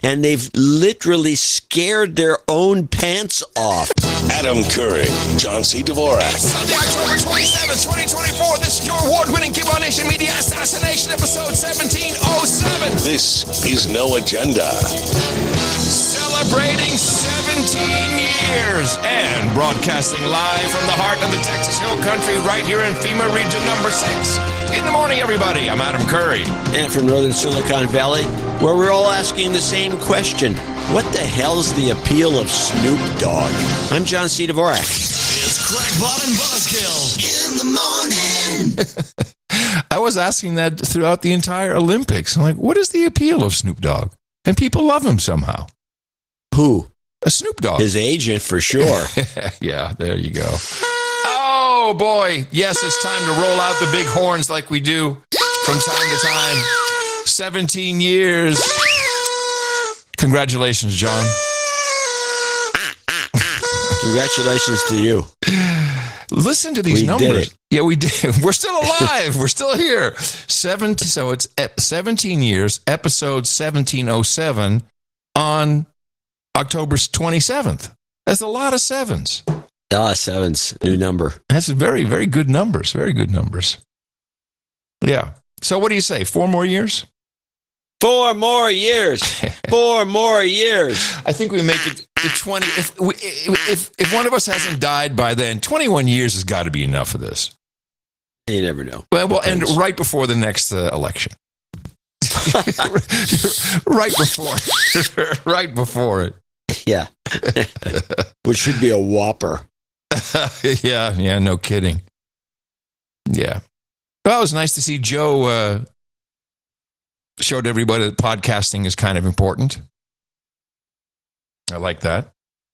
and they've literally scared their own pants off. Adam Curry, John C. Dvorak. Sunday, October 27th, 2024. This is your award-winning Keep On Nation Media Assassination, episode 1707. This is No Agenda. Celebrating 17 years and broadcasting live from the heart of the Texas Hill Country right here in FEMA Region number 6. In the morning, everybody. I'm Adam Curry. And from Northern Silicon Valley, where we're all asking the same question. What the hell's the appeal of Snoop Dogg? I'm John C. Dvorak. It's Crackpot and Buzzkill in the morning. I was asking that throughout the entire Olympics. I'm like, what is the appeal of Snoop Dogg? And people love him somehow. Who? A Snoop Dogg. His agent, for sure. Yeah, there you go. Oh, boy. Yes, it's time to roll out the big horns like we do from time to time. 17 years. Congratulations, John. Congratulations to you. Listen to these We numbers. did it. Yeah, we did. We're still alive. We're still here. So it's 17 years, episode 1707 on October 27th. That's a lot of sevens. Sevens, new number. That's very, very good numbers. Very good numbers. Yeah. So what do you say? 4 more years? 4 more years. 4 more years. I think we make it to 20. If one of us hasn't died by then, 21 years has got to be enough of this. You never know. Well, and right before the next election. right before it. Yeah. Which should be a whopper. Yeah, no kidding. Yeah. Well, it was nice to see Joe showed everybody that podcasting is kind of important. I like that.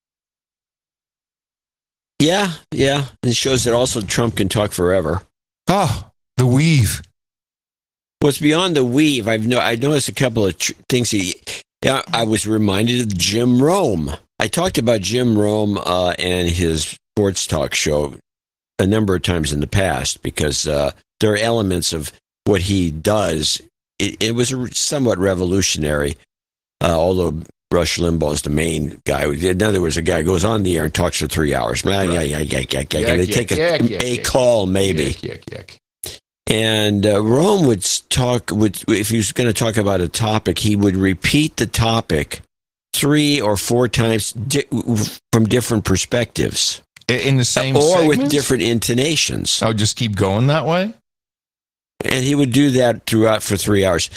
Yeah. It shows that also Trump can talk forever. Oh, the weave. What's beyond the weave, I noticed a couple of things. I was reminded of Jim Rome. I talked about Jim Rome and his sports talk show a number of times in the past because there are elements of what he does. It was somewhat revolutionary, although Rush Limbaugh is the main guy. In other words, a guy goes on the air and talks for 3 hours. Right. They take a call, maybe. Yuck. And Rome would talk, if he was going to talk about a topic, he would repeat the topic 3 or 4 times from different perspectives. In the same Or segments? with different intonations. Oh, just keep going that way? And he would do that throughout for 3 hours.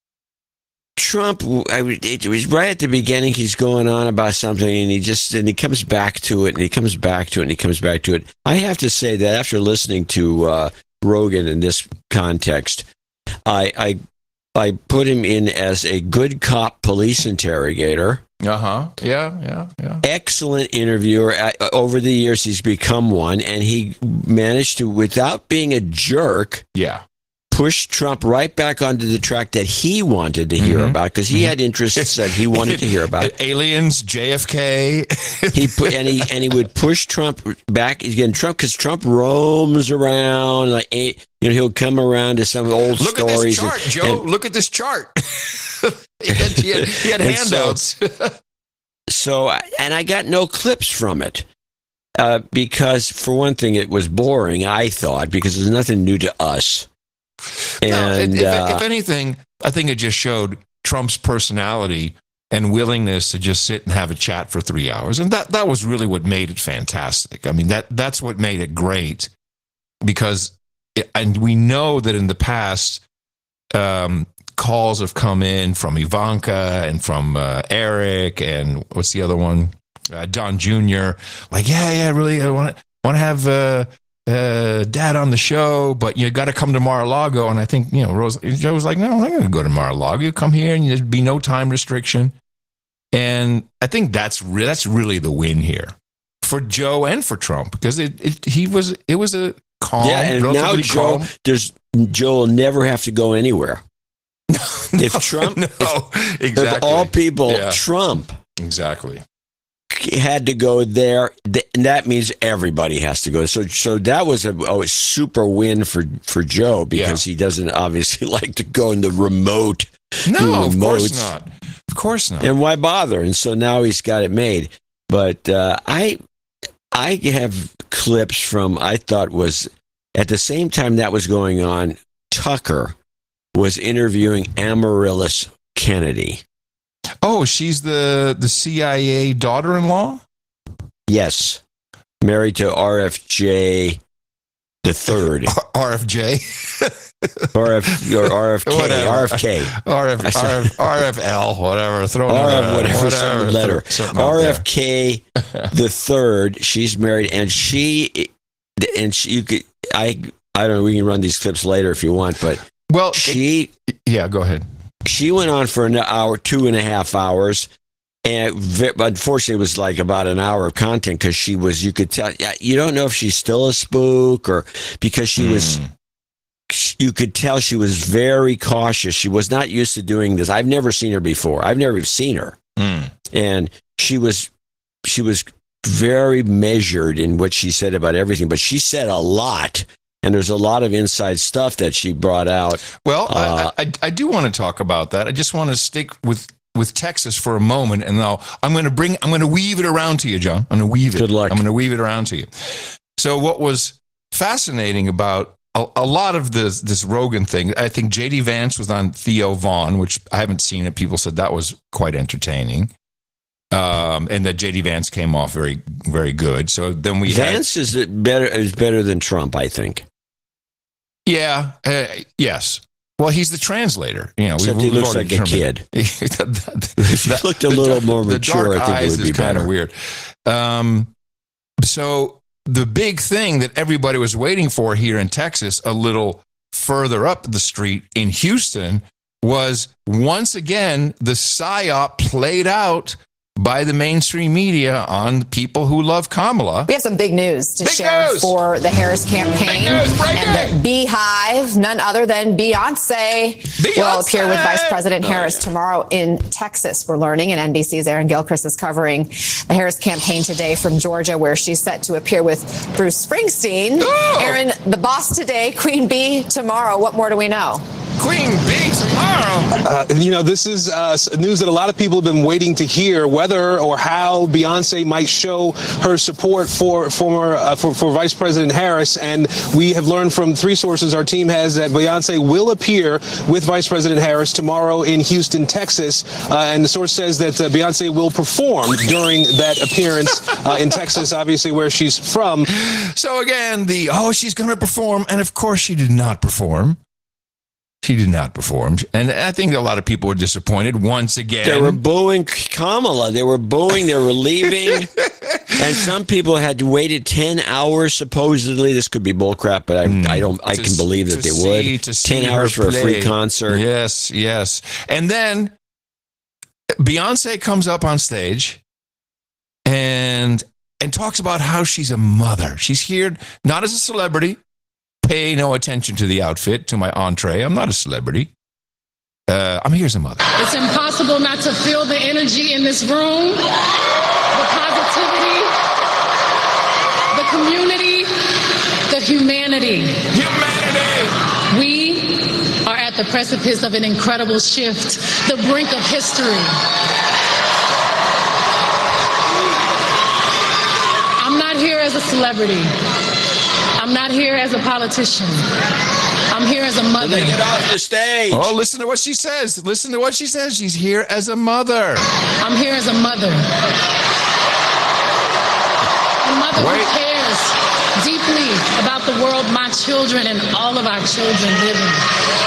Trump, it was right at the beginning, he's going on about something, and he comes back to it, and he comes back to it, and he comes back to it. I have to say that after listening to Rogan in this context, I put him in as a good cop police interrogator. Uh-huh. Yeah. Excellent interviewer. Over the years, he's become one, and he managed to, without being a jerk, push Trump right back onto the track that he wanted to hear about, because he had interests that he wanted to hear about. Aliens, JFK. he would push Trump back again. Because Trump roams around, like he'll come around to some old stories. Look at this chart, Joe. Look at this chart. he had handouts. So I got no clips from it. Because for one thing, it was boring, I thought, because there's nothing new to us. And if anything, I think it just showed Trump's personality and willingness to just sit and have a chat for 3 hours. And that was really what made it fantastic. I mean, that's what made it great, because, and we know that in the past, calls have come in from Ivanka and from Eric and what's the other one? Don Jr. Like, really, I want to have Dad on the show, but you got to come to Mar-a-Lago. And I think, Joe was like, no, I'm not going to go to Mar-a-Lago. You come here and there'd be no time restriction. And I think that's really the win here for Joe and for Trump, because it was a calm, and now Joe will never have to go anywhere. If Trump, exactly. Of all people, Trump exactly had to go there, and that means everybody has to go. So that was a super win for Joe, because he doesn't obviously like to go in the remote No, of course remotes. not. Of course not. And why bother? And so now he's got it made. But I have clips from, I thought was, at the same time that was going on, Tucker was interviewing Amaryllis Kennedy. Oh, she's the CIA daughter-in-law? Yes. Married to RFJ the third. RFJ? RFK. Whatever. RFK. RFL, whatever. Throw whatever some letter. Something out there. RFK the third. She's married, and she you could I don't know. We can run these clips later if you want, but Well, yeah, go ahead. She went on for an hour, 2.5 hours, and unfortunately, it was like about an hour of content because you could tell, you don't know if she's still a spook or because she was. You could tell she was very cautious. She was not used to doing this. I've never seen her before. I've never seen her. And she was very measured in what she said about everything, but she said a lot. And there's a lot of inside stuff that she brought out. Well, I do want to talk about that. I just want to stick with Texas for a moment, and I'm going to weave it around to you, John. I'm going to weave it. Good luck. I'm going to weave it around to you. So what was fascinating about a lot of this Rogan thing, I think J.D. Vance was on Theo Vaughn, which I haven't seen it. People said that was quite entertaining. And that J.D. Vance came off very, very good. So then Vance is better than Trump, I think. Yeah. Yes. Well, he's the translator. You know, except he looks like a kid. If he looked a little more mature, I think it would be kind better. of weird. So the big thing that everybody was waiting for here in Texas, a little further up the street in Houston, was once again the PSYOP played out by the mainstream media on people who love Kamala. We have some big news to share for the Harris campaign. And the Beehive, none other than Beyonce, will appear with Vice President Harris tomorrow in Texas, we're learning. And NBC's Aaron Gilchrist is covering the Harris campaign today from Georgia, where she's set to appear with Bruce Springsteen. Aaron, the boss today, Queen Bee tomorrow. What more do we know? Queen Bee tomorrow. This is news that a lot of people have been waiting to hear, whether or how Beyonce might show her support for Vice President Harris. And we have learned from 3 sources our team has that Beyonce will appear with Vice President Harris tomorrow in Houston, Texas. And the source says that Beyonce will perform during that appearance in Texas, obviously where she's from. So again, she's going to perform. And of course she did not perform. She did not perform. And I think a lot of people were disappointed once again. They were booing Kamala. They were booing. They were leaving. And some people had waited 10 hours, supposedly. This could be bullcrap, but I can believe that they would. 10 hours for a free concert. Yes, yes. And then Beyonce comes up on stage and talks about how she's a mother. She's here not as a celebrity. Pay no attention to the outfit, to my entree. I'm not a celebrity. I'm here as a mother. It's impossible not to feel the energy in this room, the positivity, the community, the humanity. Humanity! We are at the precipice of an incredible shift, the brink of history. I'm not here as a celebrity. I'm not here as a politician. I'm here as a mother. They get off the stage. Oh, listen to what she says. Listen to what she says. She's here as a mother. I'm here as a mother. A mother who cares deeply about the world my children and all of our children live in.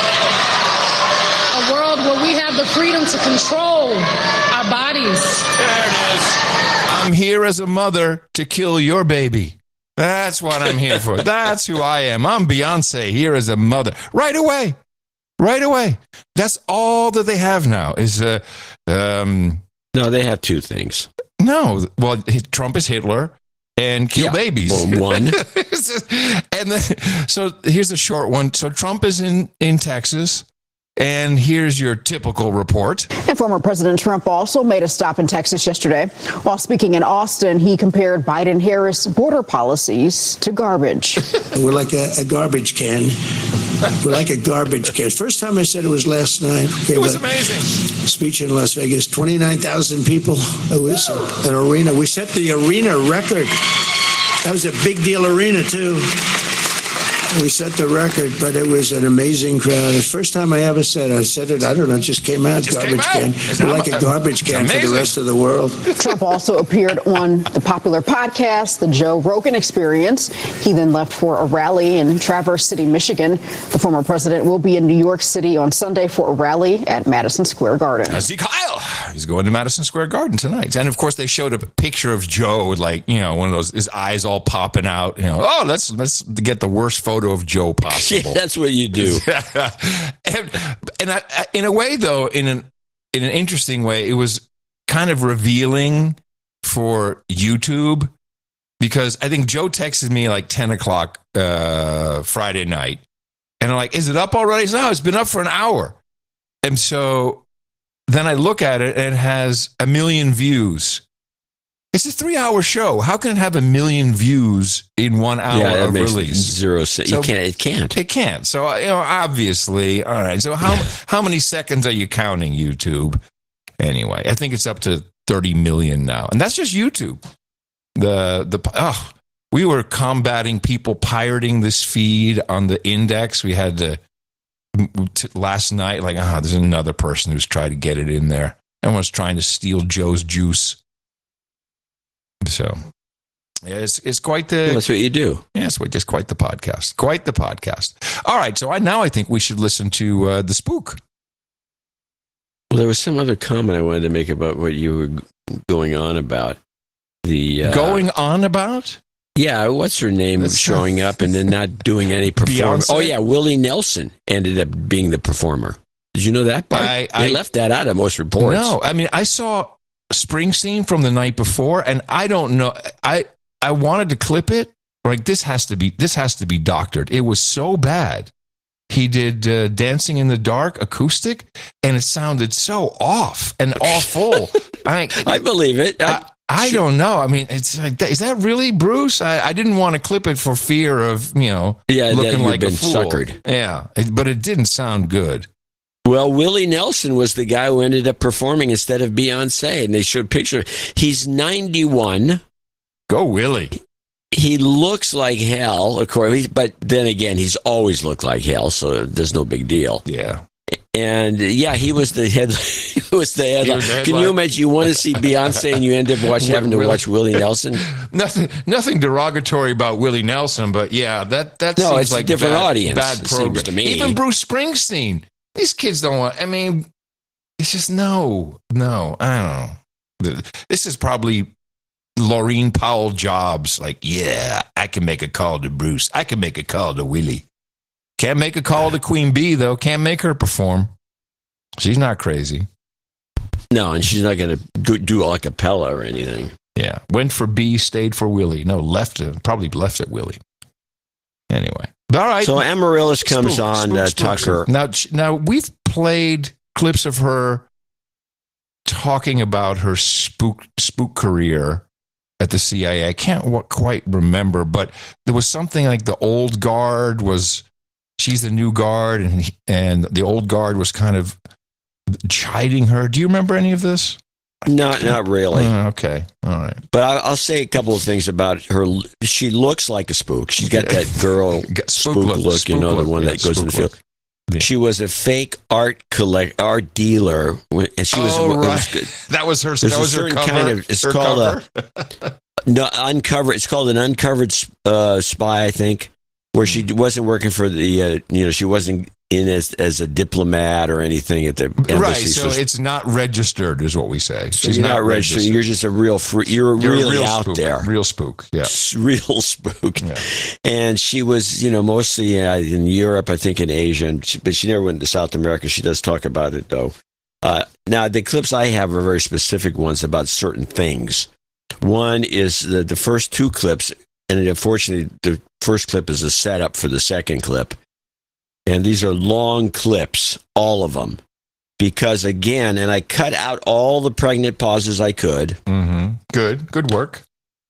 A world where we have the freedom to control our bodies. There it is. I'm here as a mother to kill your baby. That's what I'm here for. That's who I am. I'm Beyonce, here as a mother. Right away. Right away. That's all that they have now is... No, they have 2 things. No. Well, Trump is Hitler and kill babies. Well, one. And then, so here's a short one. So Trump is in Texas. And here's your typical report. And former President Trump also made a stop in Texas yesterday. While speaking in Austin, he compared Biden-Harris border policies to garbage. We're like a garbage can We're like a garbage can. First time I said it was last night. It was amazing. Speech in Las Vegas, 29,000 people. It was an arena. We set the arena record. That was a big deal arena, too. We set the record, but it was an amazing crowd. The first time I ever said it, I don't know, it just came out, garbage can. We're like a garbage can for the rest of the world. Trump also appeared on the popular podcast, The Joe Rogan Experience. He then left for a rally in Traverse City, Michigan. The former president will be in New York City on Sunday for a rally at Madison Square Garden. See Kyle. He's going to Madison Square Garden tonight. And of course, they showed a picture of Joe with, like, you know, one of those, his eyes all popping out. You know, oh, let's get the worst photo of Joe possible. Yeah, that's what you do. and I, in a way, though, in an interesting way, it was kind of revealing for YouTube, because I think Joe texted me like 10 o'clock Friday night, and I'm like, "Is it up already?" He said, "No, it's been up for an hour." And so then I look at it, and it has 1 million views. It's a 3-hour show. How can it have 1 million views in 1 hour of release? Zero. So it can't. It can't. So, you know, obviously, all right. So how many seconds are you counting, YouTube? Anyway, I think it's up to 30 million now, and that's just YouTube. We were combating people pirating this feed on the Index. We had to last night, like, there's another person who's tried to get it in there. Everyone's trying to steal Joe's juice. So, yeah, it's quite the... Well, that's what you do. Yeah, it's just quite the podcast. Quite the podcast. All right, so I think we should listen to The Spook. Well, there was some other comment I wanted to make about what you were going on about. Going on about? Yeah, what's her name showing up and then not doing any performance? Oh, yeah, Willie Nelson ended up being the performer. Did you know that part? They left that out of most reports. No, I mean, I saw Springsteen from the night before, and I don't know. I wanted to clip it. Like, this has to be doctored. It was so bad. He did Dancing in the Dark acoustic, and it sounded so off and awful. I believe it. I don't know. I mean, it's like, is that really Bruce? I didn't want to clip it for fear of, looking like a fool. Suckered. Yeah, but it didn't sound good. Well, Willie Nelson was the guy who ended up performing instead of Beyonce, and they showed a picture. He's 91. Go Willie. He looks like hell, of course, but then again, he's always looked like hell, so there's no big deal. Yeah. And yeah, he was the head. Can you imagine? You want to see Beyonce, and you end up having to watch Willie Nelson. Nothing derogatory about Willie Nelson, but yeah, that no, seems it's like a different audience. Bad program to me. Even Bruce Springsteen. These kids don't want. I mean, it's just no. I don't know. This is probably Laureen Powell Jobs. Like, yeah, I can make a call to Bruce. I can make a call to Willie. Can't make a call to Queen Bee, though. Can't make her perform. She's not crazy. No, and she's not going to do a cappella or anything. Yeah. Went for B, stayed for Willie. No, probably left at Willie. Anyway. All right. So Amaryllis comes on Tucker. Now, we've played clips of her talking about her spook career at the CIA. I can't quite remember, but there was something like the old guard was... She's the new guard, and the old guard was kind of chiding her. Do you remember any of this? Not really. Okay, all right. But I'll say a couple of things about her. She looks like a spook. She's got that girl spook look, the one that goes in the field. Yeah. She was a fake art dealer, and she was. That was her. That was her cover. It's called uncover. It's called an uncovered spy, I think. Where she wasn't working for the, she wasn't in as a diplomat or anything at the embassy. Right, so it's not registered, is what we say. She's not registered. You're just a real you're really out spook, there. Real spook, yeah. Real spook. Yeah. And she was, mostly in Europe, I think in Asia, but she never went to South America. She does talk about it, though. Now, the clips I have are very specific ones about certain things. One is the first two clips, and unfortunately, the first clip is a setup for the second clip. And these are long clips, all of them. Because again, and I cut out all the pregnant pauses I could. Mm-hmm. Good work.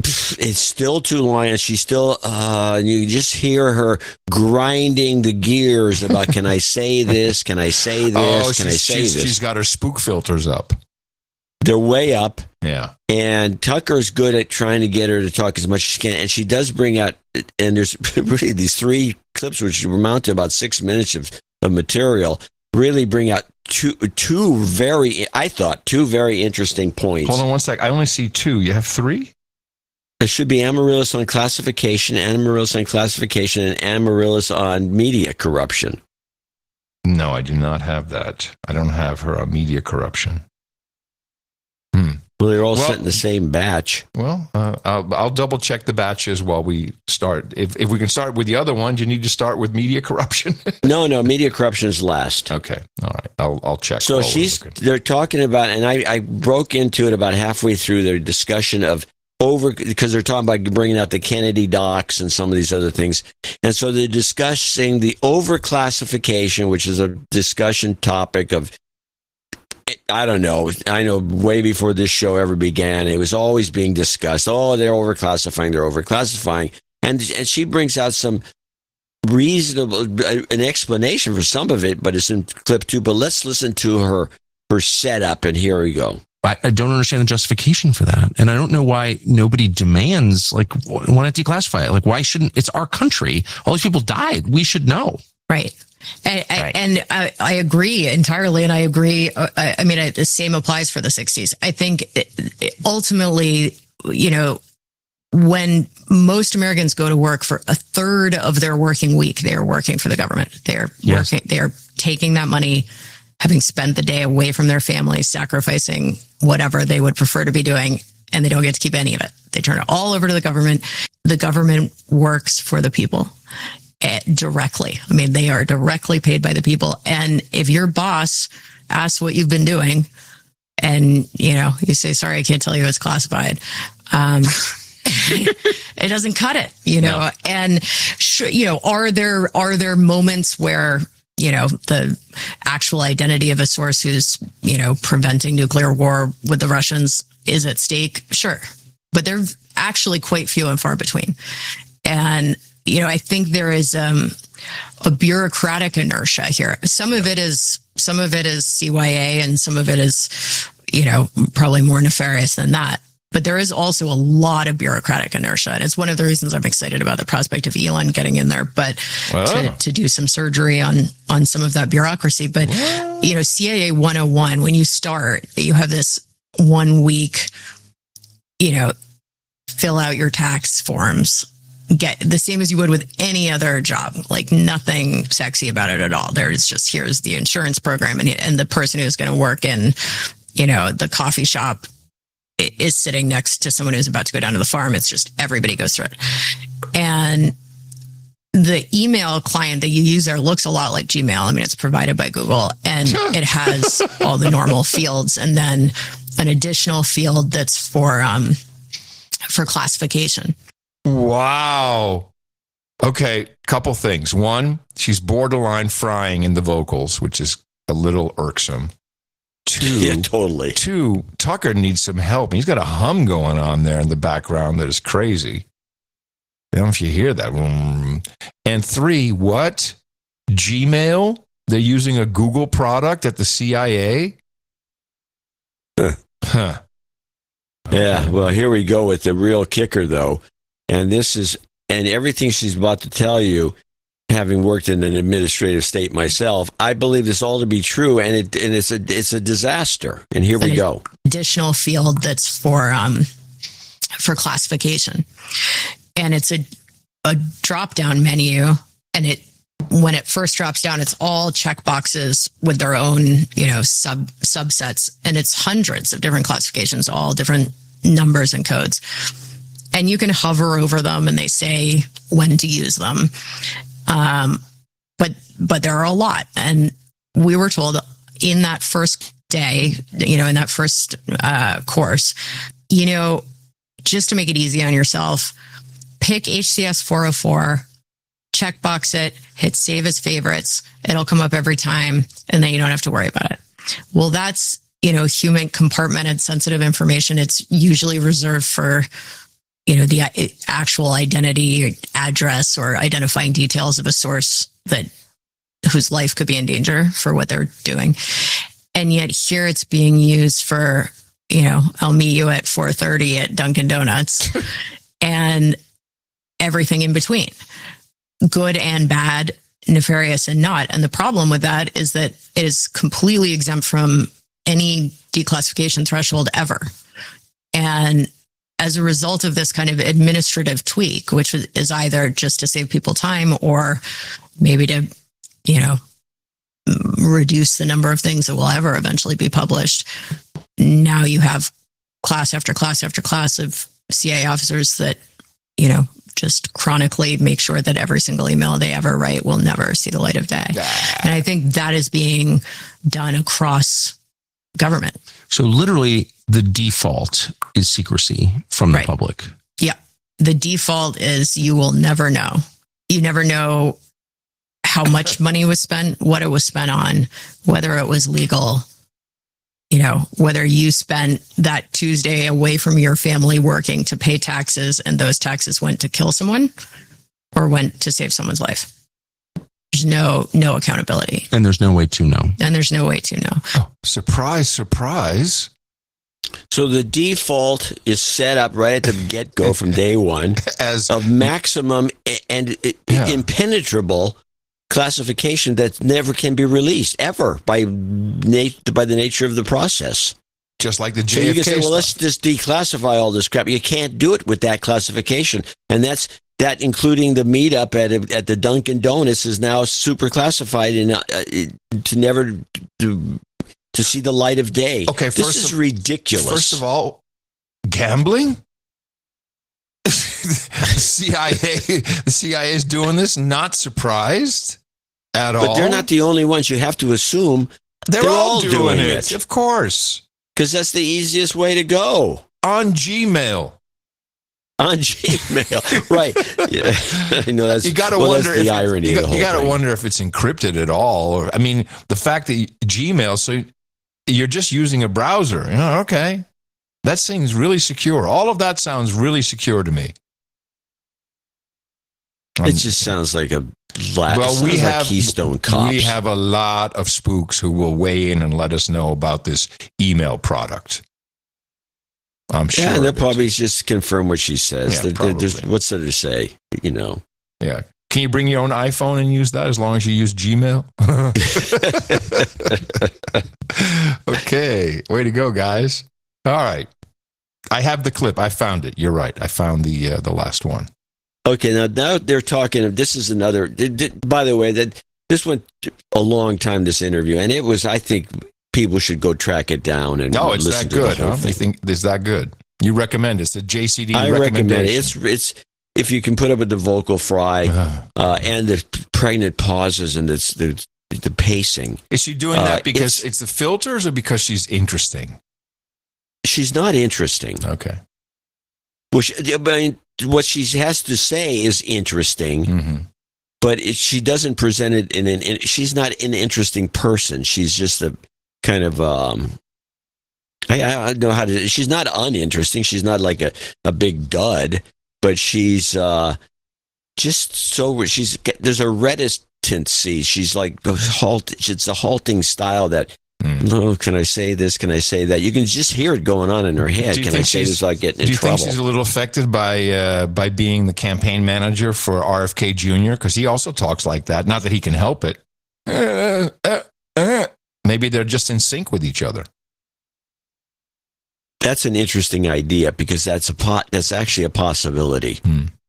It's still too long, and she's still. You just hear her grinding the gears about, can I say this? Can I say this? Can I say this? She's got her spook filters up. They're way up. Yeah. And Tucker's good at trying to get her to talk as much as she can, and she does bring out. And there's really these 3 clips which amount to about 6 minutes of material. Really bring out two very interesting points. Hold on one sec. I only see 2. You have 3? There should be Amaryllis on classification, Amaryllis on classification, and Amaryllis on media corruption. No, I do not have that. I don't have her on media corruption. Well, they're all sent in the same batch. Well, I'll double check the batches while we start. If we can start with the other ones, you need to start with media corruption. No, media corruption is last. Okay, all right. I'll check. So they're talking about, and I broke into it about halfway through their discussion of because they're talking about bringing out the Kennedy docs and some of these other things. And so they're discussing the overclassification, which is a discussion topic of, I don't know. I know way before this show ever began, it was always being discussed. Oh, they're overclassifying. And she brings out some reasonable, an explanation for some of it, but it's in clip 2. But let's listen to her setup, and here we go. I don't understand the justification for that. And I don't know why nobody demands, want to declassify it. Why shouldn't, it's our country. All these people died. We should know. Right. And I agree entirely. And I agree. I mean, the same applies for the 60s. I think ultimately, when most Americans go to work for a third of their working week, they are working for the government. They're working, they are taking that money, having spent the day away from their families, sacrificing whatever they would prefer to be doing, and they don't get to keep any of it. They turn it all over to the government. The government works for the people directly. I mean, they are directly paid by the people. And if your boss asks what you've been doing, and you say, sorry, I can't tell you, it's classified. It doesn't cut it, No. And are there moments where the actual identity of a source who's, preventing nuclear war with the Russians is at stake? Sure. But they're actually quite few and far between. And, I think there is a bureaucratic inertia here. Some of it is CYA, and some of it is, probably more nefarious than that. But there is also a lot of bureaucratic inertia. And it's one of the reasons I'm excited about the prospect of Elon getting in there, but to do some surgery on some of that bureaucracy. But, CAA 101, when you start, you have this 1 week, fill out your tax forms, get the same as you would with any other job, nothing sexy about it at all. There's just, here's the insurance program, and the person who's going to work in, the coffee shop is sitting next to someone who's about to go down to the farm. It's just everybody goes through it. And the email client that you use there looks a lot like Gmail. I mean, it's provided by Google, and it has all the normal fields, and then an additional field that's for classification. Wow. Okay, couple things. One, she's borderline frying in the vocals, which is a little irksome. 2, yeah, totally. 2, Tucker needs some help. He's got a hum going on there in the background that is crazy. I don't know if you hear that. And 3, what? Gmail? They're using a Google product at the CIA? Huh. Yeah, well, here we go with the real kicker, though. And everything she's about to tell you, having worked in an administrative state myself, I believe this all to be true, and it's a disaster. And here we go. Additional field that's for classification, and it's a drop-down menu, and when it first drops down, it's all check boxes with their own subsets, and it's hundreds of different classifications, all different numbers and codes, and you can hover over them, and they say when to use them. But there are a lot. And we were told in that first day, in that first course, just to make it easy on yourself, pick HCS 404, checkbox it, hit save as favorites. It'll come up every time, and then you don't have to worry about it. Well, that's, human compartmented sensitive information. It's usually reserved for, the actual identity or address or identifying details of a source whose life could be in danger for what they're doing. And yet here it's being used for, I'll meet you at 4:30 at Dunkin' Donuts and everything in between, good and bad, nefarious and not. And the problem with that is that it is completely exempt from any declassification threshold ever. And as a result of this kind of administrative tweak, which is either just to save people time or maybe to, reduce the number of things that will ever eventually be published, now you have class after class after class of CIA officers that, just chronically make sure that every single email they ever write will never see the light of day. And I think that is being done across government. So literally the default is secrecy from the public. Yeah. The default is you will never know. You never know how much money was spent, what it was spent on, whether it was legal, whether you spent that Tuesday away from your family working to pay taxes and those taxes went to kill someone or went to save someone's life. There's no accountability. And there's no way to know. Oh, surprise, surprise. So the default is set up right at the get-go from day one of maximum and impenetrable classification that never can be released ever by the nature of the process. Just like the JFK so you can say, well, stuff. let's just declassify all this crap. You can't do it with that classification. And that including the meetup at the Dunkin' Donuts is now super classified and to never to see the light of day. Okay, this is ridiculous. First of all, gambling? The CIA is doing this, not surprised at all. But they're not the only ones. You have to assume they're all doing it. Of course. Because that's the easiest way to go. On Gmail. Right. Yeah. I know that's, you got to wonder that's the irony of the whole You got to thing. wonder if it's encrypted at all. Or, I mean, the fact that Gmail, so you're just using a browser. Okay. That seems really secure. All of that sounds really secure to me. It just sounds like a Keystone Cops. We have a lot of spooks who will weigh in and let us know about this email product. I'm sure. Yeah, and they'll probably just confirm what she says. Yeah, what's there to say? Yeah. Can you bring your own iPhone and use that as long as you use Gmail? Okay. Way to go, guys. All right. I have the clip. I found it. You're right. I found the last one. Okay. Now they're talking. This is another. By the way, that this went a long time. This interview, and it was. I think people should go track it down and. No, it's listen that good. To the whole They think it's that good. You recommend it. It's a JCD I recommendation. recommend it. It's if you can put up with the vocal fry and the pregnant pauses and the pacing. Is she doing that because it's the filters or because she's interesting? She's not interesting. Okay. What she has to say is interesting, but she doesn't present it she's not an interesting person. She's just a kind of, I don't know how to, she's not uninteresting. She's not like a big dud, but she's just so, there's a reticency. She's like, it's a halting style that, no, can I say this? Can I say that? You can just hear it going on in her head. Can I say this without getting in trouble? Do you think she's a little affected by being the campaign manager for RFK Jr.? Because he also talks like that. Not that he can help it. Maybe they're just in sync with each other. That's an interesting idea because that's actually a possibility.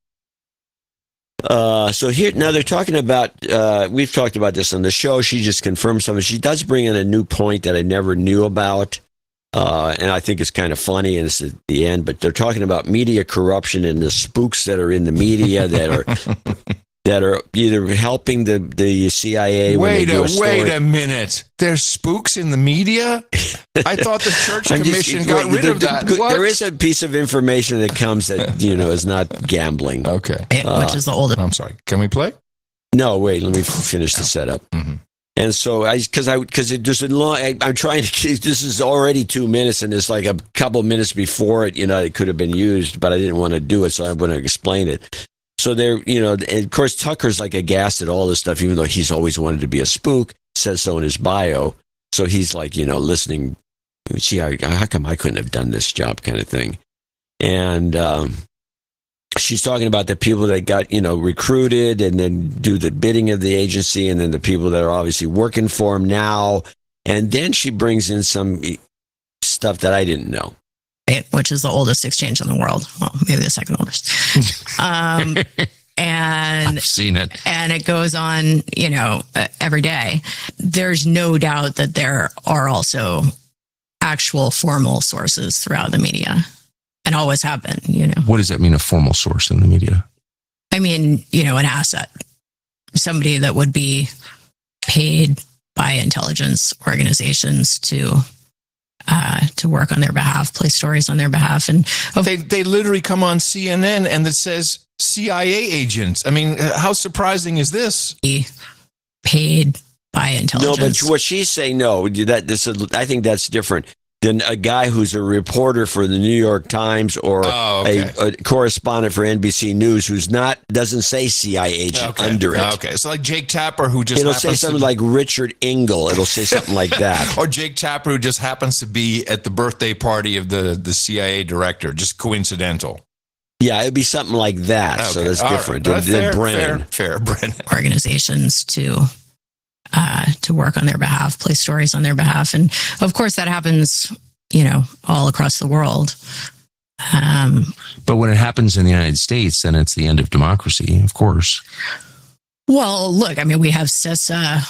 So here now they're talking about. We've talked about this on the show. She just confirmed something. She does bring in a new point that I never knew about, and I think it's kind of funny. And it's at the end, but they're talking about media corruption and the spooks that are in the media that are either helping the CIA. Wait a minute. There's spooks in the media? I thought the Church Commission got rid of that. What? There is a piece of information that comes that is not gambling. Okay. Which is the oldest. I'm sorry. Can we play? No, wait. Let me finish the setup. And so because there's a long, I'm trying to, this is already 2 minutes and there's like a couple minutes before it, it could have been used, but I didn't want to do it. So I want to explain it. So there, and of course, Tucker's like aghast at all this stuff, even though he's always wanted to be a spook, says so in his bio. So he's like, listening, gee, how come I couldn't have done this job kind of thing. And, she's talking about the people that got, recruited and then do the bidding of the agency, and then the people that are obviously working for him now. And then she brings in some stuff that I didn't know. Which is the oldest exchange in the world. Well, maybe the second oldest. And I've seen it. And it goes on, every day. There's no doubt that there are also actual formal sources throughout the media. And always have been, What does that mean, a formal source in the media? I mean, an asset. Somebody that would be paid by intelligence organizations to work on their behalf, play stories on their behalf. And they literally come on CNN and it says CIA agents. I mean, how surprising is this? Paid by intelligence. No, but what she's saying, I think that's different than a guy who's a reporter for the New York Times or a correspondent for NBC News who's doesn't say CIA agent under it. Okay, so like Jake Tapper, who just it'll say something like Richard Engel. It'll say something like that. Or Jake Tapper, who just happens to be at the birthday party of the CIA director, just coincidental. Yeah, it'd be something like that. Okay. So that's different than Brennan. Fair, Brennan. Organizations to work on their behalf, play stories on their behalf. And of course that happens, all across the world. But when it happens in the United States, then it's the end of democracy, of course. Well, look, I mean, we have CISA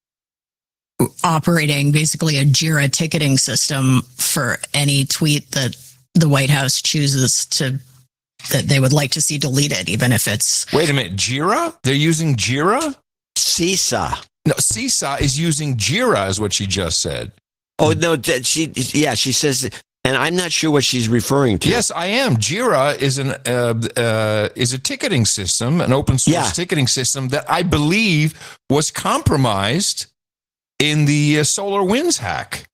operating basically a JIRA ticketing system for any tweet that the White House chooses that they would like to see deleted, even if it's... Wait a minute, JIRA? They're using JIRA? CISA. No, CISA is using JIRA, is what she just said. Oh, no, she says, and I'm not sure what she's referring to. Yes, I am. JIRA is a ticketing system, an open source ticketing system that I believe was compromised in the SolarWinds hack.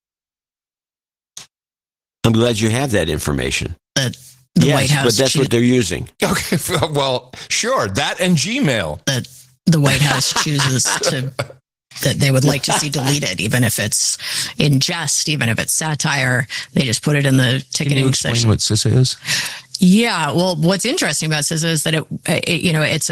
Uh, I'm glad you have that information. The White House, but that's what they're using. Okay, well, sure, that and Gmail. The White House chooses that they would like to see deleted, even if it's in jest, even if it's satire. They just put it in the ticketing. Can you explain section. what CISA is? Yeah, well, what's interesting about CISA is that it's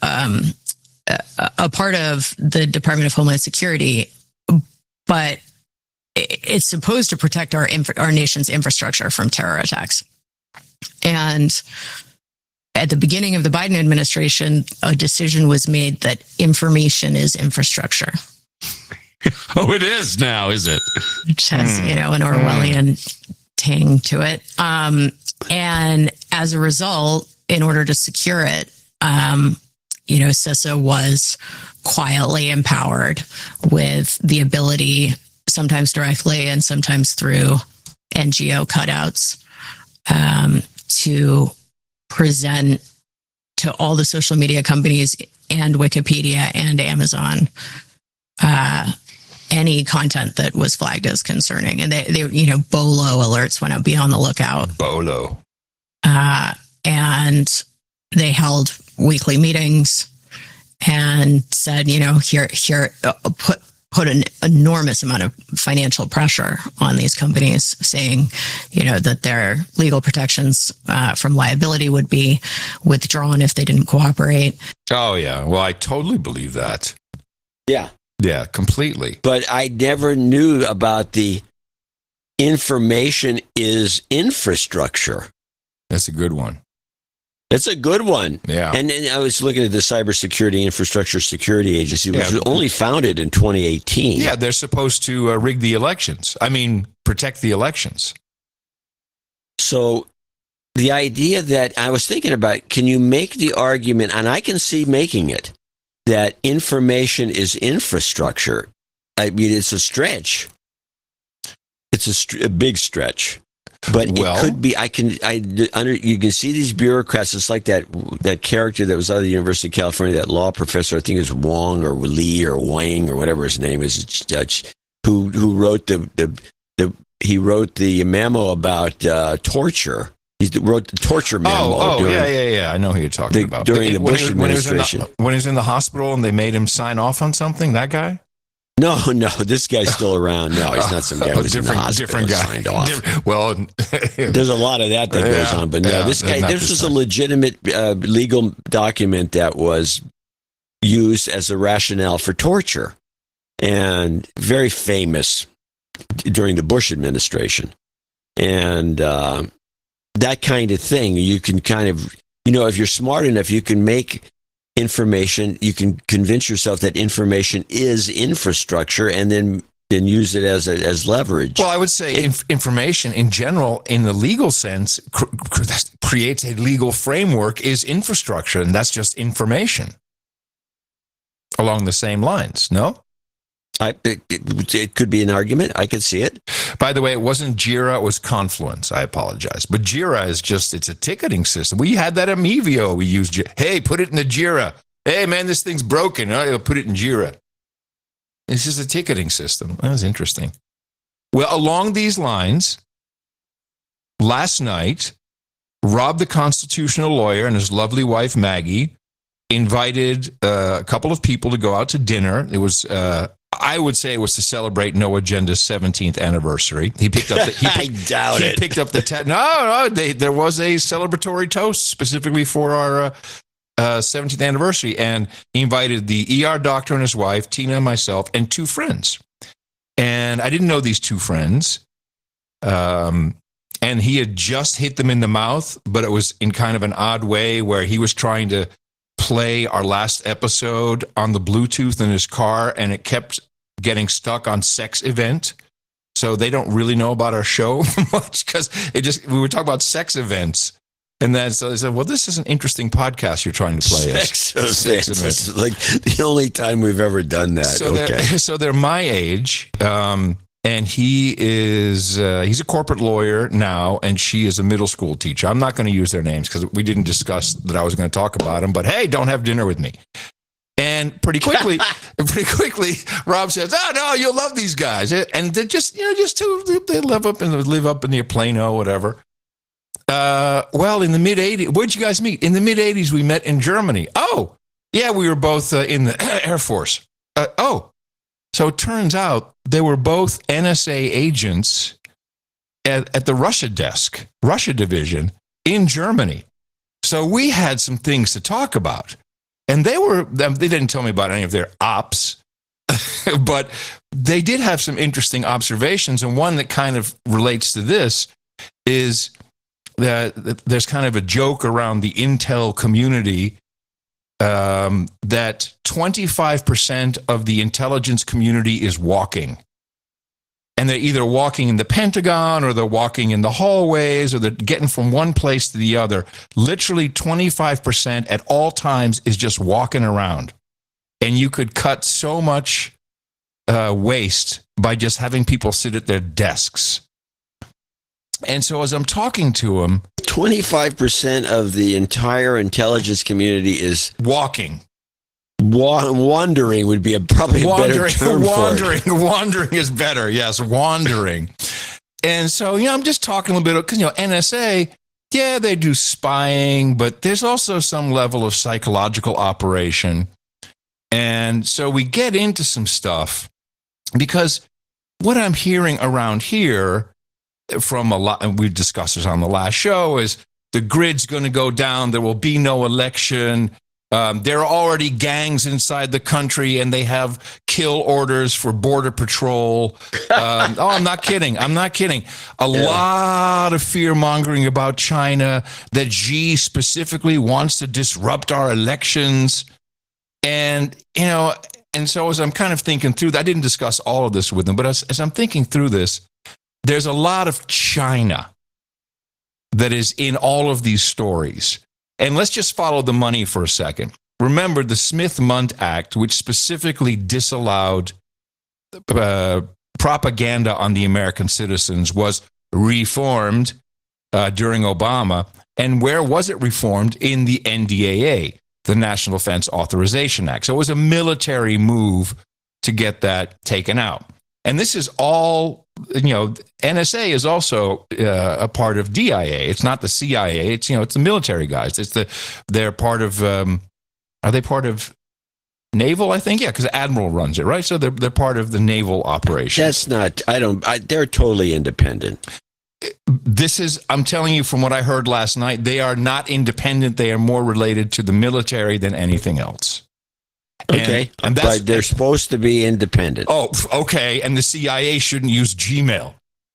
a part of the Department of Homeland Security, but it's supposed to protect our nation's infrastructure from terror attacks. And at the beginning of the Biden administration, a decision was made that information is infrastructure. Oh, it is now, is it? Which has, an Orwellian tang to it. And as a result, in order to secure it, CISA was quietly empowered with the ability, sometimes directly and sometimes through NGO cutouts, to present to all the social media companies and Wikipedia and Amazon any content that was flagged as concerning. And they BOLO alerts went out, be on the lookout. BOLO. And they held weekly meetings and said, put an enormous amount of financial pressure on these companies, saying, that their legal protections from liability would be withdrawn if they didn't cooperate. Oh, yeah. Well, I totally believe that. Yeah. Yeah, completely. But I never knew about the information is infrastructure. That's a good one. It's a good one. Yeah. And then I was looking at the Cybersecurity Infrastructure Security Agency, which was only founded in 2018. Yeah, they're supposed to rig the elections. Protect the elections. So the idea that I was thinking about, can you make the argument, and I can see making it, that information is infrastructure? I mean, it's a stretch. It's a big stretch. But it could be. You can see these bureaucrats. It's like that character that was out of the University of California, that law professor. I think it was Wong or Lee or Wang or whatever his name is. Judge who wrote he wrote the memo about torture. He wrote the torture memo. Yeah. I know who you're talking about. During the Bush administration. When he was in the hospital and they made him sign off on something, that guy? No, this guy's still around. No, he's not some guy who's in the hospital different guy. Signed off. Well, there's a lot of that goes on. But no, this was a legitimate legal document that was used as a rationale for torture, and very famous during the Bush administration. And that kind of thing, you can kind of, if you're smart enough, you can make information, you can convince yourself that information is infrastructure, and then use it as leverage. Well, I would say information in general, in the legal sense, creates a legal framework, is infrastructure, and that's just information. Along the same lines, no? It could be an argument. I could see it. By the way, it wasn't Jira, it was Confluence. I apologize. But Jira is it's a ticketing system. We had that at Mevio. We used, hey, put it in the Jira. Hey, man, this thing's broken. I'll put it in Jira. This is a ticketing system. That was interesting. Well, along these lines, last night, Rob the constitutional lawyer and his lovely wife, Maggie, invited a couple of people to go out to dinner. It was... I would say it was to celebrate No Agenda's 17th anniversary. He picked up. I doubt it. He picked up the no. There was a celebratory toast specifically for our 17th anniversary, and he invited the ER doctor and his wife, Tina, and myself, and two friends. And I didn't know these two friends, and he had just hit them in the mouth, but it was in kind of an odd way where he was trying to play our last episode on the Bluetooth in his car, and it kept getting stuck on sex event. So they don't really know about our show much, because we were talking about sex events. And then so they said, well, this is an interesting podcast you're trying to play. Sex events. It's like the only time we've ever done that. So they're my age. And he is, he's a corporate lawyer now, and she is a middle school teacher. I'm not going to use their names because we didn't discuss that I was going to talk about them, but hey, don't have dinner with me. And pretty quickly, Rob says, oh, no, you'll love these guys. And they're just two, they live up near Plano, whatever. Well, in the mid-'80s, where'd you guys meet? In the mid-'80s, we met in Germany. Oh, yeah, we were both in the Air Force. So it turns out they were both NSA agents at the Russia desk, Russia division in Germany. So we had some things to talk about. And they didn't tell me about any of their ops, but they did have some interesting observations. And one that kind of relates to this is that there's kind of a joke around the intel community that 25% of the intelligence community is walking. And they're either walking in the Pentagon, or they're walking in the hallways, or they're getting from one place to the other. Literally 25% at all times is just walking around. And you could cut so much waste by just having people sit at their desks. And so as I'm talking to him, 25% of the entire intelligence community is walking. Wandering would be probably a better term for it. Wandering is better. Yes, wandering. And so, I'm just talking a little bit, because, NSA, yeah, they do spying, but there's also some level of psychological operation. And so we get into some stuff, because what I'm hearing around here from a lot, and we discussed this on the last show, is the grid's going to go down. There will be no election. There are already gangs inside the country, and they have kill orders for Border Patrol. I'm not kidding. A lot of fear-mongering about China, that Xi specifically wants to disrupt our elections. And, and so as I'm kind of thinking through that, I didn't discuss all of this with them, but as I'm thinking through this, there's a lot of China that is in all of these stories. And let's just follow the money for a second. Remember, the Smith-Mundt Act, which specifically disallowed propaganda on the American citizens, was reformed during Obama. And where was it reformed? In the NDAA, the National Defense Authorization Act. So it was a military move to get that taken out. And this is all, NSA is also a part of DIA. It's not the CIA. It's, it's the military guys. They're part of, are they part of naval? I think, yeah, because Admiral runs it, right? So they're part of the naval operation. That's not, they're totally independent. I'm telling you from what I heard last night, they are not independent. They are more related to the military than anything else. Okay, but they're supposed to be independent. Oh, okay, and the CIA shouldn't use Gmail.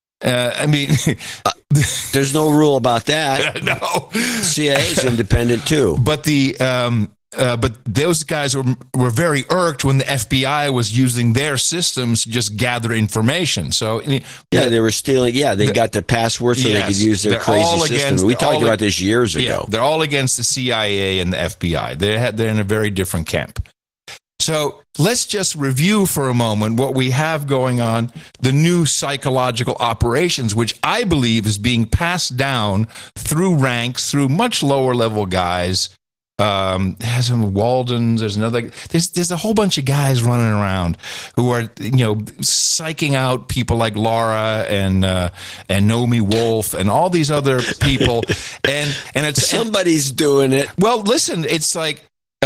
There's no rule about that. No, CIA is independent too. But but those guys were very irked when the FBI was using their systems to just gather information. So they were stealing. Yeah, they got the password so they could use their crazy system. We talked about this years ago. They're all against the CIA and the FBI. They're in a very different camp. So let's just review for a moment what we have going on, the new psychological operations, which I believe is being passed down through ranks, through much lower level guys. Has some Waldens, there's a whole bunch of guys running around who are, psyching out people like Laura and Naomi Wolf and all these other people. and it's somebody's doing it. Well, listen, it's like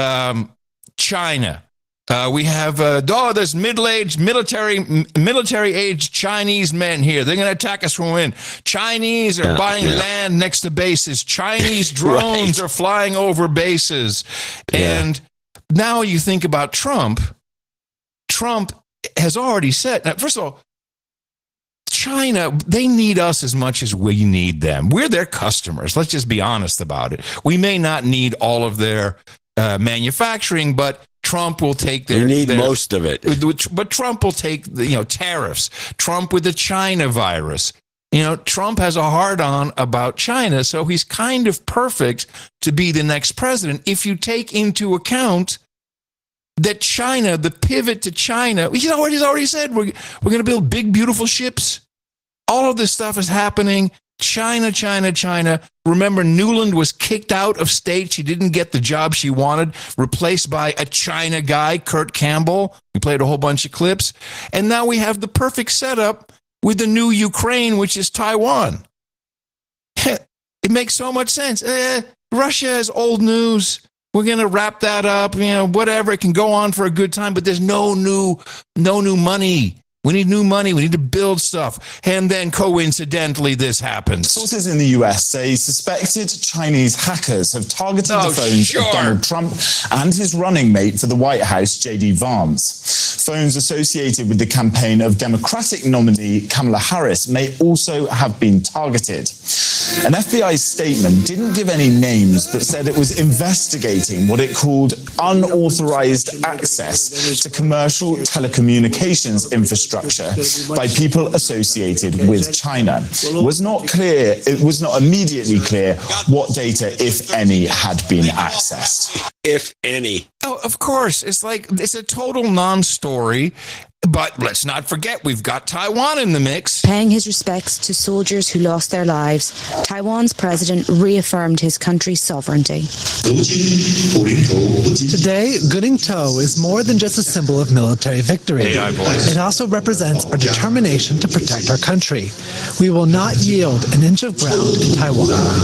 China. We have there's middle-aged military-aged Chinese men here. They're going to attack us from within. Chinese are buying land next to bases. Chinese drones are flying over bases. And now you think about Trump. Trump has already said, now, first of all, China, they need us as much as we need them. We're their customers. Let's just be honest about it. We may not need all of their manufacturing, but Trump will take their... You need most of it. But Trump will take the tariffs. Trump with the China virus. Trump has a hard-on about China, so he's kind of perfect to be the next president if you take into account that China, the pivot to China, he's already said we're going to build big, beautiful ships. All of this stuff is happening. China. Remember, Newland was kicked out of state. She didn't get the job she wanted, replaced by a China guy, Kurt Campbell. We played a whole bunch of clips. And now we have the perfect setup with the new Ukraine, which is Taiwan. It makes so much sense. Russia is old news. We're going to wrap that up, whatever. It can go on for a good time, but there's no new money. We need new money. We need to build stuff. And then coincidentally, this happens. Sources in the US say suspected Chinese hackers have targeted the phones of Donald Trump and his running mate for the White House, J.D. Vance. Phones associated with the campaign of Democratic nominee Kamala Harris may also have been targeted. An FBI statement didn't give any names, but said it was investigating what it called unauthorized access to commercial telecommunications infrastructure by people associated with China. It was not immediately clear what data, if any, had been accessed. If any. Oh, of course. It's a total non-story. But let's not forget, we've got Taiwan in the mix. Paying his respects to soldiers who lost their lives, Taiwan's president reaffirmed his country's sovereignty. Today, Goodingtou is more than just a symbol of military victory. It also represents our determination to protect our country. We will not yield an inch of ground in Taiwan.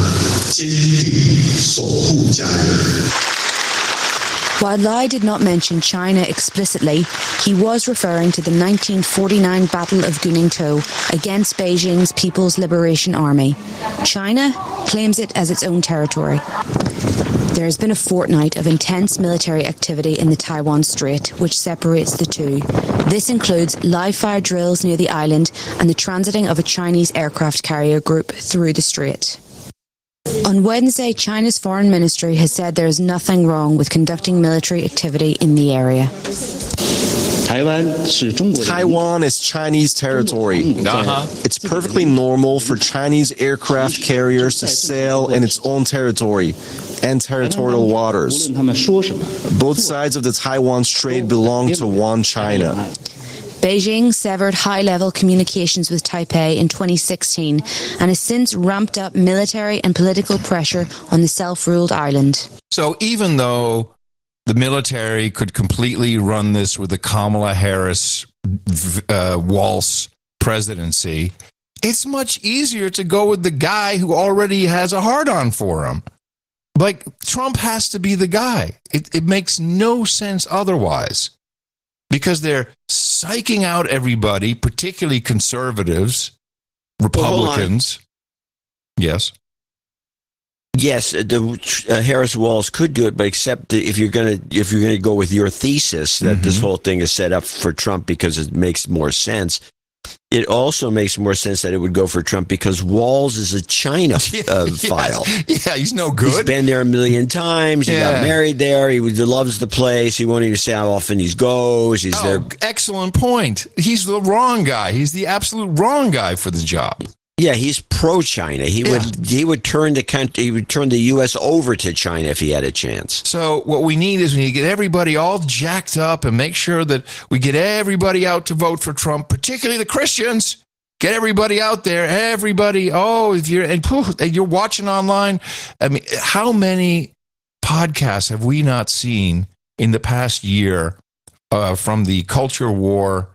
While Lai did not mention China explicitly, he was referring to the 1949 Battle of Goodingtou against Beijing's People's Liberation Army. China claims it as its own territory. There has been a fortnight of intense military activity in the Taiwan Strait, which separates the two. This includes live-fire drills near the island and the transiting of a Chinese aircraft carrier group through the strait. On Wednesday, China's foreign ministry has said there is nothing wrong with conducting military activity in the area. Taiwan is Chinese territory. It's perfectly normal for Chinese aircraft carriers to sail in its own territory and territorial waters. Both sides of the Taiwan Strait belong to one China. Beijing severed high-level communications with Taipei in 2016 and has since ramped up military and political pressure on the self-ruled island. So even though the military could completely run this with the Kamala Harris waltz presidency, it's much easier to go with the guy who already has a hard-on for him. Like, Trump has to be the guy. It makes no sense otherwise, because they're psyching out everybody, particularly conservatives, Republicans. Yes. Yes, the Harris Walls could do it, but except if you're gonna go with your thesis that this whole thing is set up for Trump because it makes more sense. It also makes more sense that it would go for Trump because Walls is a China file. Yeah, he's no good. He's been there a million times. He got married there. He loves the place. He won't even say how often he goes. He's there. Excellent point. He's the wrong guy. He's the absolute wrong guy for the job. Yeah, he's pro-China. He would turn the country. He would turn the U.S. over to China if he had a chance. So what we need is we need to get everybody all jacked up and make sure that we get everybody out to vote for Trump, particularly the Christians. Get everybody out there. Everybody. If you're watching online, I mean, how many podcasts have we not seen in the past year from the culture war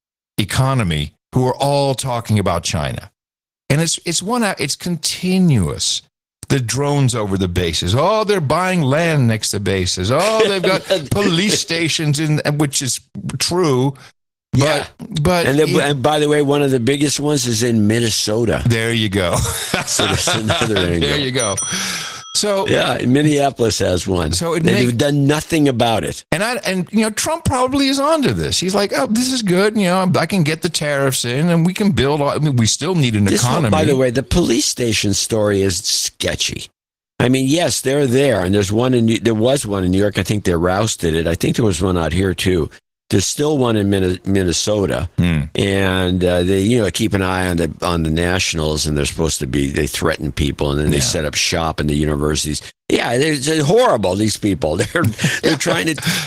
economy who are all talking about China? And it's continuous. The drones over the bases. Oh, they're buying land next to bases. Oh, they've got police stations which is true. But and by the way, one of the biggest ones is in Minnesota. There you go. So that's another angle. There you go. So Minneapolis has one. So they've done nothing about it. And Trump probably is onto this. He's like, oh, this is good. I can get the tariffs in, and we can build. I mean, we still need an economy. By the way, the police station story is sketchy. I mean, yes, they're there, and there was one in New York. I think they rousted it. I think there was one out here too. There's still one in Minnesota, and they keep an eye on the nationals, and they're supposed to be. They threaten people, and then they set up shop in the universities. Yeah, they're horrible. These people. They're trying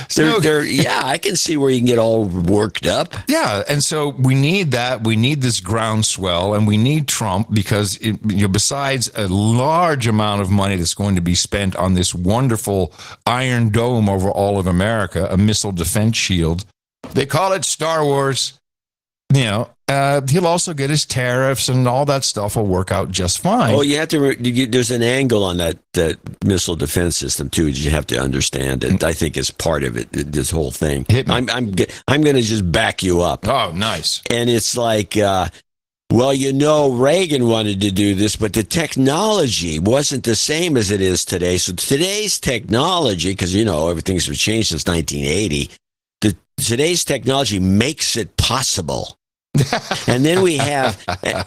to. I can see where you can get all worked up. Yeah, and so we need that. We need this groundswell, and we need Trump because besides a large amount of money that's going to be spent on this wonderful Iron Dome over all of America, a missile defense shield. They call it Star Wars. He'll also get his tariffs, and all that stuff will work out just fine. Oh, you have to. There's an angle on that missile defense system too. You have to understand it. I think it's part of it. This whole thing. I'm going to just back you up. Oh, nice. And it's like, Reagan wanted to do this, but the technology wasn't the same as it is today. So today's technology, because everything's changed since 1980. Today's technology makes it possible. and then we have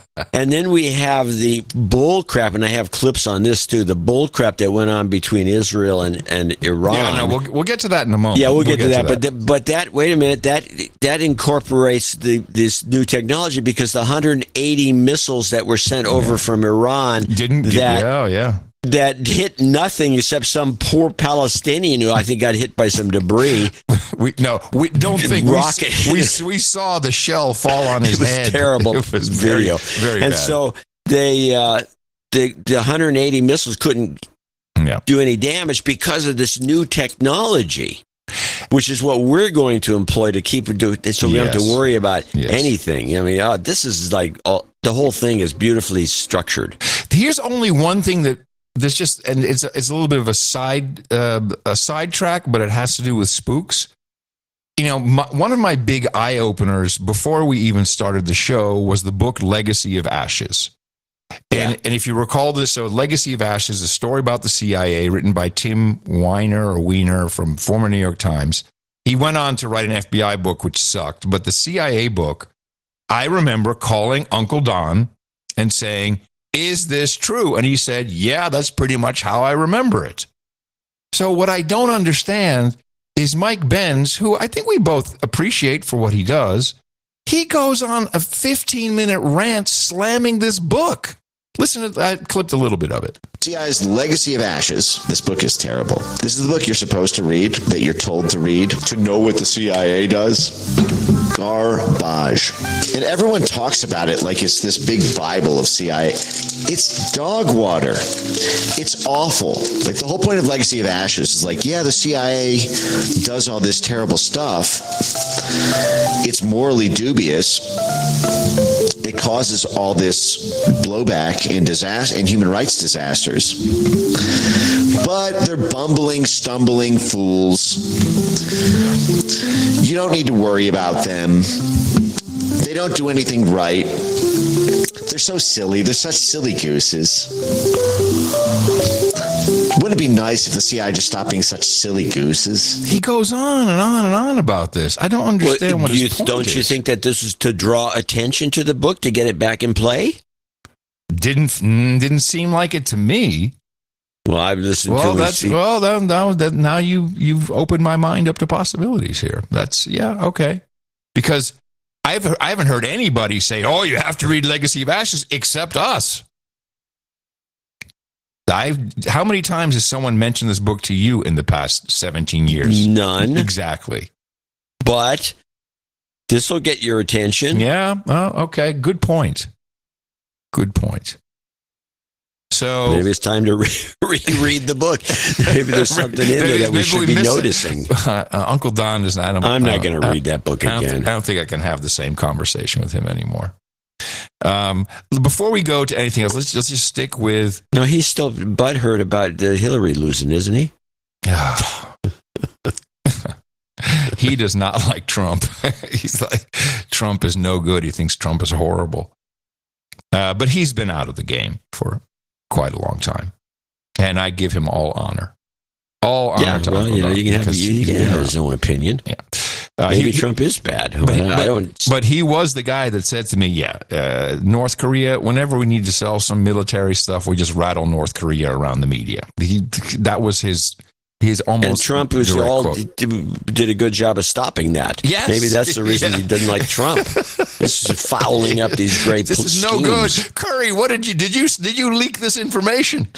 the bull crap, and I have clips on this too. The bull crap that went on between Israel and Iran. Yeah, no, we'll get to that in a moment. Yeah, we'll get to that. But that, wait a minute, that incorporates this new technology, because the 180 missiles that were sent over from Iran that hit nothing except some poor Palestinian who I think got hit by some debris. We don't think rocket. We saw the shell fall on his head. It was terrible. It was video. Very and bad. So the 180 missiles couldn't do any damage because of this new technology, which is what we're going to employ to keep it doing, so we don't have to worry about anything. I mean, this is like the whole thing is beautifully structured. Here's only one thing that. There's just, and it's a little bit of a sidetrack, but it has to do with spooks. One of my big eye openers before we even started the show was the book Legacy of Ashes. And if you recall this, so Legacy of Ashes, a story about the CIA written by Tim Weiner from former New York Times. He went on to write an FBI book, which sucked. But the CIA book, I remember calling Uncle Don and saying, is this true? And he said, yeah, that's pretty much how I remember it. So what I don't understand is Mike Benz, who I think we both appreciate for what he does, he goes on a 15-minute rant slamming this book. Listen to, I clipped a little bit of it. CIA's Legacy of Ashes. This book is terrible. This is the book you're supposed to read, that you're told to read, to know what the CIA does. Garbage. And everyone talks about it like it's this big Bible of CIA. It's dog water. It's awful. Like the whole point of Legacy of Ashes is like, yeah, the CIA does all this terrible stuff. It's morally dubious. It causes all this blowback and disaster and human rights disasters. But they're bumbling, stumbling fools. You don't need to worry about them. They don't do anything right. They're so silly. They're such silly gooses. Wouldn't it be nice if the CIA just stopped being such silly gooses? He goes on and on and on about this. I don't understand what his point Don't you think that this is to draw attention to the book, to get it back in play? Didn't seem like it to me. Well, I've listened to it. Now you've opened my mind up to possibilities here. Okay. Because I haven't heard anybody say, "Oh, you have to read Legacy of Ashes," except us. How many times has someone mentioned this book to you in the past 17 years? None. Exactly. But this will get your attention. Yeah. Oh, okay. Good point. Good point. So maybe it's time to reread the book. Maybe there's something in there that we should be noticing. Uncle Don is not. I'm not going to read that book again. I don't think I can have the same conversation with him anymore. Before we go to anything else, let's just stick with. No, he's still butthurt about Hillary losing, isn't he? He does not like Trump. He's like, Trump is no good. He thinks Trump is horrible. But he's been out of the game for quite a long time, and I give him all honor. All honor. Yeah, well, you can have his own opinion. Yeah, maybe Trump is bad. But he was the guy that said to me, North Korea, whenever we need to sell some military stuff, we just rattle North Korea around the media. That was his almost. And Trump did a good job of stopping that. Yes. Maybe that's the reason he doesn't like Trump. This is fouling up these great This is no good. Curry, what did you leak this information?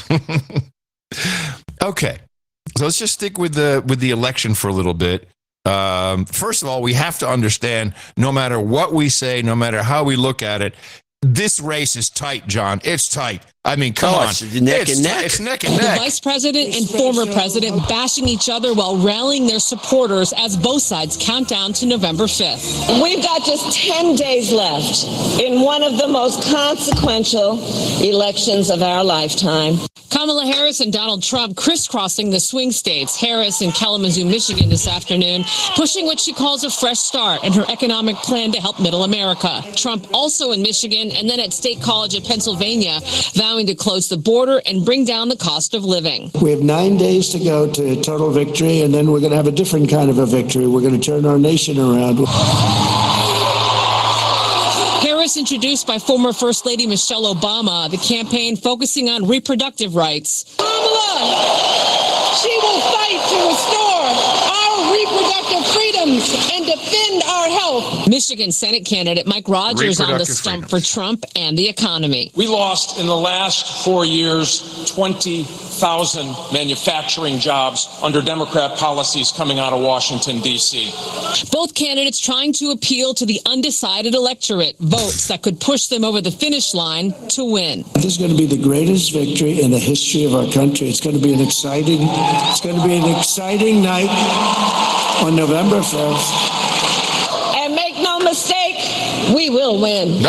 Okay. So let's just stick with the election for a little bit. First of all, we have to understand, no matter what we say, no matter how we look at it, this race is tight, John. It's tight. I mean, come on. It's neck and neck. It's neck and neck. The vice president and former president bashing each other while rallying their supporters as both sides count down to November 5th. We've got just 10 days left in one of the most consequential elections of our lifetime. Kamala Harris and Donald Trump crisscrossing the swing states. Harris in Kalamazoo, Michigan this afternoon, pushing what she calls a fresh start in her economic plan to help middle America. Trump also in Michigan and then at State College of Pennsylvania, vowing to close the border and bring down the cost of living. We have 9 days to go to total victory, and then we're going to have a different kind of a victory. We're going to turn our nation around. Harris introduced by former First Lady Michelle Obama, the campaign focusing on reproductive rights. Kamala, she will fight to restore our reproductive freedoms and defend our health. Michigan Senate candidate Mike Rogers on the stump for Trump and the economy. We lost in the last 4 years 20,000 manufacturing jobs under Democrat policies coming out of Washington, D.C. Both candidates trying to appeal to the undecided electorate, votes that could push them over the finish line to win. This is going to be the greatest victory in the history of our country. It's going to be an exciting night on November 1st. And make no mistake, we will win.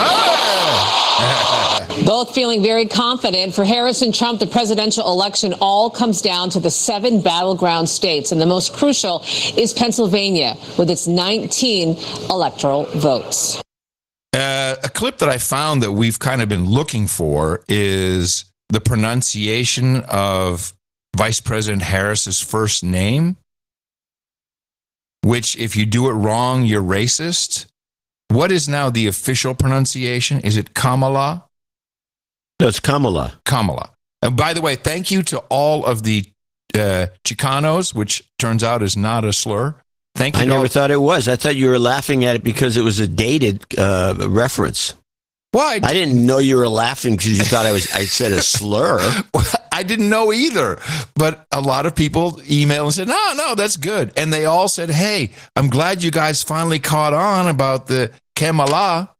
Both feeling very confident. For Harris and Trump, the presidential election all comes down to the 7 battleground states, and the most crucial is Pennsylvania with its 19 electoral votes. A clip that I found that we've kind of been looking for is the pronunciation of Vice President Harris's first name, which if you do it wrong, you're racist. What is now the official pronunciation? Is it Kamala? No, it's Kamala. Kamala. And by the way, thank you to all of the Chicanos, which turns out is not a slur. Thank you. I never thought it was. I thought you were laughing at it because it was a dated reference. Why? I didn't know you were laughing because you thought I said a slur. I didn't know either. But a lot of people emailed and said, no, that's good. And they all said, hey, I'm glad you guys finally caught on about the Kamala.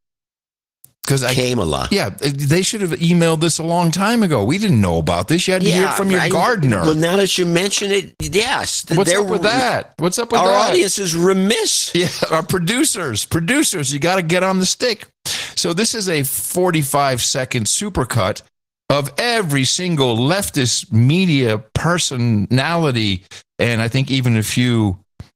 Kamala. Yeah, they should have emailed this a long time ago. We didn't know about this. You had to hear it from your gardener. Well, now that you mention it, yes. What's up with that? Our audience is remiss. Yeah, our producers, you got to get on the stick. So this is a 45-second supercut of every single leftist media personality, and I think even a few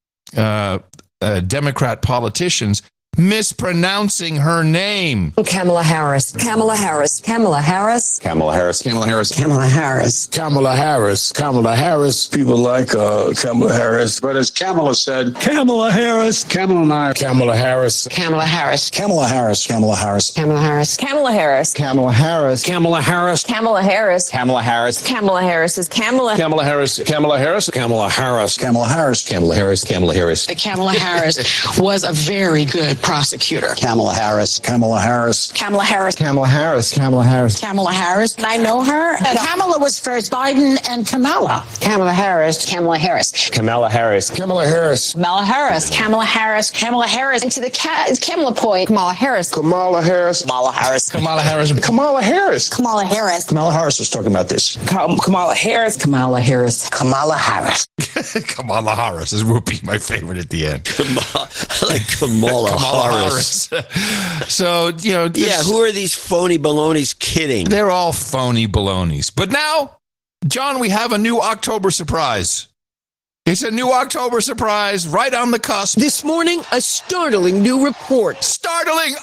Democrat politicians mispronouncing her name. Kamala Harris. Kamala Harris. Kamala Harris. Kamala Harris. Kamala Harris. Kamala Harris. Kamala Harris. Kamala Harris. People like Kamala Harris. But as Kamala said, Kamala Harris. Kamala and I. Kamala Harris. Kamala Harris. Kamala Harris. Kamala Harris. Kamala Harris. Kamala Harris. Kamala Harris. Kamala Harris. Kamala Harris. Kamala Harris. Kamala Harris is Kamala. Kamala Harris. Kamala Harris. Kamala Harris. Kamala Harris. Kamala Harris. Kamala Harris. Kamala Harris was a very good prosecutor. Kamala Harris. Kamala Harris. Kamala Harris. Kamala Harris. Kamala Harris. Kamala Harris. I know her. Kamala was first Biden and Kamala. Kamala Harris. Kamala Harris. Kamala Harris. Kamala Harris. Kamala Harris. Kamala Harris. Kamala Harris. And to the Kamala point, Kamala Harris. Kamala Harris. Kamala Harris. Kamala Harris. Kamala Harris. Kamala Harris. Kamala Harris was talking about this. Kamala Harris. Kamala Harris. Kamala Harris. Kamala Harris is Whoopi, my favorite at the end. I like Kamala Harris. So, who are these phony balonies kidding? They're all phony balonies. But now, John, we have a new October surprise. It's a new October surprise right on the cusp. This morning, a startling new report. Startling!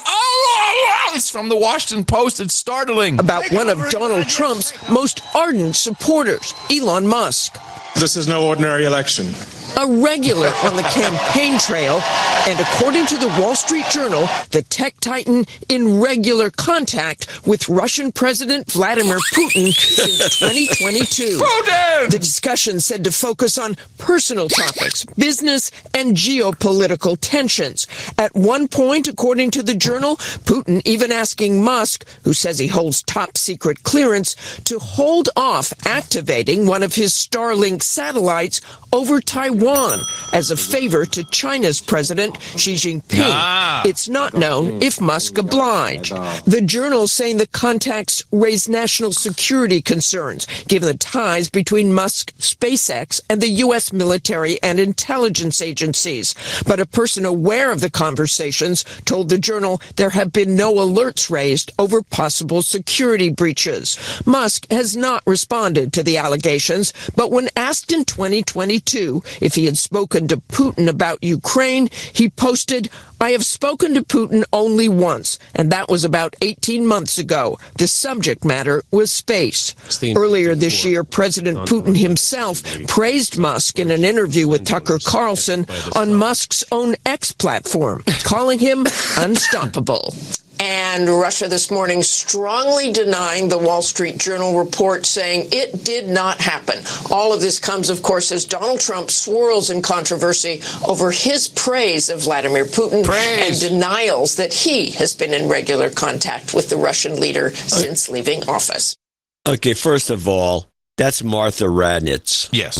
Oh, it's from the Washington Post. It's startling. About one of Donald Trump's most ardent supporters, Elon Musk. This is no ordinary election. A regular on the campaign trail, and according to the Wall Street Journal, the tech titan in regular contact with Russian President Vladimir Putin since 2022. The discussion said to focus on personal topics, business, and geopolitical tensions. At one point, according to the Journal, Putin even asking Musk, who says he holds top secret clearance, to hold off activating one of his Starlink satellites over Taiwan as a favor to China's President Xi Jinping. It's not known if Musk obliged. The Journal saying the contacts raise national security concerns, given the ties between Musk, SpaceX, and the U.S. military and intelligence agencies. But a person aware of the conversations told the Journal there have been no alerts raised over possible security breaches. Musk has not responded to the allegations, but when asked in 2022 if he had spoken to Putin about Ukraine, he posted, "I have spoken to Putin only once, and that was about 18 months ago. The subject matter was space." Earlier this year, President Putin himself praised Musk in an interview with Tucker Carlson on Musk's own X platform, calling him unstoppable. And Russia this morning strongly denying the Wall Street Journal report, saying it did not happen. All of this comes, of course, as Donald Trump swirls in controversy over his praise of Vladimir Putin and denials that he has been in regular contact with the Russian leader since leaving office. Okay, first of all, that's Martha Raddatz. Yes.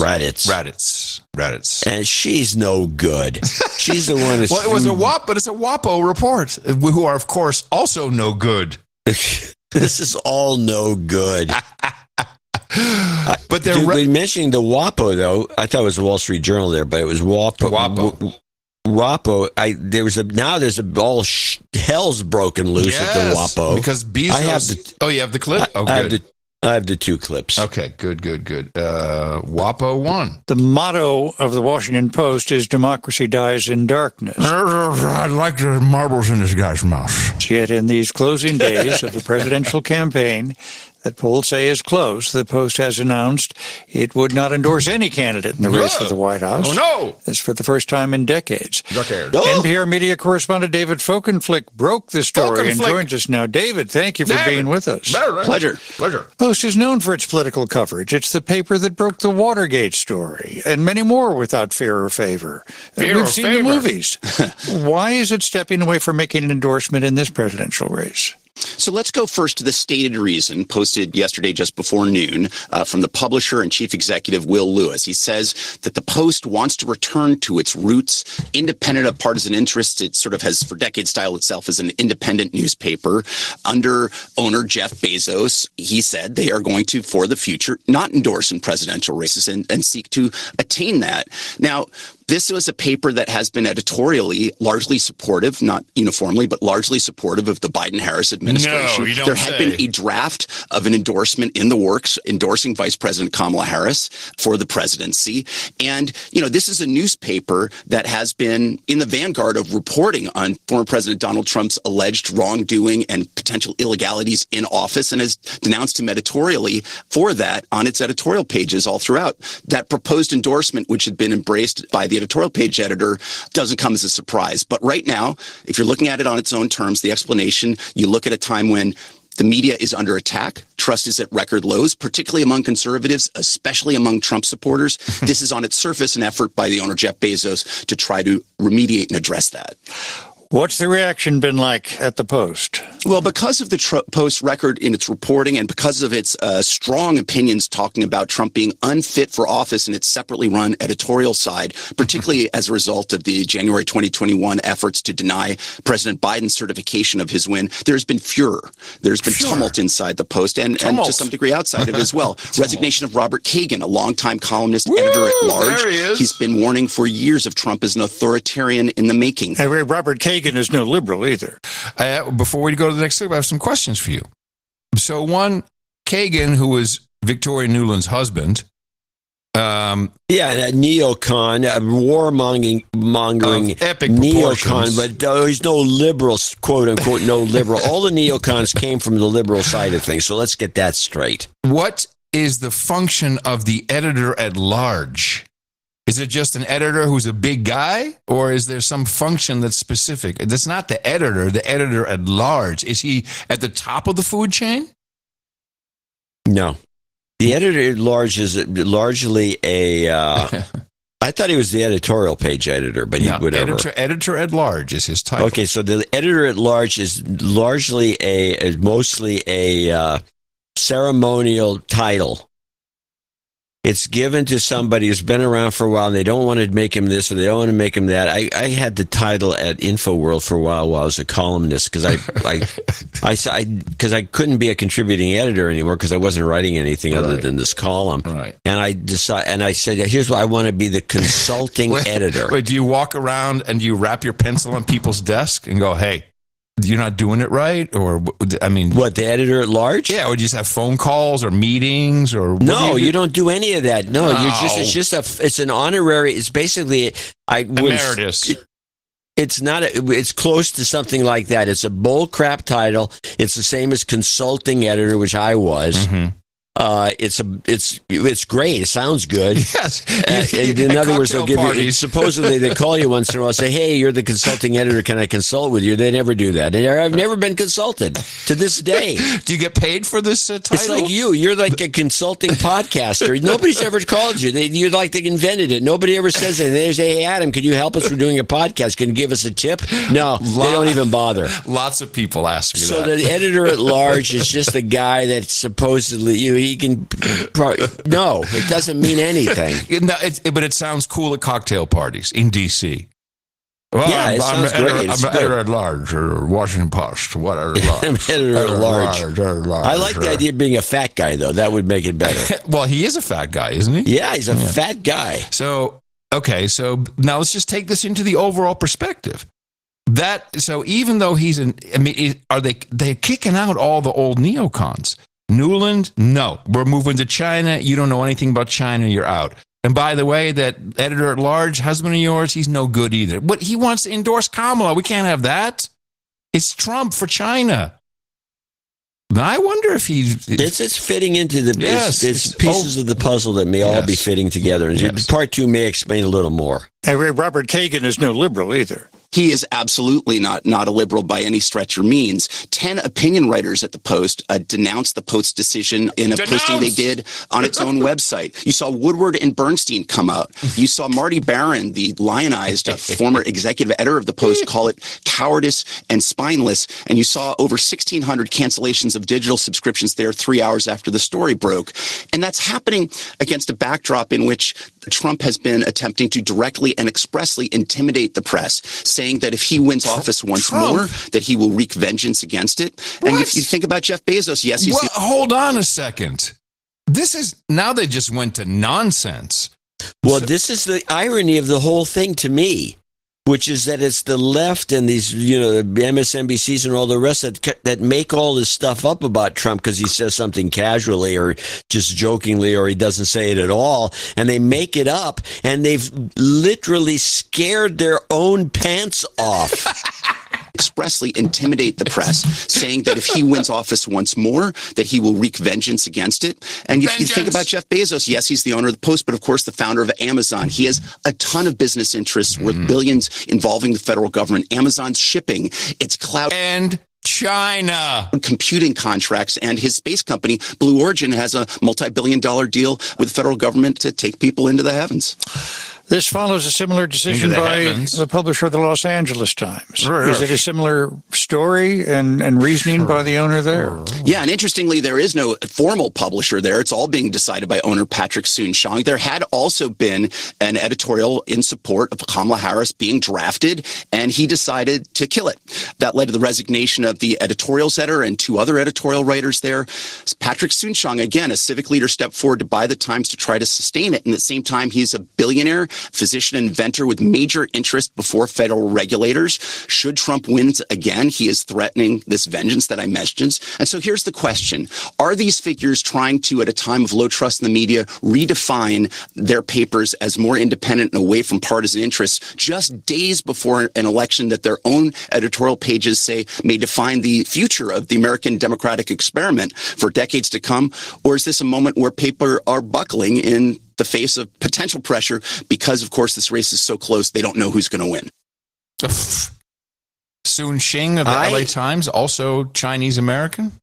Raddatz. And she's no good. She's the one that's... Well, it was but it's a WAPO report, who are, of course, also no good. This is all no good. But they're... mentioning the WAPO, though, I thought it was the Wall Street Journal there, but it was WAPO. WAPO. All hell's broken loose at the WAPO. Because Bezos... you have the clip? Oh, good. I have the two clips. Okay, good. WAPO 1. The motto of the Washington Post is democracy dies in darkness. I'd like the marbles in this guy's mouth. Yet in these closing days of the presidential campaign that polls say is close, the Post has announced it would not endorse any candidate in the race for the White House. Oh, no! That's for the first time in decades. NPR media correspondent David Folkenflik broke the story and joins us now. David, thank you for being with us. Pleasure. Post is known for its political coverage. It's the paper that broke the Watergate story, and many more without fear or favor. We've seen the movies. Why is it stepping away from making an endorsement in this presidential race? So let's go first to the stated reason posted yesterday just before noon from the publisher and chief executive Will Lewis. He says that the Post wants to return to its roots, independent of partisan interests. It sort of has for decades styled itself as an independent newspaper. Under owner Jeff Bezos, he said they are going to, for the future, not endorse in presidential races and seek to attain that. Now, this was a paper that has been editorially largely supportive, not uniformly, but largely supportive of the Biden-Harris administration. No, you don't There had been a draft of an endorsement in the works endorsing Vice President Kamala Harris for the presidency. And, this is a newspaper that has been in the vanguard of reporting on former President Donald Trump's alleged wrongdoing and potential illegalities in office and has denounced him editorially for that on its editorial pages all throughout. That proposed endorsement, which had been embraced by the editorial page editor, doesn't come as a surprise. But right now, if you're looking at it on its own terms, the explanation, you look at a time when the media is under attack. Trust is at record lows, particularly among conservatives, especially among Trump supporters. This is on its surface an effort by the owner, Jeff Bezos, to try to remediate and address that. What's the reaction been like at the Post? Well, because of the Post record in its reporting and because of its strong opinions talking about Trump being unfit for office in its separately run editorial side, particularly as a result of the January 2021 efforts to deny President Biden's certification of his win, there's been furor. There's been tumult inside the Post and to some degree outside it as well. Resignation of Robert Kagan, a longtime columnist, editor at large. There he is. He's been warning for years of Trump as an authoritarian in the making. Hey, Robert Kagan is no liberal either. Before we go to the next clip, I have some questions for you. So one, Kagan, who was Victoria Nuland's husband. That neocon, warmongering epic neocon, but he's no liberal, quote unquote, no liberal. All the neocons came from the liberal side of things. So let's get that straight. What is the function of the editor at large? Is it just an editor who's a big guy, or is there some function that's specific? That's not the editor at large. Is he at the top of the food chain? No. The editor at large is largely I thought he was the editorial page editor, but whatever. Editor at large is his title. Okay, so the editor at large is mostly a ceremonial title. It's given to somebody who's been around for a while, and they don't want to make him this or they don't want to make him that. I had the title at InfoWorld for a while I was a columnist because I couldn't be a contributing editor anymore because I wasn't writing anything other than this column. Right. And I said, here's what I want to be, the consulting editor. Wait, do you walk around and do you wrap your pencil on people's desk and go, hey, you're not doing it right? Or, I mean... What, the editor at large? Yeah, or do you just have phone calls or meetings? Or No, you don't do any of that. No, it's an honorary, it's basically... Emeritus. It's not, it's close to something like that. It's a bull crap title. It's the same as consulting editor, which I was. Mm-hmm. It's great. It sounds good. Yes. In other words, they'll give you, supposedly they call you once in a while, say, hey, you're the consulting editor. Can I consult with you? They never do that. I've never been consulted to this day. Do you get paid for this title? It's like you're like a consulting podcaster. Nobody's ever called you. You're like they invented it. Nobody ever says anything. They say, hey, Adam, could you help us? We're doing a podcast. Can you give us a tip? No, they don't even bother. Lots of people ask me that. So the editor at large is just a guy that supposedly he can no, it doesn't mean anything. But it sounds cool at cocktail parties in D.C. Well, yeah, I'm editor at large, or Washington Post, whatever. I'm editor at large. I like the idea of being a fat guy, though. That would make it better. Well, he is a fat guy, isn't he? Yeah, he's a fat guy. So now let's just take this into the overall perspective. So even though they're kicking out all the old neocons. Nuland, no. We're moving to China. You don't know anything about China. You're out. And by the way, that editor at large, husband of yours, he's no good either. But he wants to endorse Kamala. We can't have that. It's Trump for China. I wonder if it's fitting into the it's pieces of the puzzle that may all be fitting together. And part two may explain a little more. Hey, Robert Kagan is no liberal either. He is absolutely not a liberal by any stretch or means. 10 opinion writers at the Post denounced the Post's decision in a posting they did on its own website. You saw Woodward and Bernstein come out. You saw Marty Barron, the lionized former executive editor of the Post, call it cowardice and spineless. And you saw over 1,600 cancellations of digital subscriptions there 3 hours after the story broke. And that's happening against a backdrop in which Trump has been attempting to directly and expressly intimidate the press, saying that if he wins office once more, that he will wreak vengeance against it. And if you think about Jeff Bezos, yes, he's... Hold on a second. This is... Now they just went to nonsense. Well, this is the irony of the whole thing to me, which is that it's the left and these, the MSNBCs and all the rest that make all this stuff up about Trump because he says something casually or just jokingly or he doesn't say it at all. And they make it up and they've literally scared their own pants off. Expressly intimidate the press, saying that if he wins office once more, that he will wreak vengeance against it. And if you think about Jeff Bezos, yes, he's the owner of the Post, but of course the founder of Amazon. He has a ton of business interests worth billions involving the federal government. Amazon's shipping, its cloud and China computing contracts, and his space company, Blue Origin, has a multi-billion-dollar deal with the federal government to take people into the heavens. This follows a similar decision by the publisher of the Los Angeles Times. Is it a similar story and reasoning by the owner there? Yeah, and interestingly, there is no formal publisher there. It's all being decided by owner Patrick Soon-Shiong. There had also been an editorial in support of Kamala Harris being drafted, and he decided to kill it. That led to the resignation of the editorials editor and 2 other editorial writers there. Patrick Soon-Shiong, again, a civic leader, stepped forward to buy the Times to try to sustain it. And at the same time, he's a billionaire, physician and inventor with major interest before federal regulators. Should Trump win again, he is threatening this vengeance that I mentioned. And so here's the question. Are these figures trying to, at a time of low trust in the media, redefine their papers as more independent and away from partisan interests just days before an election that their own editorial pages say may define the future of the American democratic experiment for decades to come? Or is this a moment where people are buckling in the face of potential pressure because, of course, this race is so close, they don't know who's going to win? Soon-Shiong of the LA Times, also Chinese-American?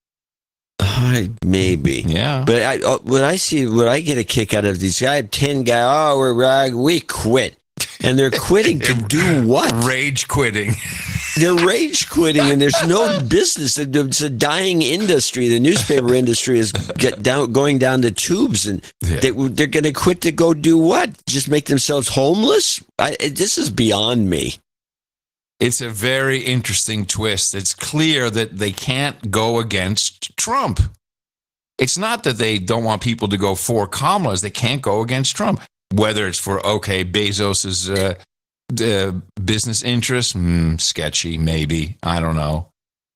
Maybe. Yeah. But when I get a kick out of these guys, 10 guys, we quit. And they're quitting to do what? Rage quitting. They're rage quitting, and there's no business. It's a dying industry. The newspaper industry is going down the tubes, and they're going to quit to go do what? Just make themselves homeless? This is beyond me. It's a very interesting twist. It's clear that they can't go against Trump. It's not that they don't want people to go for Kamala. They can't go against Trump. Whether it's for, Bezos's business interests, sketchy, maybe. I don't know.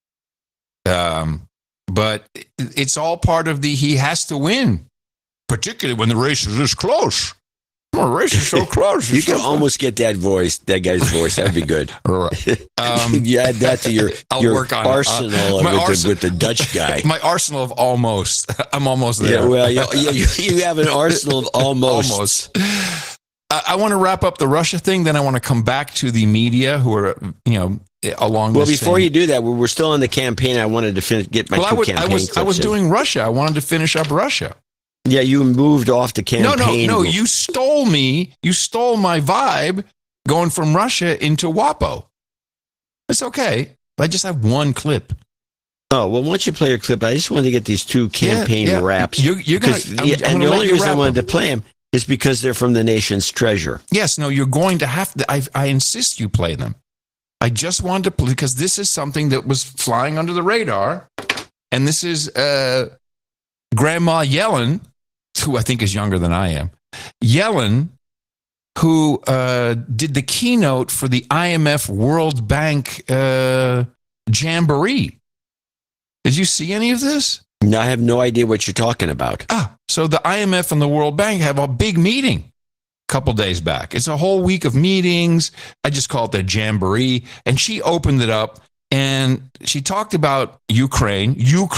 But it's all part of he has to win, particularly when the race is this close. The race is so close. You can almost get that guy's voice. That'd be good. You add that to your arsenal with the Dutch guy. My arsenal of almost. I'm almost there. Yeah, well, you have an arsenal of almost. I want to wrap up the Russia thing. Then I want to come back to the media who are, along. Well, before you do that, we're still on the campaign. I wanted to get my campaign. I was doing Russia. I wanted to finish up Russia. Yeah, you moved off the campaign. No, you stole me. You stole my vibe going from Russia into WAPO. It's okay. I just have one clip. Oh, well, once you play your clip, I just wanted to get these 2 campaign raps. You're gonna, and the only reason I wanted to play them is because they're from the nation's treasure. Yes, no, you're going to have to. I insist you play them. I just wanted to play because this is something that was flying under the radar. And this is Grandma Yellen, who I think is younger than I am. Yellen, who did the keynote for the IMF World Bank Jamboree. Did you see any of this? No, I have no idea what you're talking about. So the IMF and the World Bank have a big meeting a couple days back. It's a whole week of meetings. I just call it the Jamboree. And she opened it up and she talked about Ukraine.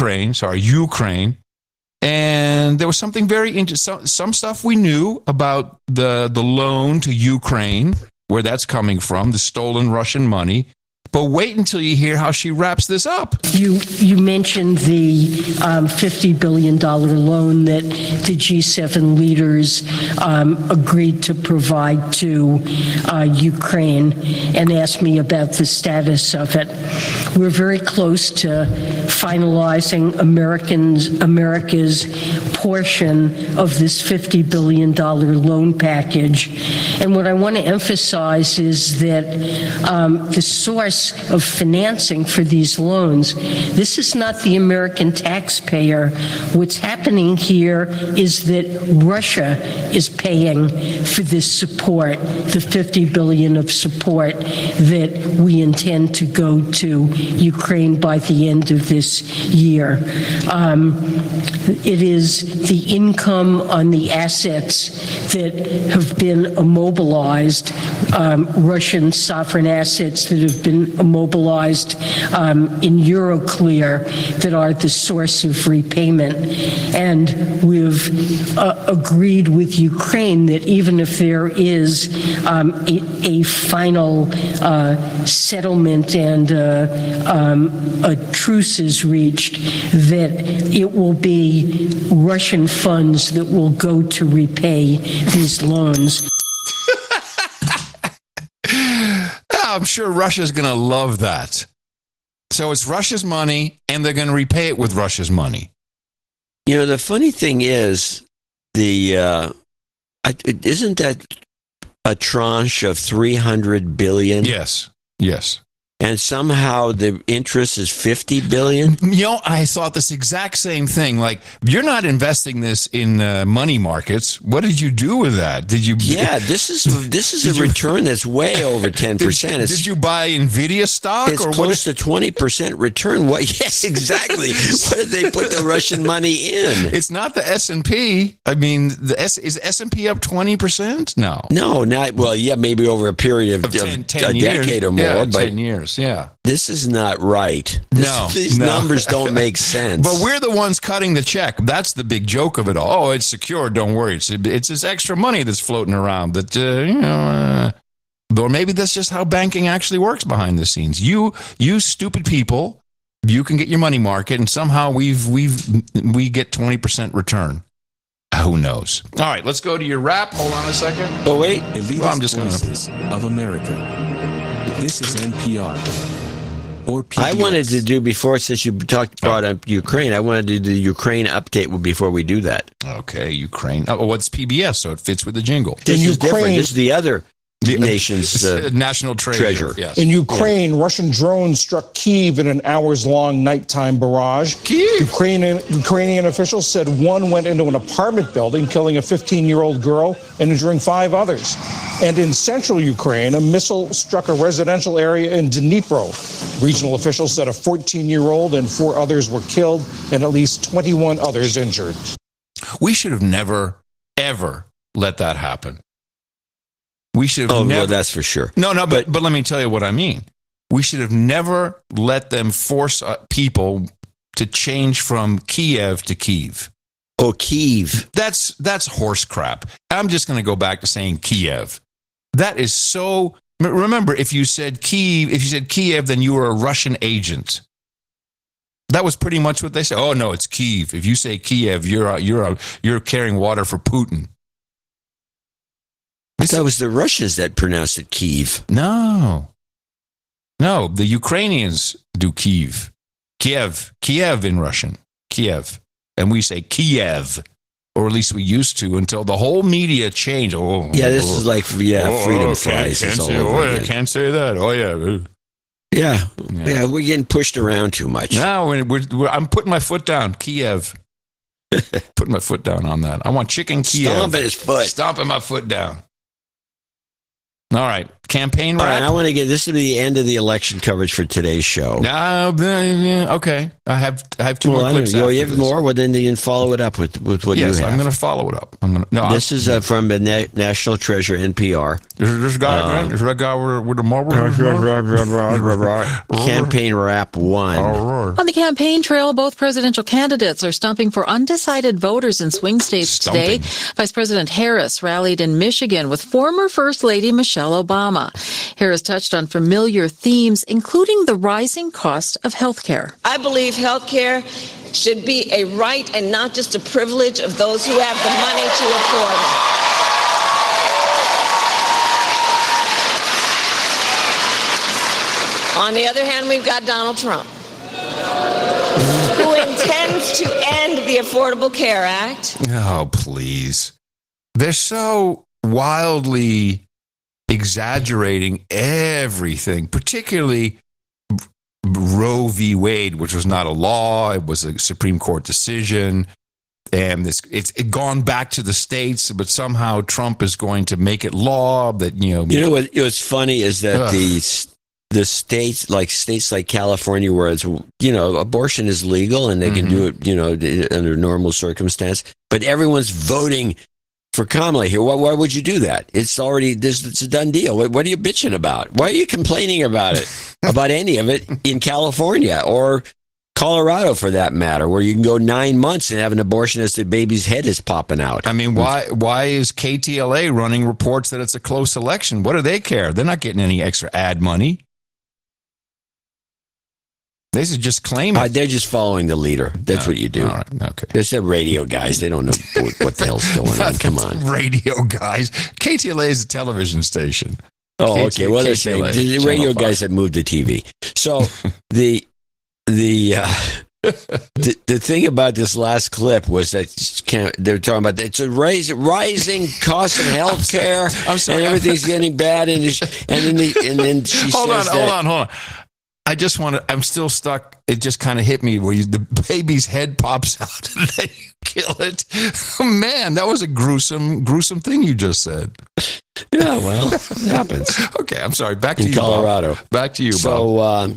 And there was something very interesting. Some stuff we knew about the loan to Ukraine, where that's coming from, the stolen Russian money. But wait until you hear how she wraps this up. You mentioned the $50 billion loan that the G7 leaders agreed to provide to Ukraine and asked me about the status of it. We're very close to finalizing America's portion of this $50 billion loan package. And what I want to emphasize is that the source of financing for these loans, this is not the American taxpayer. What's happening here is that Russia is paying for this support, the $50 billion of support that we intend to go to Ukraine by the end of this year. It is the income on the assets that have been immobilized, Russian sovereign assets that have been immobilized in Euroclear that are the source of repayment. And we've agreed with Ukraine that even if there is a final settlement and a truce is reached, that it will be Russian funds that will go to repay these loans. I'm sure Russia's going to love that. So it's Russia's money, and they're going to repay it with Russia's money. You know, the funny thing is, isn't that a tranche of $300 billion? Yes. And somehow the interest is $50 billion? You know, I thought this exact same thing. Like, you're not investing this in money markets. What did you do with that? Did you? Yeah, this is a return that's way over 10%. Did you buy NVIDIA stock? It's close to 20% return. What? Yes, exactly. What did they put the Russian money in? It's not the S&P. I mean, is S&P up 20%? No, not well. Yeah, maybe over a period of 10 a years. decade or more. Yeah, but 10 years. Yeah. This is not right. These No. numbers don't make sense. But we're the ones cutting the check. That's the big joke of it all. Oh, it's secure. Don't worry. It's this extra money that's floating around that, or maybe that's just how banking actually works behind the scenes. You stupid people, you can get your money market, and somehow we get 20% return. Who knows? All right, let's go to your wrap. Hold on a second. Oh, wait. Well, I'm just going to of America. This is NPR. Or PBS. I wanted to do before, since you brought up Ukraine, I wanted to do the Ukraine update before we do that. Okay, Ukraine. Oh, what's PBS? So it fits with the jingle. This is different. This is the other nation's national treasure. Yes. In Ukraine, Russian drones struck Kyiv in an hours-long nighttime barrage. Ukrainian officials said one went into an apartment building, killing a 15-year-old girl and injuring 5 others. And in central Ukraine, a missile struck a residential area in Dnipro. Regional officials said a 14-year-old and 4 others were killed and at least 21 others injured. We should have never, ever let that happen. We should have never. Well, that's for sure. No, but let me tell you what I mean. We should have never let them force people to change from Kiev to Kyiv. Oh, Kyiv. That's horse crap. I'm just going to go back to saying Kiev. That is so. Remember, if you said Kiev, then you were a Russian agent. That was pretty much what they said. Oh no, it's Kyiv. If you say Kiev, you're carrying water for Putin. That was the Russians that pronounced it Kyiv. No, the Ukrainians do Kyiv in Russian, Kiev, and we say Kiev, or at least we used to until the whole media changed. This is like freedom fries. I can't say that. Oh yeah. Yeah, we're getting pushed around too much. No, I'm putting my foot down. Kiev. Putting my foot down on that. I want chicken Kiev. Stomping his foot. Stomping my foot down. All right. Campaign wrap. All right, I want to get this to be the end of the election coverage for today's show. Okay. I have 2 more clips. You have more? Well, then you can follow it up with what you have. Yes, I'm going to follow it up. This is from the National Treasure, NPR. This guy with the marble. Campaign wrap 1. On the campaign trail, both presidential candidates are stumping for undecided voters in swing states today. Vice President Harris rallied in Michigan with former First Lady Michelle Obama. Obama. Harris touched on familiar themes, including the rising cost of health care. I believe health care should be a right and not just a privilege of those who have the money to afford it. On the other hand, we've got Donald Trump, who intends to end the Affordable Care Act. Oh, please. They're so wildly exaggerating everything, particularly Roe v. Wade, which was not a law. It was a Supreme Court decision. And it's gone back to the states, but somehow Trump is going to make it law that, You know what's funny is that the states like California, where it's, abortion is legal and they can do it, under normal circumstance, but everyone's voting for Kamala here. Why would you do that? It's already it's a done deal. What are you bitching about? Why are you complaining about it? About any of it in California or Colorado, for that matter, where you can go 9 months and have an abortion as the baby's head is popping out. I mean, why is KTLA running reports that it's a close election? What do they care? They're not getting any extra ad money. They should just claim it. They're just following the leader. That's what you do. All right, okay. They're the radio guys. They don't know what the hell's going on. Come on. Radio guys. KTLA is a television station. Oh, okay. Well, they're saying the radio guys that moved to TV. So the thing about this last clip was that they're talking about it's a rising cost of health care. I'm sorry, and everything's getting bad, and then she hold says on. I just want to. I'm still stuck. It just kind of hit me where the baby's head pops out and then you kill it. Oh, man, that was a gruesome thing you just said. Yeah, well, it happens. Okay, I'm sorry. Back to in you, Colorado. Bob. Back to you, Bob. So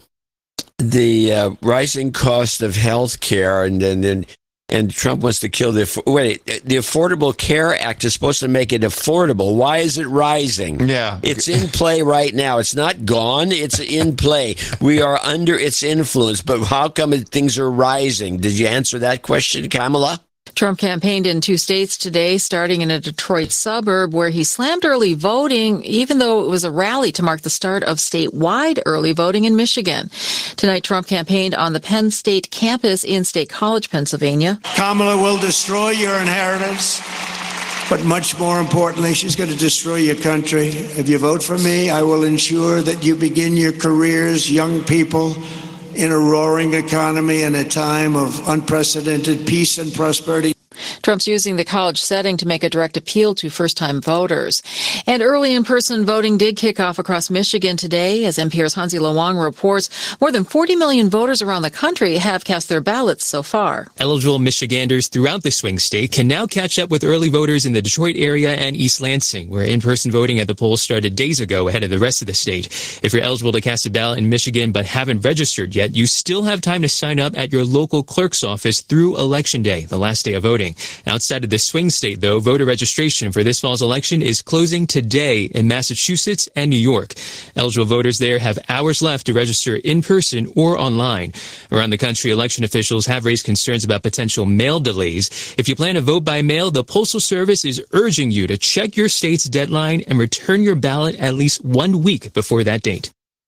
the rising cost of health care, and Trump wants to kill the Affordable Care Act is supposed to make it affordable. Why is it rising? Yeah. It's in play right now. It's not gone. It's in play. We are under its influence. But how come things are rising? Did you answer that question, Kamala? Trump campaigned in 2 states today, starting in a Detroit suburb where he slammed early voting, even though it was a rally to mark the start of statewide early voting in Michigan. Tonight, Trump campaigned on the Penn State campus in State College, Pennsylvania. Kamala will destroy your inheritance, but much more importantly, she's going to destroy your country. If you vote for me, I will ensure that you begin your careers, young people, in a roaring economy in a time of unprecedented peace and prosperity. Trump's using the college setting to make a direct appeal to first-time voters. And early in-person voting did kick off across Michigan today. As NPR's Hansi Lawang reports, more than 40 million voters around the country have cast their ballots so far. Eligible Michiganders throughout the swing state can now catch up with early voters in the Detroit area and East Lansing, where in-person voting at the polls started days ago ahead of the rest of the state. If you're eligible to cast a ballot in Michigan but haven't registered yet, you still have time to sign up at your local clerk's office through Election Day, the last day of voting. Outside of the swing state, though, voter registration for this fall's election is closing today in Massachusetts and New York. Eligible voters there have hours left to register in person or online. Around the country, election officials have raised concerns about potential mail delays. If you plan to vote by mail, the Postal Service is urging you to check your state's deadline and return your ballot at least 1 week before that date.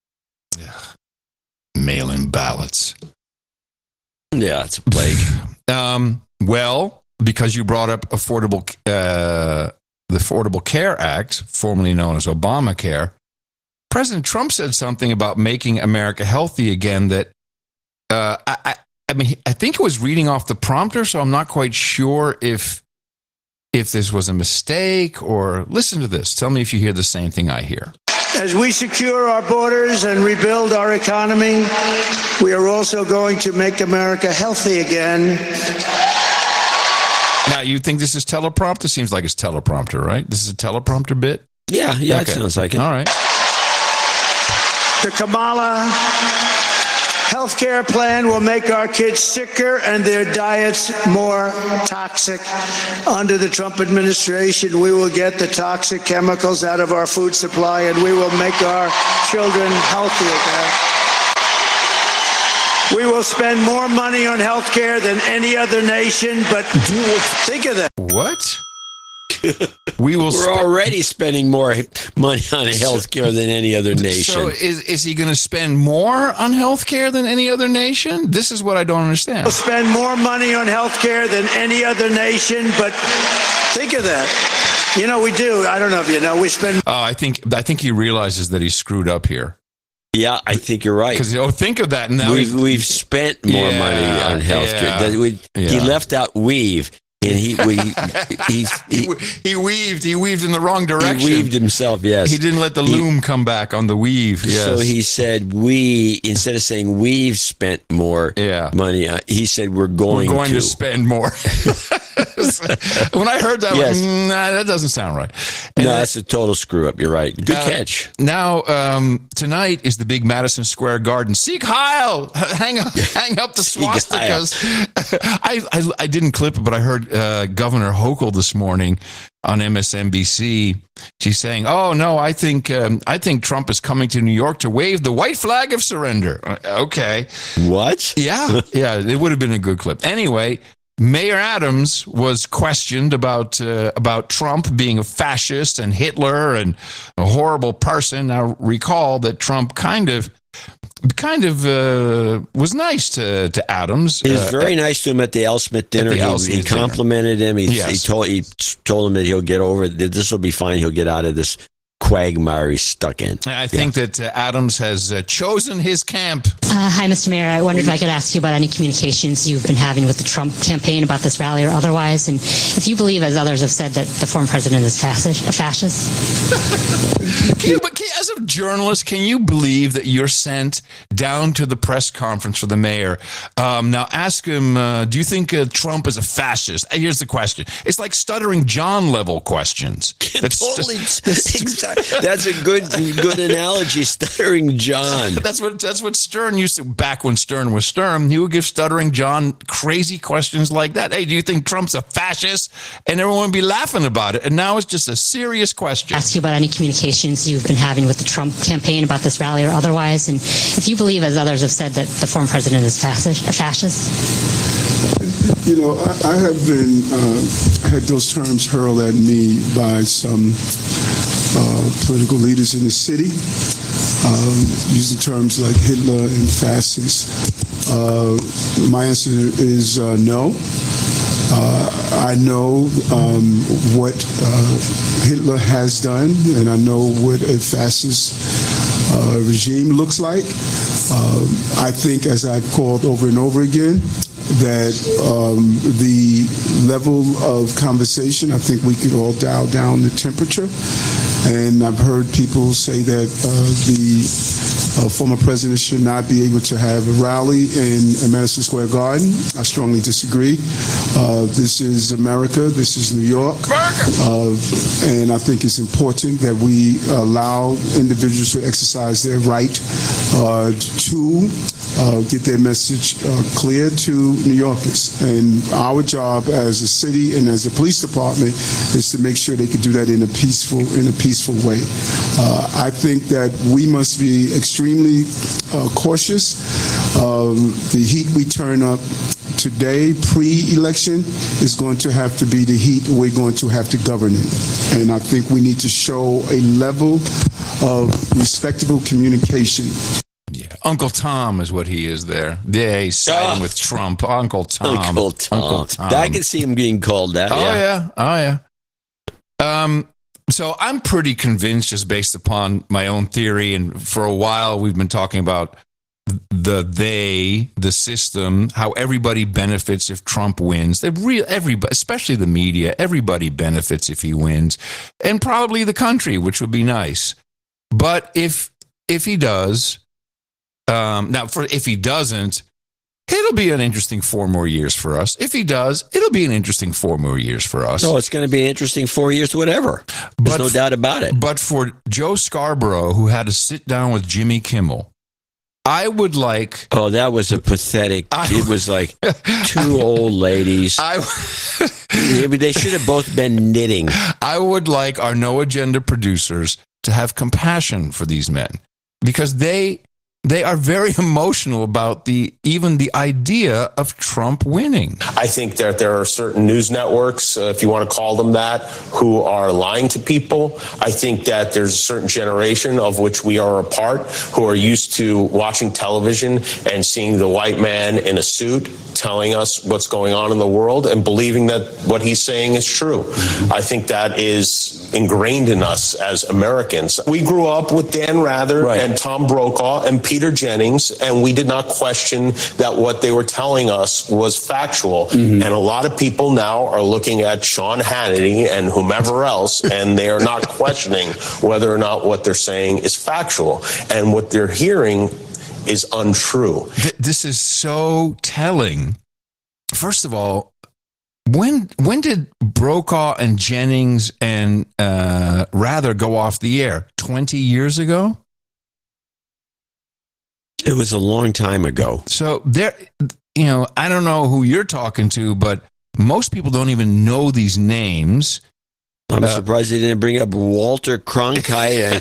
Mail-in ballots. Yeah, it's a plague. Well, because you brought up the Affordable Care Act, formerly known as Obamacare, President Trump said something about making America healthy again that I think it was reading off the prompter, so I'm not quite sure if this was a mistake or listen to this. Tell me if you hear the same thing I hear. As we secure our borders and rebuild our economy, we are also going to make America healthy again. Now, you think this is teleprompter? Seems like it's teleprompter, right? This is a teleprompter bit? Yeah, okay. It sounds like it. All right. The Kamala healthcare plan will make our kids sicker and their diets more toxic. Under the Trump administration, we will get the toxic chemicals out of our food supply and we will make our children healthy again. We will spend more money on health care than any other nation, but think of that. What? We will. We're already spending more money on health care than any other nation. So is he going to spend more on health care than any other nation? This is what I don't understand. We'll spend more money on health care than any other nation, but think of that. You know, we do. I don't know if you know. We spend. I think he realizes that he screwed up here. Yeah, I think you're right. Because think of that. Now we've spent more money on health care. He left out weave. And he weaved in the wrong direction. He weaved himself, yes. He didn't let the loom come back on the weave. Yes. So he said instead of saying we've spent more money, he said we're going to spend more. When I heard that, yes. That doesn't sound right. And that's a total screw up. You're right. Good catch. Now, tonight is the big Madison Square Garden. Sieg Heil! Hang up the swastikas. I didn't clip it, but I heard Governor Hochul this morning on MSNBC. She's saying, "Oh no, I think Trump is coming to New York to wave the white flag of surrender." Okay, what? Yeah, it would have been a good clip. Anyway, Mayor Adams was questioned about Trump being a fascist and Hitler and a horrible person. Now recall that Trump kind of was nice to Adams. He was very nice to him at the Elspeth dinner. He complimented him. He told him that he'll get over it. This will be fine. He'll get out of this quagmire he's stuck in. I think that Adams has chosen his camp. Hi, Mr. Mayor. I wondered if I could ask you about any communications you've been having with the Trump campaign about this rally or otherwise, and if you believe, as others have said, that the former president is a fascist. As a journalist, can you believe that you're sent down to the press conference for the mayor? Now ask him, do you think Trump is a fascist? Here's the question. It's like Stuttering John level questions. Totally. That's a good analogy, Stuttering John. That's what Stern used to, back when Stern was Stern, he would give Stuttering John crazy questions like that. Hey, do you think Trump's a fascist? And everyone would be laughing about it. And now it's just a serious question. Ask you about any communications you've been having with the Trump campaign about this rally or otherwise, and if you believe, as others have said, that the former president is a fascist. You know, I have been had those terms hurled at me by some political leaders in the city, using terms like Hitler and fascist. My answer is no. I know what Hitler has done, and I know what a fascist regime looks like. I think, as I've called over and over again, that the level of conversation, I think we could all dial down the temperature. And I've heard people say that the former president should not be able to have a rally in Madison Square Garden. I strongly disagree. This is America. This is New York. And I think it's important that we allow individuals to exercise their right to get their message clear to New Yorkers. And our job as a city and as a police department is to make sure they can do that in a peaceful way. I think that we must be extremely cautious. The heat we turn up today, pre-election, is going to have to be the heat we're going to have to govern in. And I think we need to show a level of respectable communication. Yeah, Uncle Tom is what he is there. Yeah, he's siding with Trump. Uncle Tom. Uncle Tom. I can see him being called that. Oh yeah. So I'm pretty convinced, just based upon my own theory, and for a while we've been talking about the system, how everybody benefits if Trump wins. Everybody, especially the media, everybody benefits if he wins, and probably the country, which would be nice. But if he does, if he doesn't, it'll be an interesting 4 more years for us. If he does, it'll be an interesting 4 more years for us. No, it's going to be an interesting 4 years, whatever. There's no doubt about it. But for Joe Scarborough, who had to sit down with Jimmy Kimmel, I would like... Oh, that was a pathetic... It was like 2 old ladies. They should have both been knitting. I would like our No Agenda producers to have compassion for these men, because they they are very emotional about even the idea of Trump winning. I think that there are certain news networks, if you want to call them that, who are lying to people. I think that there's a certain generation of which we are a part who are used to watching television and seeing the white man in a suit telling us what's going on in the world and believing that what he's saying is true. I think that is ingrained in us as Americans. We grew up with Dan Rather and Tom Brokaw and Peter Jennings, and we did not question that what they were telling us was factual. And a lot of people now are looking at Sean Hannity and whomever else, and they are not questioning whether or not what they're saying is factual. And what they're hearing is untrue. This is so telling. First of all, when did Brokaw and Jennings and Rather go off the air? 20 years ago? It was a long time ago. So I don't know who you're talking to, but most people don't even know these names. I'm surprised they didn't bring up Walter Cronkite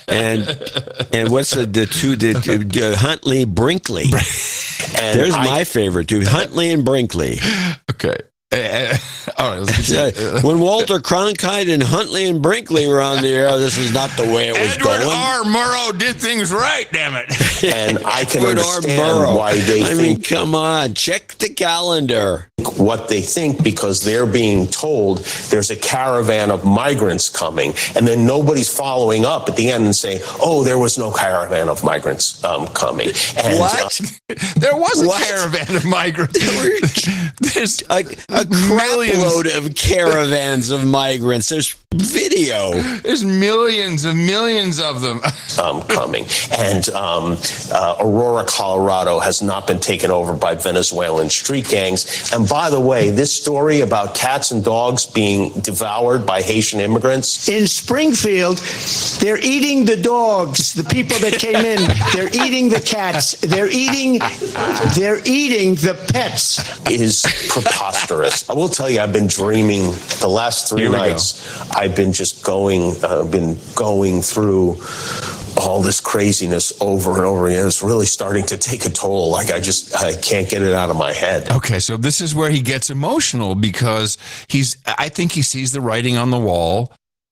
and what's the Huntley Brinkley. And there's my favorite too, Huntley and Brinkley. Okay. All right. When Walter Cronkite and Huntley and Brinkley were on the air, this is not the way it was going. Edward R. Murrow did things right, damn it. And I can understand why they think. I mean, come on, check the calendar. What they think, because they're being told there's a caravan of migrants coming, and then nobody's following up at the end and saying, "Oh, there was no caravan of migrants coming." And, what? There was a caravan of migrants. There's a crapload of caravans of migrants. There's video. There's millions of them coming, and Aurora, Colorado, has not been taken over by Venezuelan street gangs. And by the way, this story about cats and dogs being devoured by Haitian immigrants. In Springfield, they're eating the dogs, the people that came in. They're eating the cats. They're eating the pets. Is preposterous. I will tell you, I've been dreaming the last 3 nights. I've been just going through all this craziness over and over again. It's really starting to take a toll. Like I can't get it out of my head. Okay, so this is where he gets emotional because I think he sees the writing on the wall,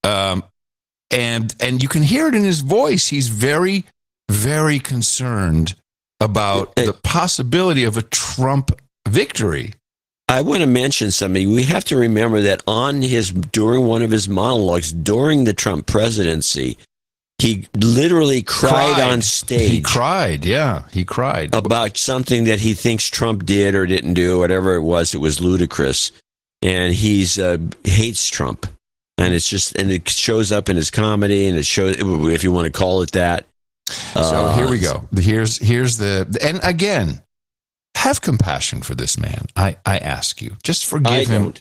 and you can hear it in his voice. He's very, very concerned about the possibility of a Trump victory. I want to mention something. We have to remember that during one of his monologues during the Trump presidency, he literally cried on stage. He cried, yeah. He cried. About something that he thinks Trump did or didn't do, whatever it was ludicrous. And he's hates Trump. And it shows up in his comedy, and it shows, if you want to call it that. So here we go. Here's and again, have compassion for this man. I ask you. Just forgive him.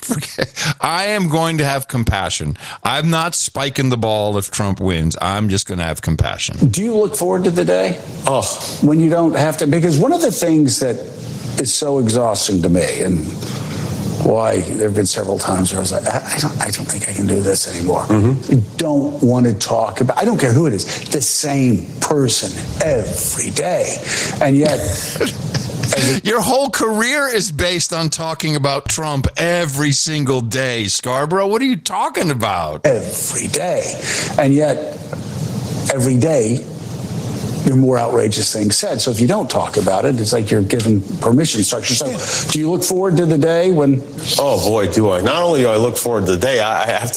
I am going to have compassion. I'm not spiking the ball if Trump wins. I'm just going to have compassion. Do you look forward to the day? When you don't have to? Because one of the things that is so exhausting to me, and why there have been several times where I was like, I don't think I can do this anymore. I don't want to talk about, I don't care who it is, the same person every day. And yet... Your whole career is based on talking about Trump every single day, Scarborough. What are you talking about? Every day. And yet, every day, there are more outrageous things said. So if you don't talk about it, it's like you're given permission to start yourself. Do you look forward to the day when... Oh, boy, do I. Not only do I look forward to the day,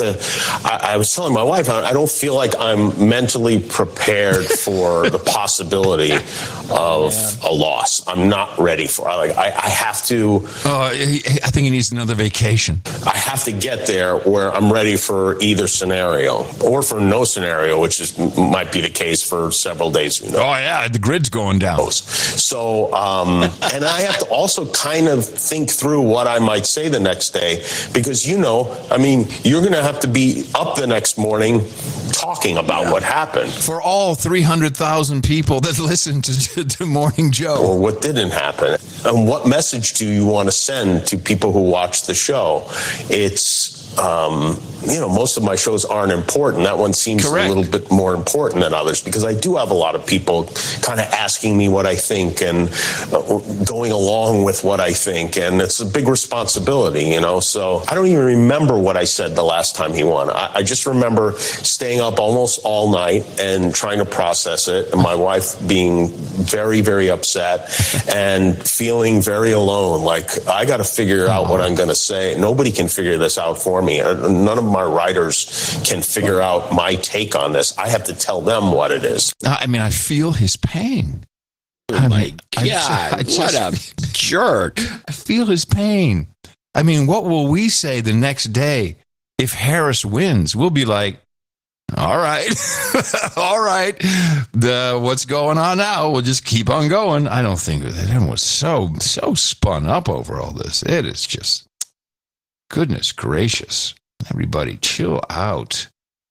I was telling my wife, I don't feel like I'm mentally prepared for the possibility of a loss. I'm not ready for it. I have to... I think he needs another vacation. I have to get there where I'm ready for either scenario or for no scenario, which might be the case for several days. Oh, yeah, the grid's going down. So, and I have to also kind of think through what I might say the next day, because, you're going to have to be up the next morning talking about what happened. For all 300,000 people that listen to Morning Joe. Or what didn't happen. And what message do you want to send to people who watch the show? It's... most of my shows aren't important. That one seems a little bit more important than others because I do have a lot of people kind of asking me what I think and going along with what I think. And it's a big responsibility, So I don't even remember what I said the last time he won. I just remember staying up almost all night and trying to process it. And my wife being very, very upset and feeling very alone. Like, I got to figure out what I'm going to say. Nobody can figure this out for me. None of my writers can figure out my take on this. I have to tell them what it is. I feel his pain. Oh my God, what a jerk. I feel his pain. What will we say the next day if Harris wins? We'll be like, all right, all right. What's going on now? We'll just keep on going. I don't think that everyone was so spun up over all this. It is just, goodness gracious. Everybody chill out.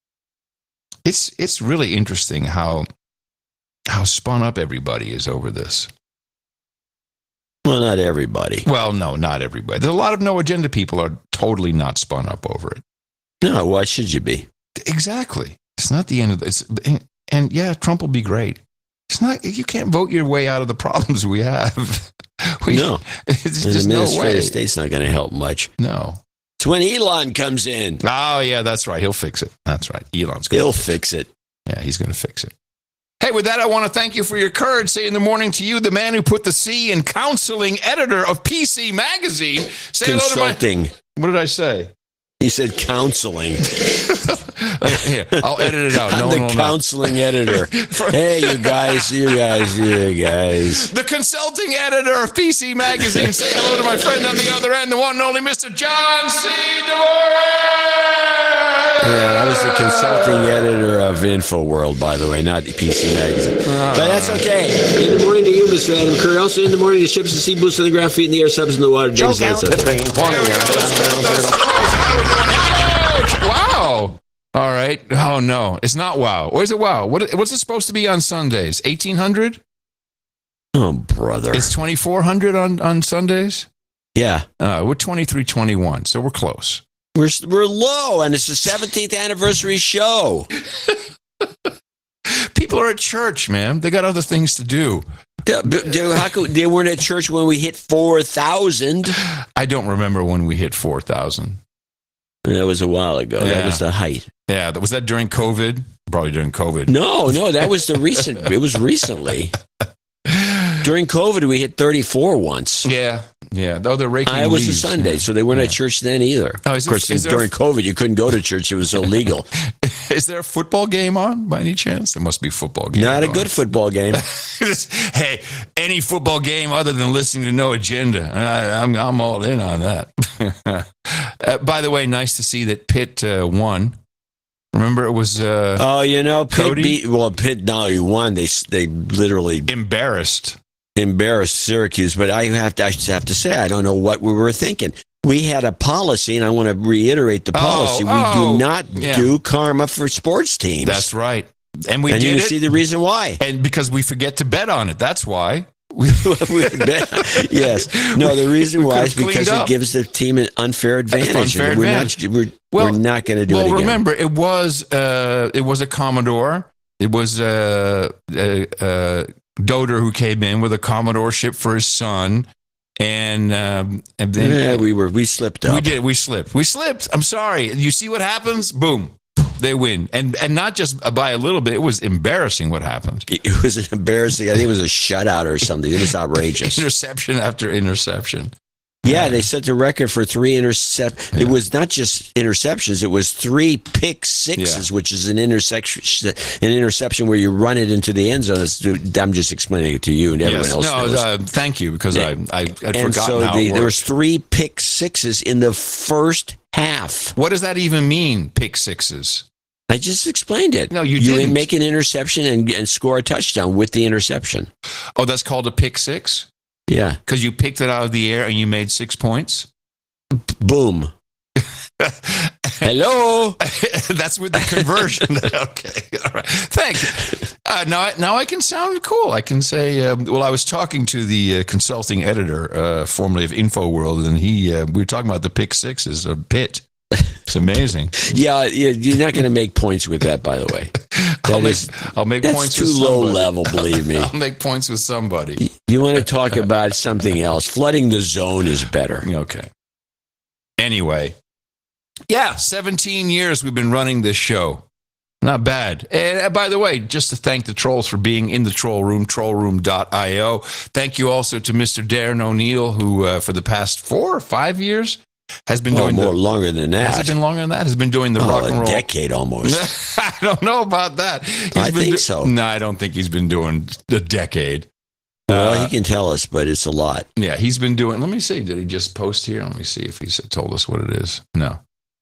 It's really interesting how spun up everybody is over this. Well, not everybody. Well, no, not everybody. There's a lot of no agenda people are totally not spun up over it. No, why should you be? Exactly. It's not the end of this. And yeah, Trump will be great. It's not. You can't vote your way out of the problems we have. No. It's the just no Administrative way. State's not going to help much. No. It's when Elon comes in. Oh, yeah, that's right. He'll fix it. That's right. He'll fix it. Yeah, he's going to fix it. Hey, with that, I want to thank you for your courage. Say in the morning to you, the man who put the C in counseling editor of PC Magazine. Say Consulting. hello to my... What did I say? He said counseling. Here, I'll edit it out. I'm the counseling editor. Hey, you guys. The consulting editor of PC Magazine. Say hello to my friend on the other end, the one and only Mr. John C. DeVore. Yeah, I was the consulting editor of InfoWorld, by the way, not PC Magazine. But that's okay. In the morning to you, Mr. Adam Curry. Also in the morning, the ships and sea boosts on the ground, feet in the air, subs in the water. Wow. All right. Oh, no. It's not wow. Or is it wow? What's it supposed to be on Sundays? 1800? Oh, brother. It's 2400 on Sundays? Yeah. We're 2321, so we're close. We're low, and it's the 17th anniversary show. People are at church, man. They got other things to do. How come they weren't at church when we hit 4,000? I don't remember when we hit 4,000. That was a while ago. Yeah. That was the height. Yeah, was that during COVID? Probably during COVID. No, that was the recent. It was recently. During COVID, we hit 34 once. Yeah. Though they're raking It was leaves. a Sunday, so they weren't at church then either. Oh, of course, during COVID, you couldn't go to church. It was illegal. Is there a football game on by any chance? There must be a football game. Not a good football game. Hey, any football game other than listening to No Agenda. I'm all in on that. By the way, nice to see that Pitt won. Remember, it was Pitt Pitt not only won, they literally embarrassed Syracuse. But I have to say, I don't know what we were thinking. We had a policy, and I want to reiterate the policy. We do not do karma for sports teams. That's right. And we did you it. See the reason why. And because we forget to bet on it. That's why. Yes. No, the reason why is because it gives the team an unfair advantage. We're not going to do it again. Well, remember, it was a Commodore. It was a Doder who came in with a Commodore ship for his son. And then we slipped up. We slipped. I'm sorry. You see what happens? Boom. They win. And not just by a little bit. It was embarrassing what happened. It was embarrassing. I think it was a shutout or something. It was outrageous. Interception after interception. Yeah, they set the record for 3 interceptions. Yeah. It was not just interceptions. It was 3 pick sixes, which is an interception where you run it into the end zone. I'm just explaining it to you and everyone else. No, thank you, because I had forgotten how it works. There was 3 pick sixes in the first half. What does that even mean, pick sixes? I just explained it. No, you didn't. You make an interception and score a touchdown with the interception. Oh, that's called a pick six? Yeah. Because you picked it out of the air and you made 6 points? Boom. Hello. That's with the conversion. Okay. All right. Thank you. Now I can sound cool. I can say, I was talking to the consulting editor, formerly of InfoWorld, and we were talking about the pick sixes of Pitt. It's amazing. Yeah, you're not going to make points with that, by the way. I'll make that's points too with low somebody. level, believe me. I'll make points with somebody. You want to talk about something else. Flooding the zone is better. Okay. Anyway, 17 years we've been running this show. Not bad. And by the way, just to thank the trolls for being in the troll room, trollroom.io. Thank you also to Mr. Darren O'Neill, who for the past 4 or 5 years has been doing longer than that. Has it been longer than that? Has been doing the rock and roll. A decade almost. I don't know about that. I think so. No, I don't think he's been doing a decade. Well, he can tell us, but it's a lot. Yeah, he's been doing. Let me see. Did he just post here? Let me see if he's told us what it is. No.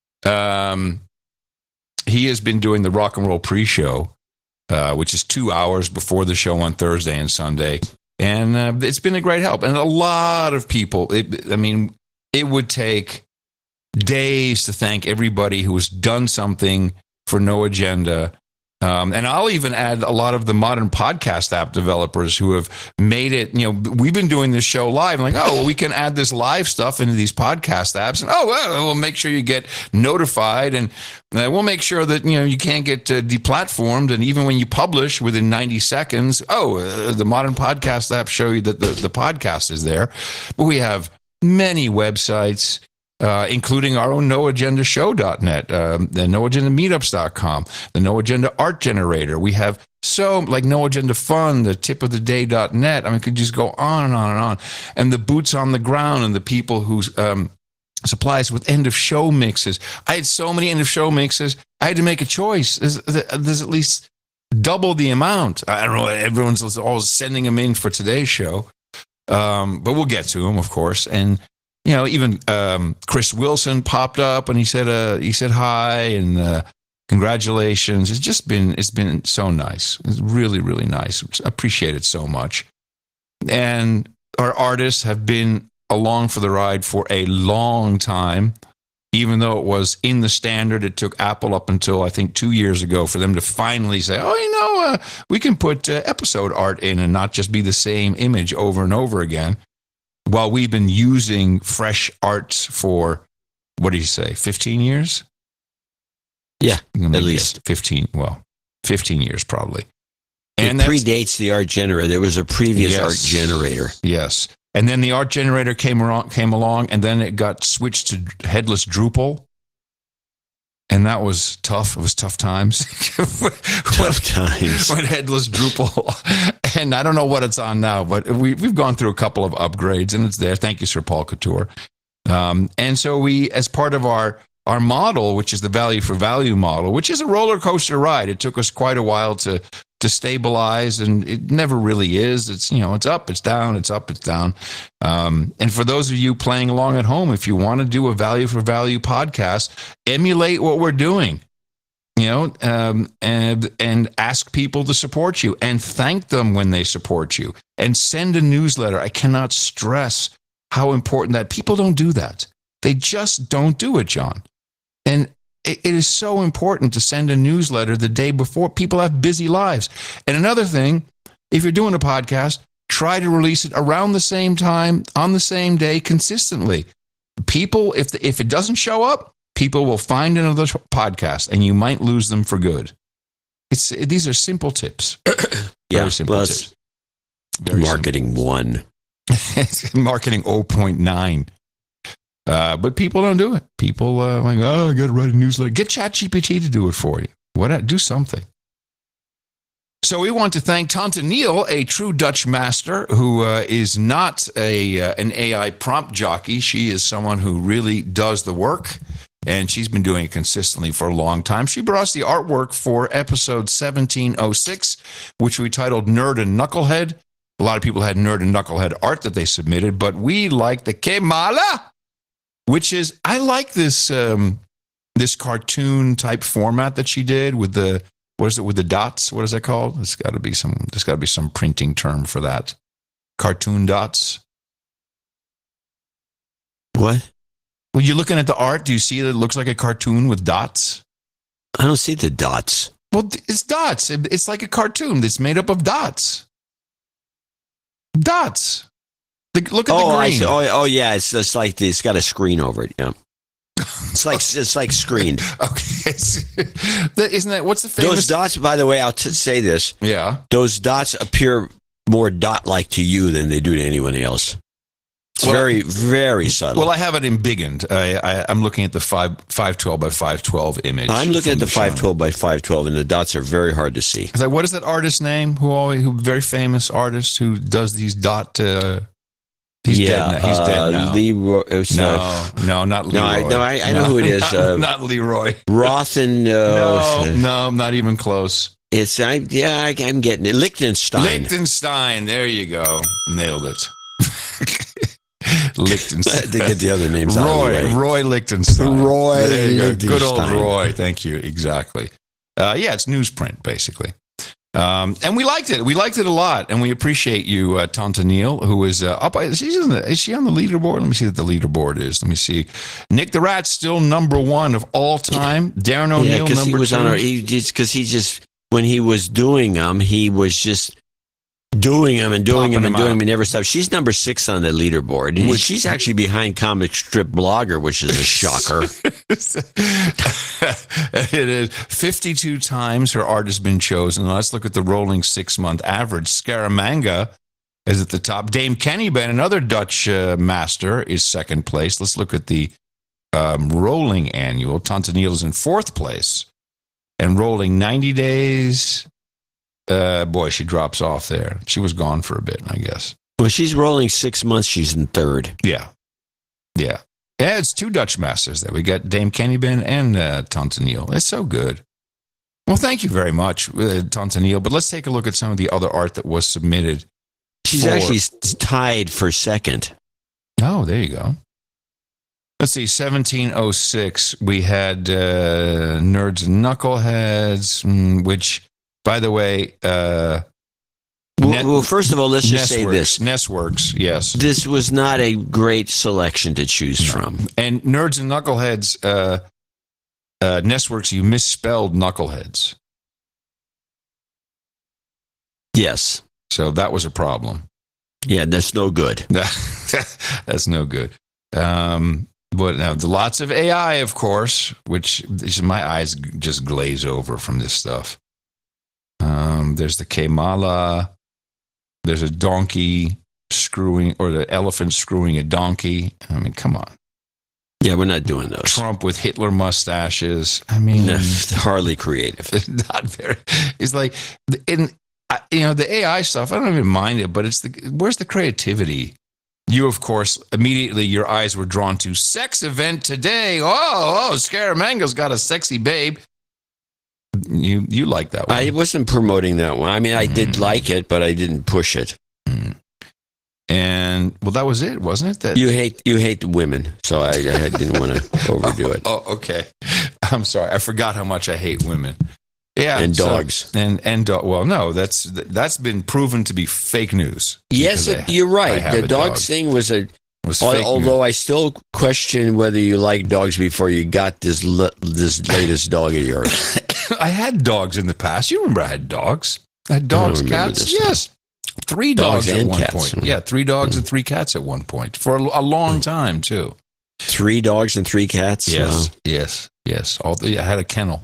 He has been doing the rock and roll pre-show, which is 2 hours before the show on Thursday and Sunday. And it's been a great help. And a lot of people, it would take days to thank everybody who has done something for No Agenda. And I'll even add a lot of the modern podcast app developers who have made it, we've been doing this show live. I'm like, we can add this live stuff into these podcast apps. And, we'll make sure you get notified. And we'll make sure that, you can't get deplatformed. And even when you publish within 90 seconds, the modern podcast apps show you that the podcast is there. But we have many websites, including our own noagendashow.net, the noagendameetups.com, the No Agenda Art Generator. We have No Agenda Fun, the tipoftheday.net. I could just go on and on and on. And the boots on the ground and the people who supply us with end of show mixes. I had so many end of show mixes. I had to make a choice. There's at least double the amount. I don't know. Everyone's always sending them in for today's show. But we'll get to them, of course. And even Chris Wilson popped up and he said hi and congratulations. It's been so nice. It's really, really nice. Appreciate it so much. And our artists have been along for the ride for a long time. Even though it was in the standard, it took Apple up until I think 2 years ago for them to finally say, we can put episode art in and not just be the same image over and over again. While we've been using fresh arts for, 15 years? Yeah, at least 15 years probably. And it predates the art generator. There was a previous art generator. Yes. And then the art generator came along, and then it got switched to Headless Drupal. And that was tough. It was tough times. Tough times. When Headless Drupal. And I don't know what it's on now, but we've gone through a couple of upgrades, and it's there. Thank you, Sir Paul Couture. And so we, as part of our model, which is the value for value model, which is a roller coaster ride. It took us quite a while to stabilize, and it never really is. It's, it's up, it's down, it's up, it's down. And for those of you playing along at home, if you want to do a value for value podcast, emulate what we're doing, and ask people to support you and thank them when they support you and send a newsletter. I cannot stress how important that. People don't do that. They just don't do it, John. And it is so important to send a newsletter the day before. People have busy lives. And another thing, if you're doing a podcast, try to release it around the same time, on the same day, consistently. People, if it doesn't show up, people will find another podcast, and you might lose them for good. These are simple tips. Very simple tips. Marketing 1. Marketing 0.9. But people don't do it. People I got to write a newsletter. Get ChatGPT to do it for you. Do something. So we want to thank Tante Neil, a true Dutch master who is not an AI prompt jockey. She is someone who really does the work, and she's been doing it consistently for a long time. She brought us the artwork for episode 1706, which we titled Nerd and Knucklehead. A lot of people had Nerd and Knucklehead art that they submitted, but we like the Kemala, which is, I like this this cartoon type format that she did with the, with the dots? What is that called? There's got to be some printing term for that. Cartoon dots. What? When you're looking at the art, do you see that it looks like a cartoon with dots? I don't see the dots. Well, it's dots. It's like a cartoon that's made up of dots. Dots. Look at the green. I see. Oh, yeah. It's just like it's got a screen over it. Yeah. It's like screened. Okay. Isn't that, what's the famous? Those dots, by the way, I'll say this. Yeah. Those dots appear more dot-like to you than they do to anyone else. It's very, very subtle. Well, I have it embiggened. I'm looking at the 512 by 512 image. I'm looking at the 512 by 512, and the dots are very hard to see. Like, what is that artist's name? Who very famous artist who does these dot? He's dead now. He's dead now. Leroy. No, not Leroy. No, I know who it is. Not Leroy. Rothen. No, not even close. It's I'm getting it. Lichtenstein. There you go. Nailed it. Lichtenstein. To get the other names Roy Lichtenstein. Roy there you Lichtenstein. Go. Good old Roy. Thank you. Exactly. It's newsprint, basically. And we liked it. We liked it a lot. And we appreciate you, Tanta Neil, who is up. Is she on the leaderboard? Let me see what the leaderboard is. Let me see. Nick the Rat's still number 1 of all time. Darren O'Neill, number 2. He was because he just, when he was doing them, he was just doing them and doing them and doing them and never stopped. She's number 6 on the leaderboard. And she's actually behind Comic Strip Blogger, which is a shocker. It is 52 times her art has been chosen. Let's look at the rolling 6-month average. Scaramanga is at the top. Dame Kennyben, another Dutch master, is second place. Let's look at the rolling annual. Tanta Neil is in 4th place. And rolling 90 days... boy, she drops off there. She was gone for a bit, I guess. Well, she's rolling 6 months. She's in 3rd. Yeah. Yeah, it's 2 Dutch masters there. We got Dame Kennyben and Tanta Neil. It's so good. Well, thank you very much, Tanta Neil. But let's take a look at some of the other art that was submitted. She's actually tied for 2nd. Oh, there you go. Let's see, 1706, we had Nerds and Knuckleheads, which... By the way, well, first of all, let's just say this. Nestworks, yes. This was not a great selection to choose from. And Nerds and Knuckleheads, Nestworks, you misspelled Knuckleheads. Yes. So that was a problem. Yeah, that's no good. That's no good. But now, lots of AI, of course, which my eyes just glaze over from this stuff. There's the Kamala. There's a donkey screwing, or the elephant screwing a donkey. I mean, come on. Yeah, we're not doing those. Trump with Hitler mustaches. I mean, hardly creative. Not very. It's like, the AI stuff. I don't even mind it, but where's the creativity? You, of course, immediately your eyes were drawn to sex event today. Oh, Scaramanga's got a sexy babe. You like that one? I wasn't promoting that one. I mean, I did like it, but I didn't push it. And well, that was it, wasn't it? That you hate women, so I didn't want to overdo it. Oh, okay. I'm sorry. I forgot how much I hate women. Yeah, and dogs. Well, no, that's been proven to be fake news. Yes, you're right. The dogs thing was although I still question whether you like dogs before you got this latest dog of yours. I had dogs in the past. You remember I had dogs? I had dogs, cats. Yes. 3 dogs at one point. Yeah, 3 dogs and 3 cats at one point for a long time, too. 3 dogs and 3 cats? Yes, yes. I had a kennel.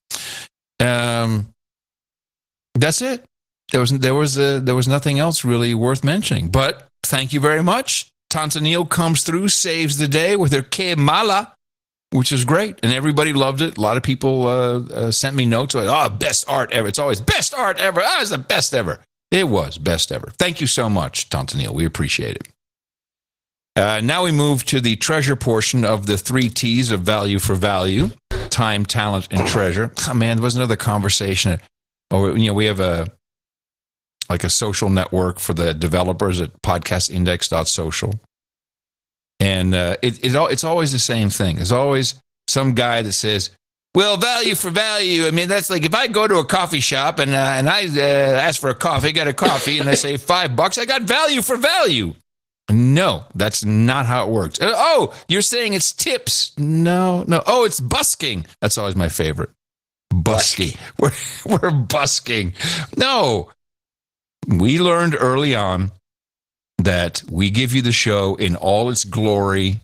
That's it. There was nothing else really worth mentioning. But thank you very much. Tanta Neil comes through, saves the day with her Kamala, which is great. And everybody loved it. A lot of people sent me notes like, best art ever. It's always best art ever. That was the best ever. It was best ever. Thank you so much, Tanta Neil. We appreciate it. Now we move to the treasure portion of the 3 T's of value for value: time, talent, and treasure. Oh, man, there was another conversation. We have a social network for the developers at podcastindex.social. And it's always the same thing. There's always some guy that says, well, value for value. I mean, that's like if I go to a coffee shop and I ask for a coffee, get a coffee, and they say $5, I got value for value. No, that's not how it works. Oh, you're saying it's tips. No. Oh, it's busking. That's always my favorite. Busking. We're busking. No. We learned early on that we give you the show in all its glory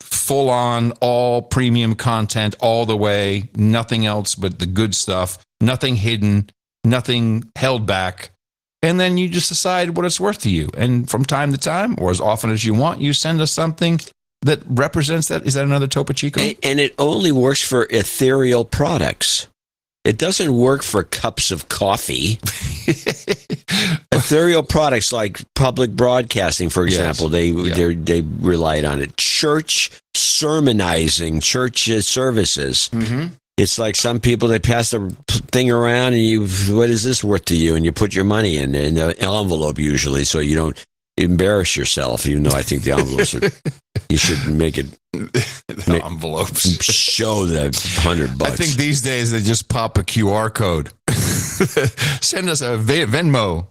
full on, all premium content all the way, nothing else but the good stuff, nothing hidden, nothing held back. And then you just decide what it's worth to you. And from time to time, or as often as you want, you send us something that represents that. Is that another Topo Chico? And it only works for ethereal products. It doesn't work for cups of coffee. Ethereal products like public broadcasting, for example, they relied on it. Church sermonizing, church services. Mm-hmm. It's like some people, they pass the thing around and what is this worth to you? And you put your money in the envelope usually, so you don't embarrass yourself, even though I think the envelopes you should make it the envelopes show the $100. I think these days they just pop a QR code. Send us a Venmo.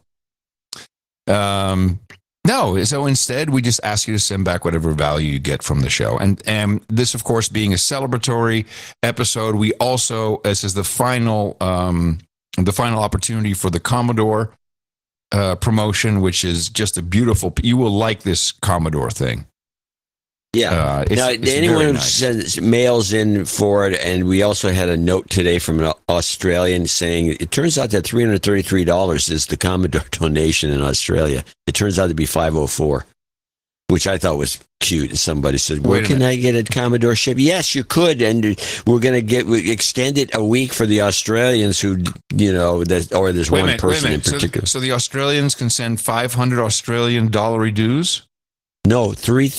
No, so instead we just ask you to send back whatever value you get from the show. And this, of course, being a celebratory episode, we also, this is the final opportunity for the Commodore promotion, which is just a beautiful. You will like this Commodore thing. Yeah. Now, anyone who mails in for it, and we also had a note today from an Australian saying it turns out that $333 is the Commodore donation in Australia. It turns out to be $504, which I thought was cute. Somebody said, "Where can I get a Commodore ship?" Yes, you could, and we're going to extend it a week for the Australians who, or there's one person in particular. So the Australians can send 500 Australian dollary dues. No,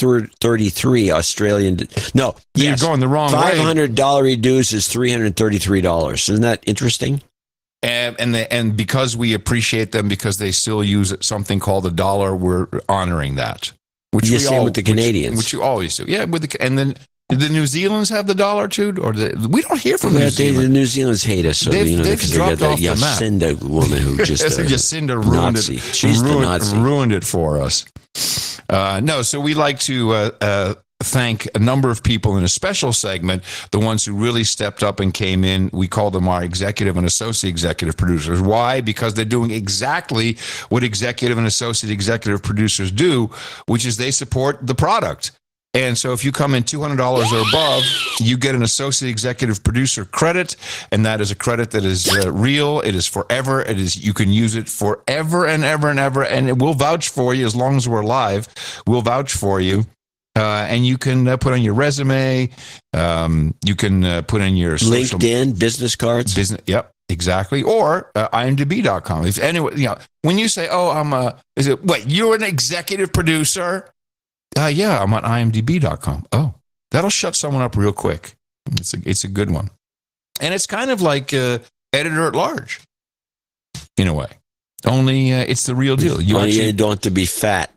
333 Australian. No, you're going the wrong way. $500 dues is $333. Isn't that interesting? And because we appreciate them because they still use something called the dollar, we're honoring that. Which you same with the Canadians, which you always do. Yeah, and then the New Zealanders have the dollar too, or we don't hear from New Zealand. The New Zealanders hate us, so they've dropped off the map. Jacinda woman who just Jacinda ruined Nazi. it. She's the Nazi. Ruined it for us. No, so we like to thank a number of people in a special segment, the ones who really stepped up and came in. We call them our executive and associate executive producers. Why? Because they're doing exactly what executive and associate executive producers do, which is they support the product. And so if you come in $200 or above, you get an associate executive producer credit, and that is a credit that is real. It is forever. It is, you can use it forever and ever and ever, and it will vouch for you as long as we're alive. We'll vouch for you. And you can put on your resume. You can put in your LinkedIn, business cards. Yep, exactly. Or IMDb.com. If anyone, when you say, "Oh, you're an executive producer?" Yeah, I'm on IMDb.com. Oh, that'll shut someone up real quick. It's a good one, and it's kind of like editor at large, in a way. Only it's the real deal. You don't have to be fat.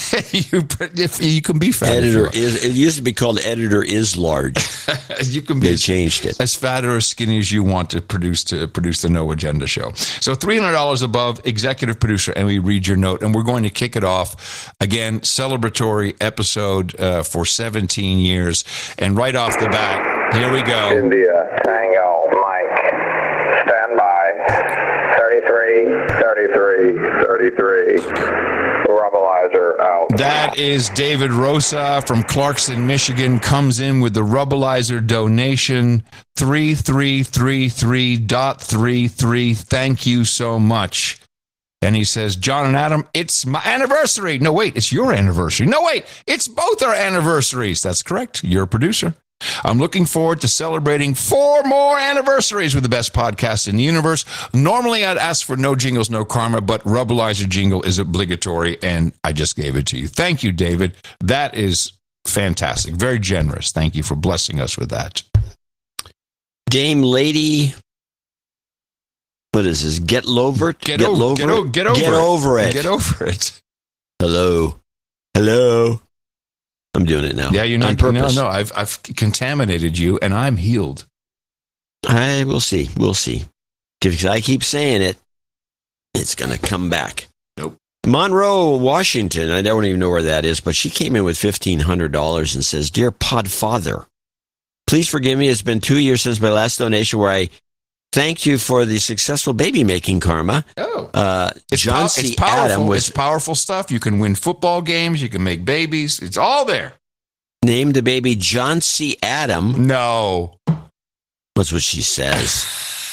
you can be fat. It used to be called editor is large. You can be. They changed it. As fat or as skinny as you want to produce the No Agenda show. So $300 above, executive producer, and we read your note, and we're going to kick it off again. Celebratory episode for 17 years, and right off the bat, here we go. India, Tango, Mike, stand by. 33, Rubblizer out. That is David Rosa from Clarkson, Michigan, comes in with the Rubblizer donation, 3333.33. Thank you so much. And he says, John and Adam, it's my anniversary. No, wait, it's your anniversary. No, wait, it's both our anniversaries. That's correct. You're a producer. I'm looking forward to celebrating 4 more anniversaries with the best podcast in the universe. Normally, I'd ask for no jingles, no karma, but Rubblizer jingle is obligatory, and I just gave it to you. Thank you, David. That is fantastic. Very generous. Thank you for blessing us with that. Dame Lady, what is this? Get Lovert? Get over it. Get over it. Hello. I'm doing it now. Yeah, you're not. On purpose. No, I've contaminated you, and I'm healed. We'll see. Because I keep saying it, it's going to come back. Nope. Monroe, Washington. I don't even know where that is, but she came in with $1,500 and says, "Dear Podfather, please forgive me. It's been 2 years since my last donation where I thank you for the successful baby making karma." It's John powerful. C. Adam was it's powerful stuff. You can win football games. You can make babies. It's all there. named the baby John C. Adam. No. That's what she says.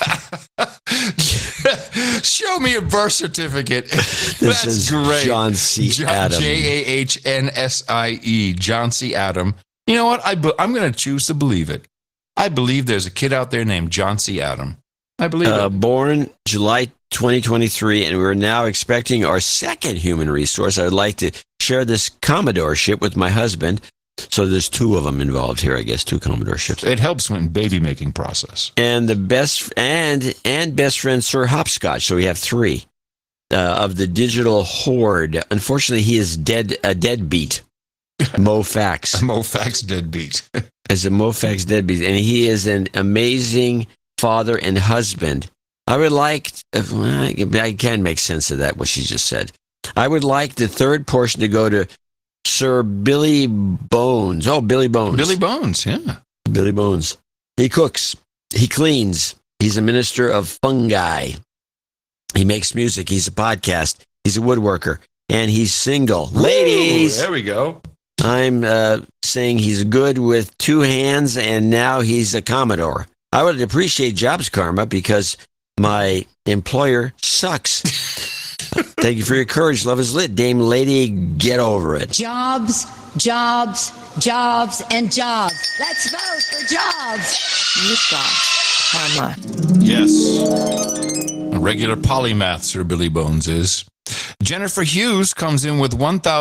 Show me a birth certificate. This That's is great. John C. Adam. Jahnsie, John C. Adam. You know what? I'm going to choose to believe it. I believe there's a kid out there named John C. Adam. I believe it. Born July 2023, and we're now expecting our second human resource. I would like to share this Commodore ship with my husband. So there's two of them involved here, I guess, two Commodore ships. It helps in baby making process. And the best best friend Sir Hopscotch. So we have three of the digital horde. Unfortunately, he is a deadbeat. Mo Fax. Mo Fax deadbeat. As a Mo Fax deadbeat, and he is an amazing father and husband. I would like. I can make sense of that. What she just said. I would like the third portion to go to Sir Billy Bones. Oh, Billy Bones. Billy Bones, yeah. Billy Bones. He cooks. He cleans. He's a minister of fungi. He makes music. He's a podcast. He's a woodworker. And he's single. Ooh, ladies! There we go. I'm saying he's good with two hands, and now he's a Commodore. I would appreciate Jobs Karma because my employer sucks. Thank you for your courage. Love is lit. Dame Lady, get over it. Jobs, jobs, jobs, and jobs. Let's vote for jobs. You've got karma. Yes. A regular polymath, Sir Billy Bones is. Jennifer Hughes comes in with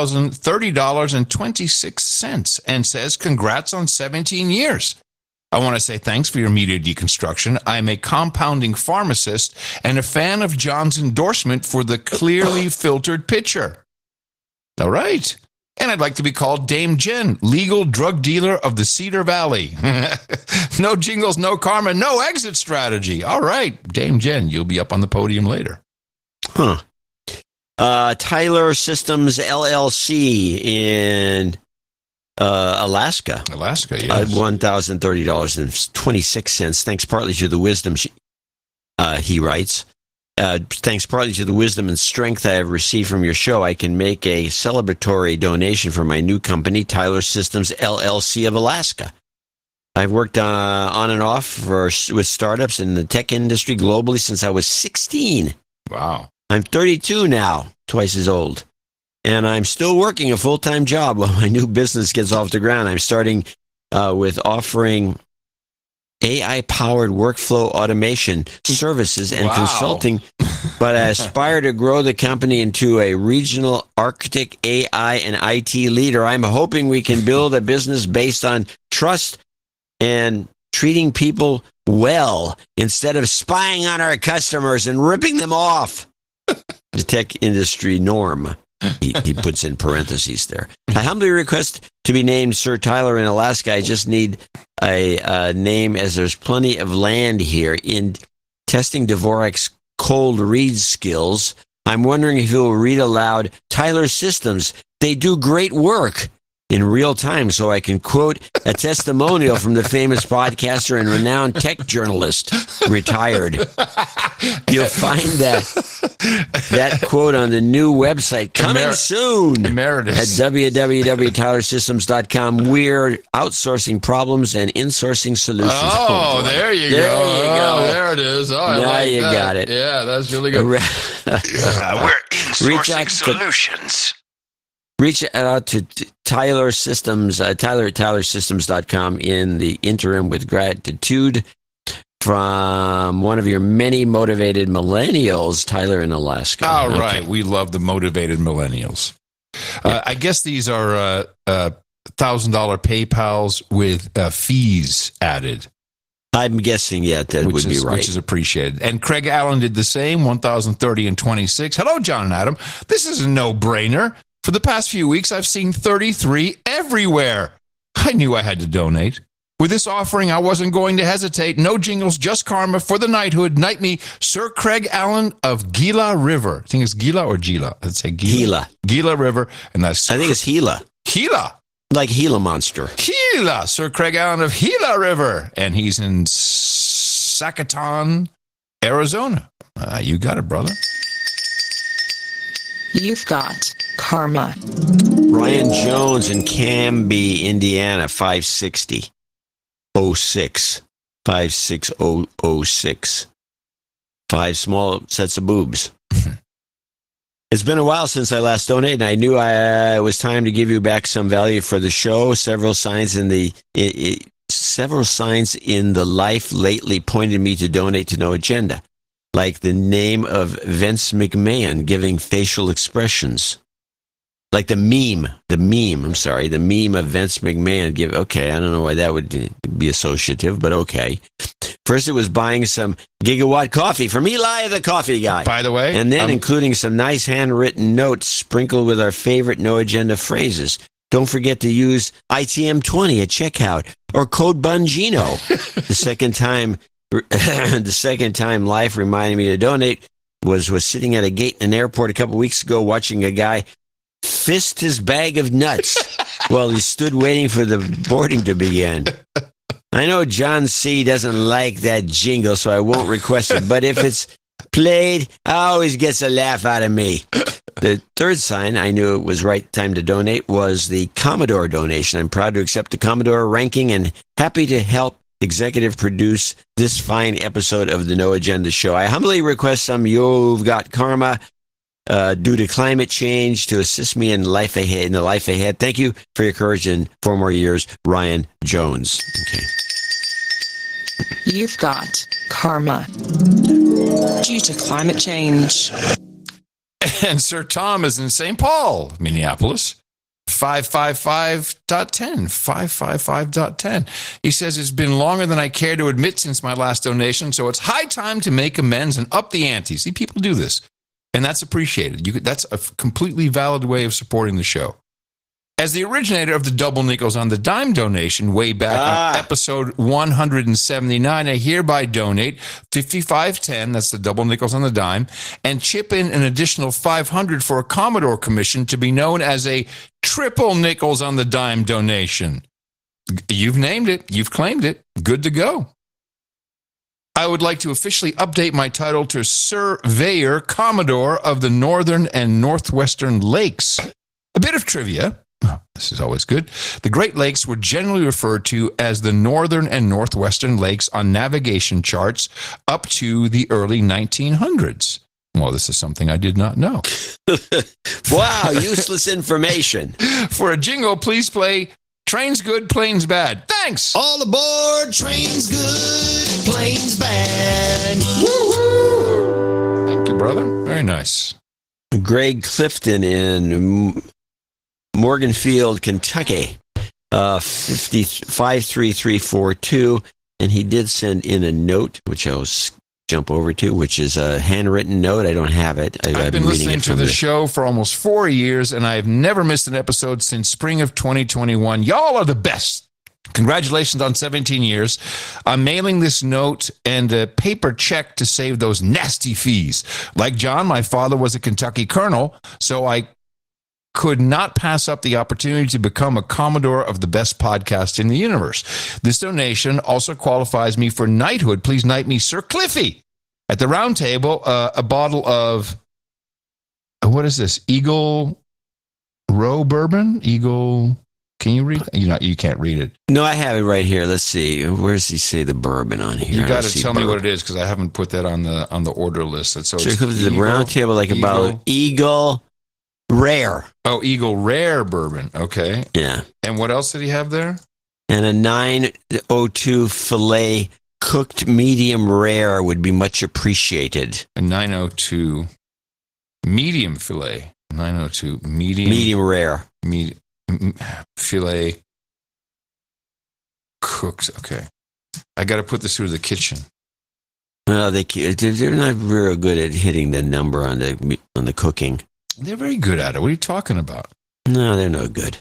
$1,030.26 and says, congrats on 17 years. I want to say thanks for your media deconstruction. I'm a compounding pharmacist and a fan of John's endorsement for the clearly filtered pitcher. All right. And I'd like to be called Dame Jen, legal drug dealer of the Cedar Valley. No jingles, no karma, no exit strategy. All right, Dame Jen, you'll be up on the podium later. Huh. Tyler Systems LLC in Alaska. Alaska, yes. $1,030.26. Thanks partly to the wisdom, he writes. Thanks partly to the wisdom and strength I have received from your show, I can make a celebratory donation for my new company, Tyler Systems LLC of Alaska. I've worked on and off with startups in the tech industry globally since I was 16. Wow. I'm 32 now, twice as old. And I'm still working a full-time job while my new business gets off the ground. I'm starting with offering AI-powered workflow automation services and consulting, but I aspire to grow the company into a regional Arctic AI and IT leader. I'm hoping we can build a business based on trust and treating people well instead of spying on our customers and ripping them off. The tech industry norm. He puts in parentheses there. I humbly request to be named Sir Tyler in Alaska. I just need a name, as there's plenty of land here. In testing Dvorak's cold read skills, I'm wondering if he will read aloud Tyler Systems. They do great work in real time, so I can quote a testimonial from the famous podcaster and renowned tech journalist, retired. You'll find that quote on the new website coming soon Emeritus. at www.tylersystems.com. We're outsourcing problems and insourcing solutions. Oh, there you go. Oh, there it is. Oh, I now like you that. got it. Yeah, that's really good. We're insourcing solutions. Reach out to Tyler Systems, tylersystems.com in the interim with gratitude from one of your many motivated millennials, Tyler in Alaska. All right. We love the motivated millennials. I guess these are $1,000 PayPals with fees added. I'm guessing, that would be right. Which is appreciated. And Craig Allen did the same, $1,030.26. Hello, John and Adam. This is a no-brainer. For the past few weeks, I've seen 33 everywhere. I knew I had to donate. With this offering, I wasn't going to hesitate. No jingles, just karma for the knighthood. Knight me, Sir Craig Allen of Gila River. I think it's Gila or Gila. Let's say Gila. Gila River. And that's I think it's Gila. Gila. Like Gila Monster. Gila. Sir Craig Allen of Gila River. And he's in Sacaton, Arizona. You got it, brother. You've got karma. Ryan Jones in Canby, Indiana, 560. 06. 56006. 5 small sets of boobs. It's been a while since I last donated, and I knew it was time to give you back some value for the show. Several signs in the life lately pointed me to donate to No Agenda, like the name of Vince McMahon giving facial expressions. Like the meme of Vince McMahon okay, I don't know why that would be associative, but okay. First it was buying some Gigawatt coffee from Eli the Coffee Guy. By the way. And then including some nice handwritten notes sprinkled with our favorite No Agenda phrases. Don't forget to use ITM20 at checkout or code Bungino. The second time life reminded me to donate was sitting at a gate in an airport a couple weeks ago watching a guy fist his bag of nuts while he stood waiting for the boarding to begin. I know John C. doesn't like that jingle, so I won't request it, but if it's played, always gets a laugh out of me. The third sign I knew it was right time to donate was the Commodore donation. I'm proud to accept the Commodore ranking and happy to help executive produce this fine episode of the No Agenda show. I humbly request some You've Got Karma due to climate change to assist me in the life ahead. Thank you for your courage and 4 more years, Ryan Jones. Okay. You've got karma due to climate change. And Sir Tom is in St. Paul, Minneapolis. 555.10. 555.10. He says, it's been longer than I care to admit since my last donation, so it's high time to make amends and up the ante. See, people do this. And that's appreciated. That's a completely valid way of supporting the show. As the originator of the double nickels on the dime donation way back on episode 179, I hereby donate $55.10, that's the double nickels on the dime, and chip in an additional $500 for a Commodore commission to be known as a triple nickels on the dime donation. You've named it. You've claimed it. Good to go. I would like to officially update my title to Surveyor Commodore of the Northern and Northwestern Lakes. A bit of trivia. Oh, this is always good. The Great Lakes were generally referred to as the Northern and Northwestern Lakes on navigation charts up to the early 1900s. Well, this is something I did not know. Wow, useless information. For a jingle, please play Train's Good, Plane's Bad. Thanks. All aboard, Train's Good, Plane's Bad. Woo-hoo. Thank you, brother. Very nice. Greg Clifton in Morganfield, Kentucky, 53342, and he did send in a note, which I'll jump over to, which is a handwritten note. I don't have it. I've been listening to the show for almost 4 years, and I've never missed an episode since spring of 2021. Y'all are the best. Congratulations on 17 years. I'm mailing this note and a paper check to save those nasty fees. Like John, my father was a Kentucky colonel, so I could not pass up the opportunity to become a Commodore of the best podcast in the universe. This donation also qualifies me for knighthood. Please knight me Sir Cliffy. At the round table, a bottle of, what is this? Eagle Row Bourbon? Eagle, can you read? You can't read it. No, I have it right here. Let's see. Where does he say the bourbon on here? You got to tell me what it is, because I haven't put that on the order list. So it's the round table, like a bottle of Eagle Rare. Oh, Eagle Rare Bourbon. Okay. Yeah. And what else did he have there? And a 902 filet cooked medium rare would be much appreciated. A 902 medium filet. 902 medium rare. Filet cooked. Okay. I got to put this through the kitchen. Well, they're not real good at hitting the number on the cooking. They're very good at it. What are you talking about? No, they're no good.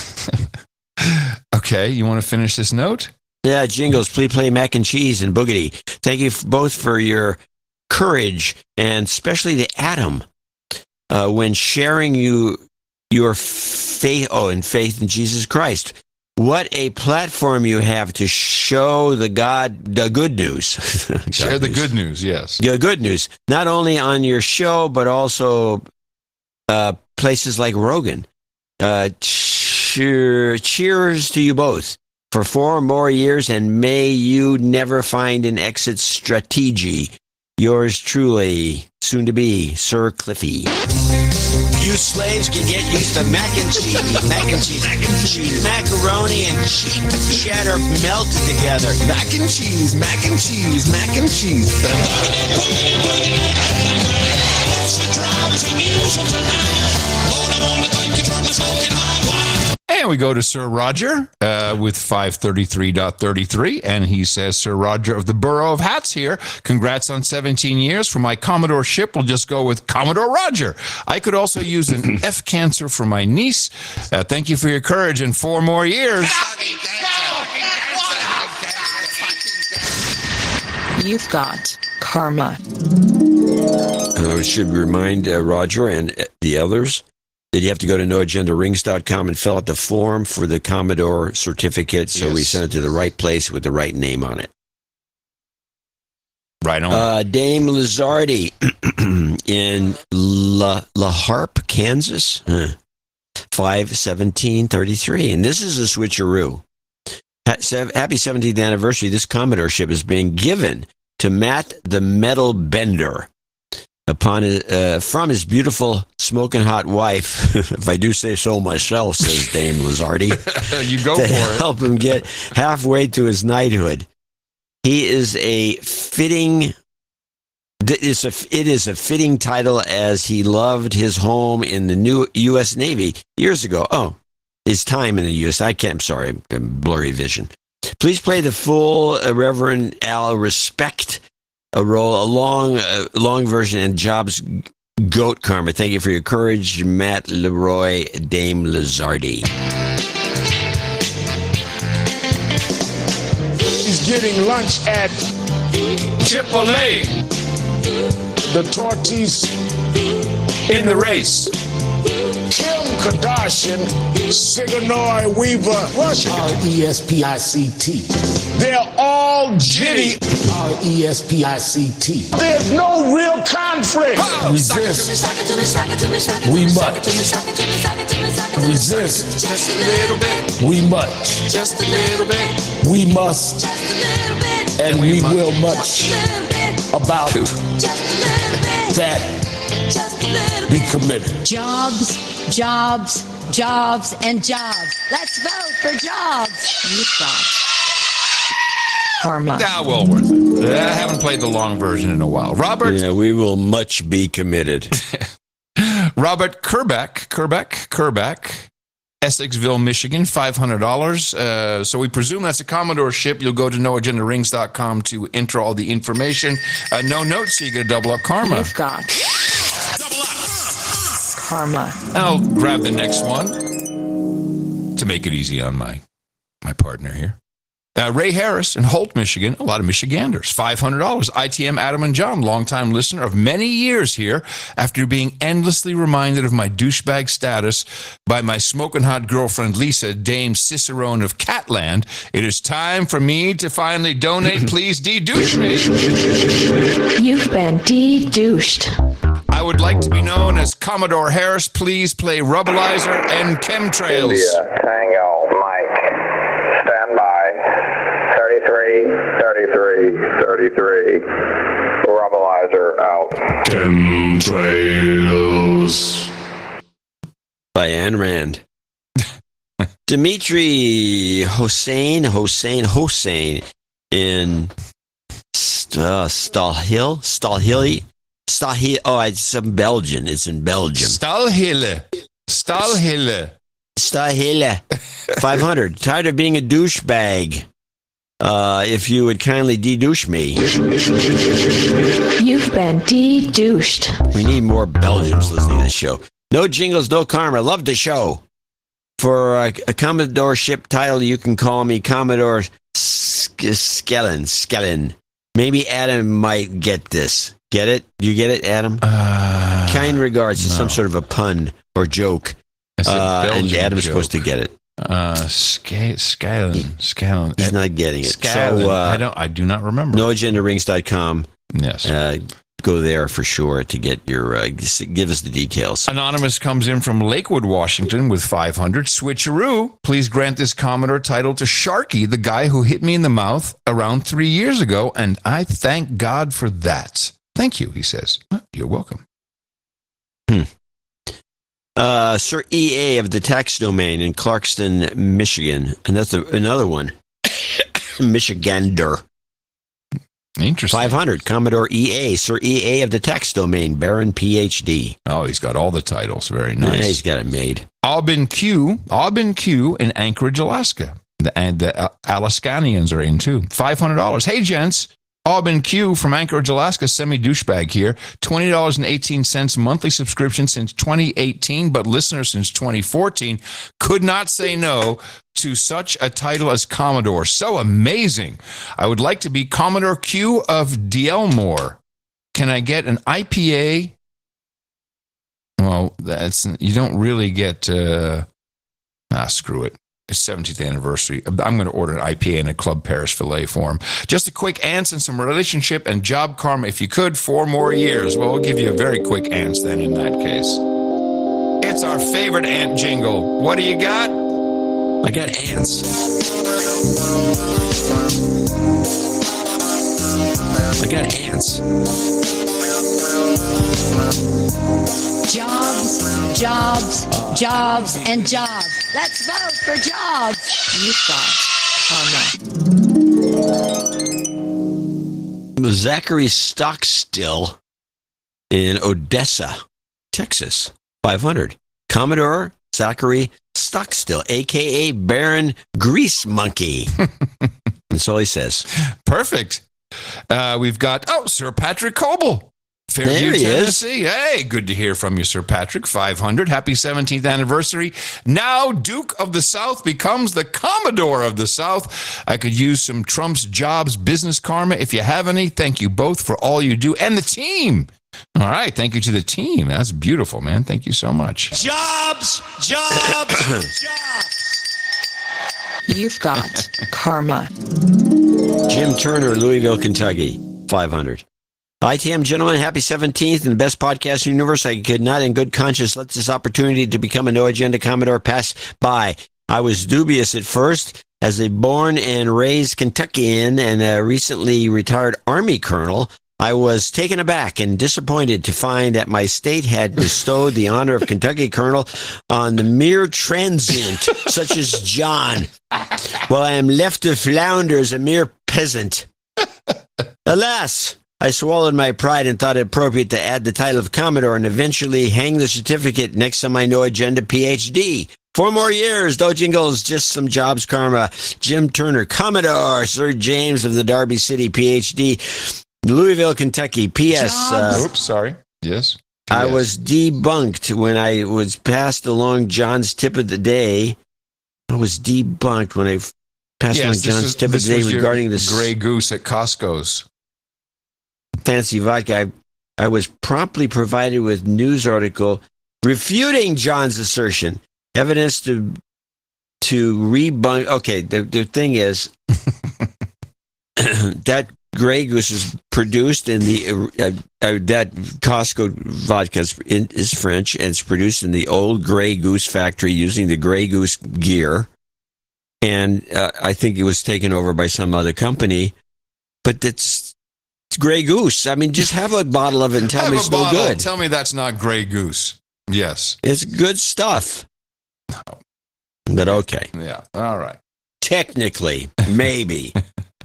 Okay, you want to finish this note? Yeah, jingles, please play Mac and Cheese and Boogity. Thank you both for your courage, and especially to Adam, when sharing your faith, faith in Jesus Christ. What a platform you have to show the good news. Share the good news, yes. Yeah, good news. Not only on your show, but also places like Rogan. Cheers to you both for 4 more years, and may you never find an exit strategy. Yours truly, soon to be Sir Cliffy. You slaves can get used to mac and cheese, macaroni and cheddar melted together. Mac and cheese, mac and cheese, mac and cheese. And we go to Sir Roger with 533.33, and he says, Sir Roger of the Borough of Hats here. Congrats on 17 years. For my Commodore ship, we'll just go with Commodore Roger. I could also use an F cancer for my niece. Thank you for your courage in 4 more years. You've got karma. I should remind Roger and the others that you have to go to noagendarings.com and fill out the form for the Commodore certificate, so we send it to the right place with the right name on it. Right on. Dame Lizardi in La Harpe, Kansas, 5/17/33. And this is a switcheroo. Happy 17th anniversary. This Commodore ship is being given to Matt the Metal Bender upon from his beautiful smoking hot wife, if I do say so myself, says Dame Lizardi. You go for it. Help him get halfway to his knighthood. He is a fitting. It is a fitting title, as he loved his home in the new U.S. Navy years ago. Oh, his time in the U.S. I'm sorry, blurry vision. Please play the full Reverend Al Respect a long version, and Jobs Goat Karma. Thank you for your courage, Matt Leroy, Dame Lizardi. He's getting lunch at Chipotle. The tortillas in the race. Kim Kardashian, Sigourney Weaver, R-E-S-P-I-C-T. They're all jitty. R-E-S-P-I-C-T. There's no real conflict. Resist. We must. Resist. Just a little bit. We must. Just a little bit. We must. Just a little bit. And we will much about that. Be committed. Jobs, jobs, jobs, and jobs. Let's vote for jobs. You've got karma. Well worth it. I haven't played the long version in a while. Robert. Yeah, we will much be committed. Robert Kerbeck, Essexville, Michigan, $500. So we presume that's a Commodore ship. You'll go to noagendarings.com to enter all the information. No notes, so you get a double up karma. You've got karma. I'll grab the next one to make it easy on my partner here. Ray Harris in Holt, Michigan. A lot of Michiganders. $500. ITM Adam and John, longtime listener of many years here. After being endlessly reminded of my douchebag status by my smoking hot girlfriend Lisa, Dame Cicerone of Catland, it is time for me to finally donate. Please de-douche me. You've been de-douched. I would like to be known as Commodore Harris. Please play Rubblizer and Chemtrails. India, Tango, Mike, stand by. 33, Rubblizer out. Chemtrails. By Ayn Rand. Dimitri Hossein in Stalhill. Oh, it's in Belgium. It's in Belgium. Stalhille. 500. Tired of being a douchebag. If you would kindly de-douche me. You've been de-douched. We need more Belgians listening to the show. No jingles, no karma. Love the show. For a Commodore ship title, you can call me Commodore Skellen. Maybe Adam might get this. Get it? You get it, Adam? Kind regards. It's some sort of a pun or joke. And Adam's supposed to get it. Skellen. He's not getting it. Skellen. So, I do not remember. NoAgendaRings.com. Yes. go there for sure to get your, give us the details. Anonymous comes in from Lakewood, Washington with 500. Switcheroo, please grant this Commodore title to Sharky, the guy who hit me in the mouth around 3 years ago, and I thank God for that. Thank you, he says. You're welcome. Sir EA of the tax domain in Clarkston, Michigan. And that's another one. Michigander. Interesting. 500, Commodore EA, Sir EA of the tax domain, Baron PhD. Oh, he's got all the titles. Very nice. Yeah, he's got it made. Aubin Q in Anchorage, Alaska. And the Alaskanians are in too. $500. Hey, gents. Aubin Q from Anchorage, Alaska, semi-douchebag here. $20.18 monthly subscription since 2018, but listener since 2014. Could not say no to such a title as Commodore. So amazing. I would like to be Commodore Q of Dielmore. Can I get an IPA? Well, you don't really get, screw it. It's 17th anniversary. I'm going to order an IPA in a Club Paris filet for him. Just a quick answer and some relationship and job karma, if you could, 4 more years. Well, we'll give you a very quick answer then in that case. It's our favorite ant jingle. What do you got? I got ants. I got ants. Jobs, jobs, jobs, and jobs. Let's vote for jobs. Zachary Stockstill in Odessa, Texas, 500. Commodore Zachary Stockstill, a.k.a. Baron Grease Monkey. That's all he says. Perfect. We've got, Sir Patrick Coble. Fairview, there he Tennessee. Hey, good to hear from you, Sir Patrick. 500. Happy 17th anniversary. Now, Duke of the South becomes the Commodore of the South. I could use some Trump's jobs business karma. If you have any, thank you both for all you do and the team. All right. Thank you to the team. That's beautiful, man. Thank you so much. Jobs, jobs, jobs. You've got karma. Jim Turner, Louisville, Kentucky, 500. ITM gentlemen, happy 17th and the best podcast in the universe. I could not in good conscience let this opportunity to become a no agenda Commodore pass by. I was dubious at first as a born and raised Kentuckian and a recently retired Army colonel. I was taken aback and disappointed to find that my state had bestowed the honor of Kentucky colonel on the mere transient, such as John, while I am left to flounder as a mere peasant. Alas, I swallowed my pride and thought it appropriate to add the title of Commodore and eventually hang the certificate next to my no agenda PhD. 4 more years, Dojingles, just some jobs karma. Jim Turner, Commodore, Sir James of the Derby City, PhD, Louisville, Kentucky. P.S. Oops, sorry. Yes. I was debunked when I was passed along John's tip of the day. I was debunked when I passed along John's tip of the day regarding this Grey Goose at Costco's. Fancy vodka. I was promptly provided with news article refuting John's assertion. Evidence to rebunk. Okay, the thing is that Grey Goose is produced in the that Costco vodka is French and it's produced in the old Grey Goose factory using the Grey Goose gear, and I think it was taken over by some other company, but it's Grey Goose. I mean, just have a bottle of it and tell me it's no good. Tell me that's not Grey Goose. Yes. It's good stuff. But okay. Yeah. All right. Technically, maybe.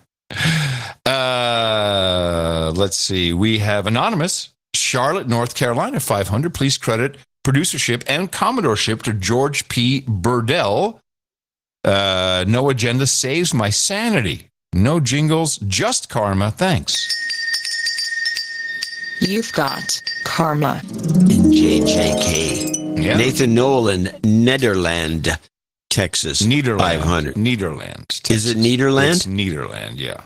Let's see. We have Anonymous, Charlotte, North Carolina, 500. Please credit producership and commodoreship to George P. Burdell. No agenda saves my sanity. No jingles, just karma. Thanks. You've got karma. In JJK. Yeah. Nathan Nolan, Nederland, Texas. Nederland. 500. Nederland. Texas. Is it Nederland? It's Nederland, yeah.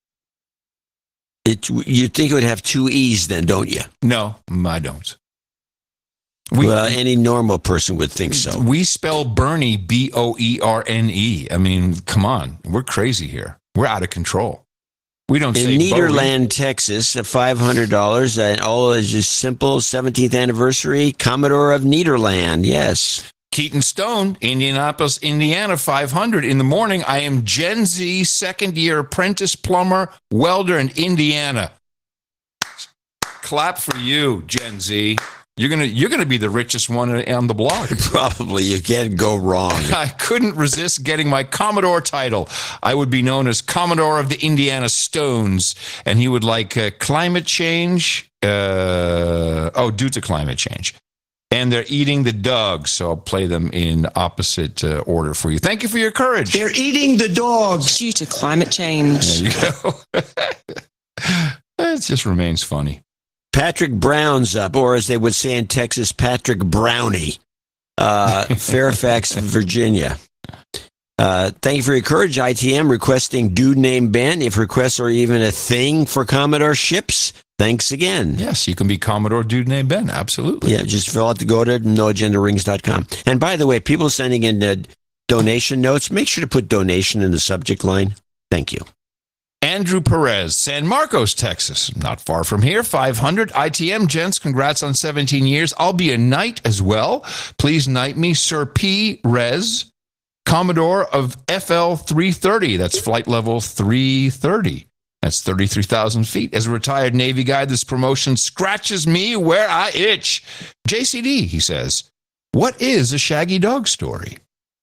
You think it would have 2 E's then, don't you? No, I don't. Well, any normal person would think so. We spell Bernie Boerne. I mean, come on. We're crazy here. We're out of control. We don't say In Bowie. Nederland, Texas, $500. And all is just simple. 17th anniversary, Commodore of Nederland. Yes. Keaton Stone, Indianapolis, Indiana, 500 in the morning. I am Gen Z, second-year apprentice plumber, welder in Indiana. Clap for you, Gen Z. You're gonna be the richest one on the block. Probably. You can't go wrong. I couldn't resist getting my Commodore title. I would be known as Commodore of the Indiana Stones, and he would like climate change. Due to climate change. And they're eating the dogs, so I'll play them in opposite order for you. Thank you for your courage. They're eating the dogs due to climate change. There you go. It just remains funny. Patrick Brown's up, or as they would say in Texas, Patrick Brownie. Fairfax, Virginia. Thank you for your courage, ITM, requesting Dude Named Ben. If requests are even a thing for Commodore ships, thanks again. Yes, you can be Commodore Dude Named Ben. Absolutely. Yeah, just fill out go to noagendarings.com. And by the way, people sending in donation notes, make sure to put donation in the subject line. Thank you. Andrew Perez, San Marcos, Texas. Not far from here, 500. ITM, gents, congrats on 17 years. I'll be a knight as well. Please knight me, Sir P. Rez, Commodore of FL 330. That's flight level 330. That's 33,000 feet. As a retired Navy guy, this promotion scratches me where I itch. JCD, he says, what is a Shaggy Dog story?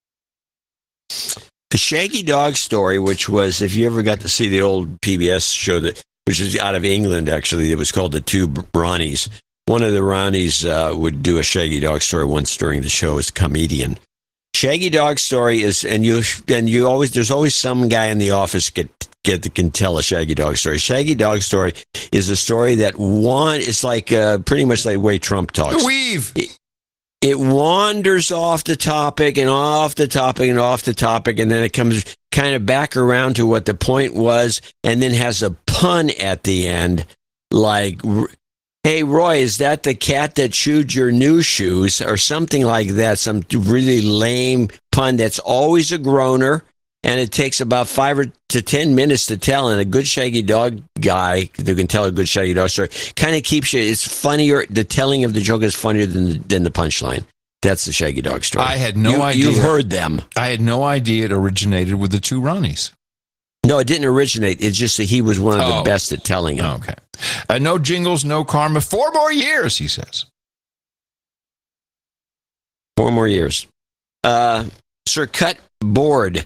The Shaggy Dog story, which was, if you ever got to see the old PBS show, which is out of England, actually, it was called The Two Ronnies. One of the Ronnies would do a Shaggy Dog story once during the show as a comedian. Shaggy Dog story is, there's always some guy in the office that can tell a Shaggy Dog story. Shaggy Dog story is a story that it's like pretty much like the way Trump talks. The weave. It wanders off the topic and off the topic and off the topic, and then it comes kind of back around to what the point was, and then has a pun at the end, like, hey, Roy, is that the cat that chewed your new shoes? Or something like that, some really lame pun that's always a groaner, and it takes about 5 to 10 minutes to tell, and a good Shaggy Dog guy who can tell a good Shaggy Dog story kind of keeps you, it's funnier, the telling of the joke is funnier than the punchline. That's the Shaggy Dog story. I had no idea. You've heard them. I had no idea it originated with the two Ronnies. No, it didn't originate. It's just that he was one of the best at telling them. Okay. No jingles, no karma. 4 more years, he says. 4 more years. Sir Cut Board.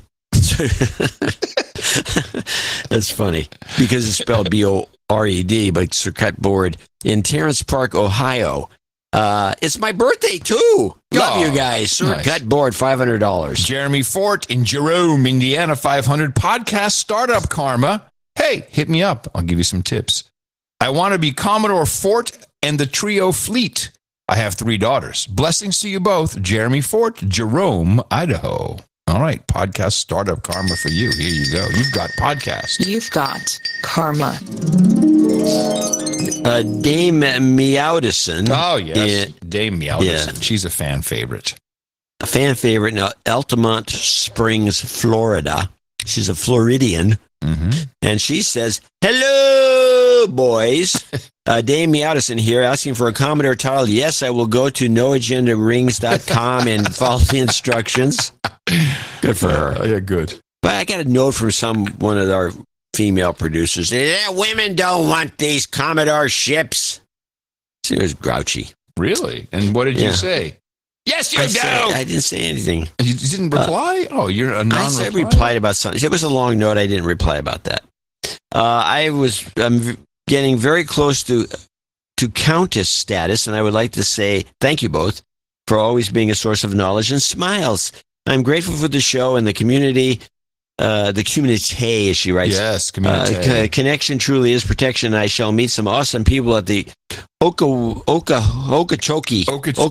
That's funny because it's spelled B-O-R-E-D, but Sir Cut Board in Terrence Park, Ohio. It's my birthday too. Love you guys. Sir Cut Board, $500. Jeremy Fort in Jerome, Indiana, 500. Podcast startup karma. Hey, hit me up. I'll give you some tips. I want to be Commodore Fort and the Trio Fleet. I have 3 daughters. Blessings to you both. Jeremy Fort, Jerome, Idaho. All right, podcast startup karma for you. Here you go. You've got podcast. You've got karma. Dame Meowdison. Oh, yes. Dame Meowdison. Yeah. She's a fan favorite. A fan favorite in Altamont Springs, Florida. She's a Floridian. Mm-hmm. And she says, hello, boys. Dame Meowdison here, asking for a Commodore title. Yes, I will go to noagendarings.com and follow the instructions. Good for her. Yeah, good. But I got a note from one of our female producers. Yeah, women don't want these Commodore ships. She was grouchy. Really? And what did you say? Yes, you do. I didn't say anything. You didn't reply? You're a non-reply? I replied about something. It was a long note. I didn't reply about that. I'm getting very close to Countess status, and I would like to say thank you both for always being a source of knowledge and smiles. I'm grateful for the show and the community. The community, as she writes. Yes, community. Connection truly is protection. I shall meet some awesome people at the Okeechobee.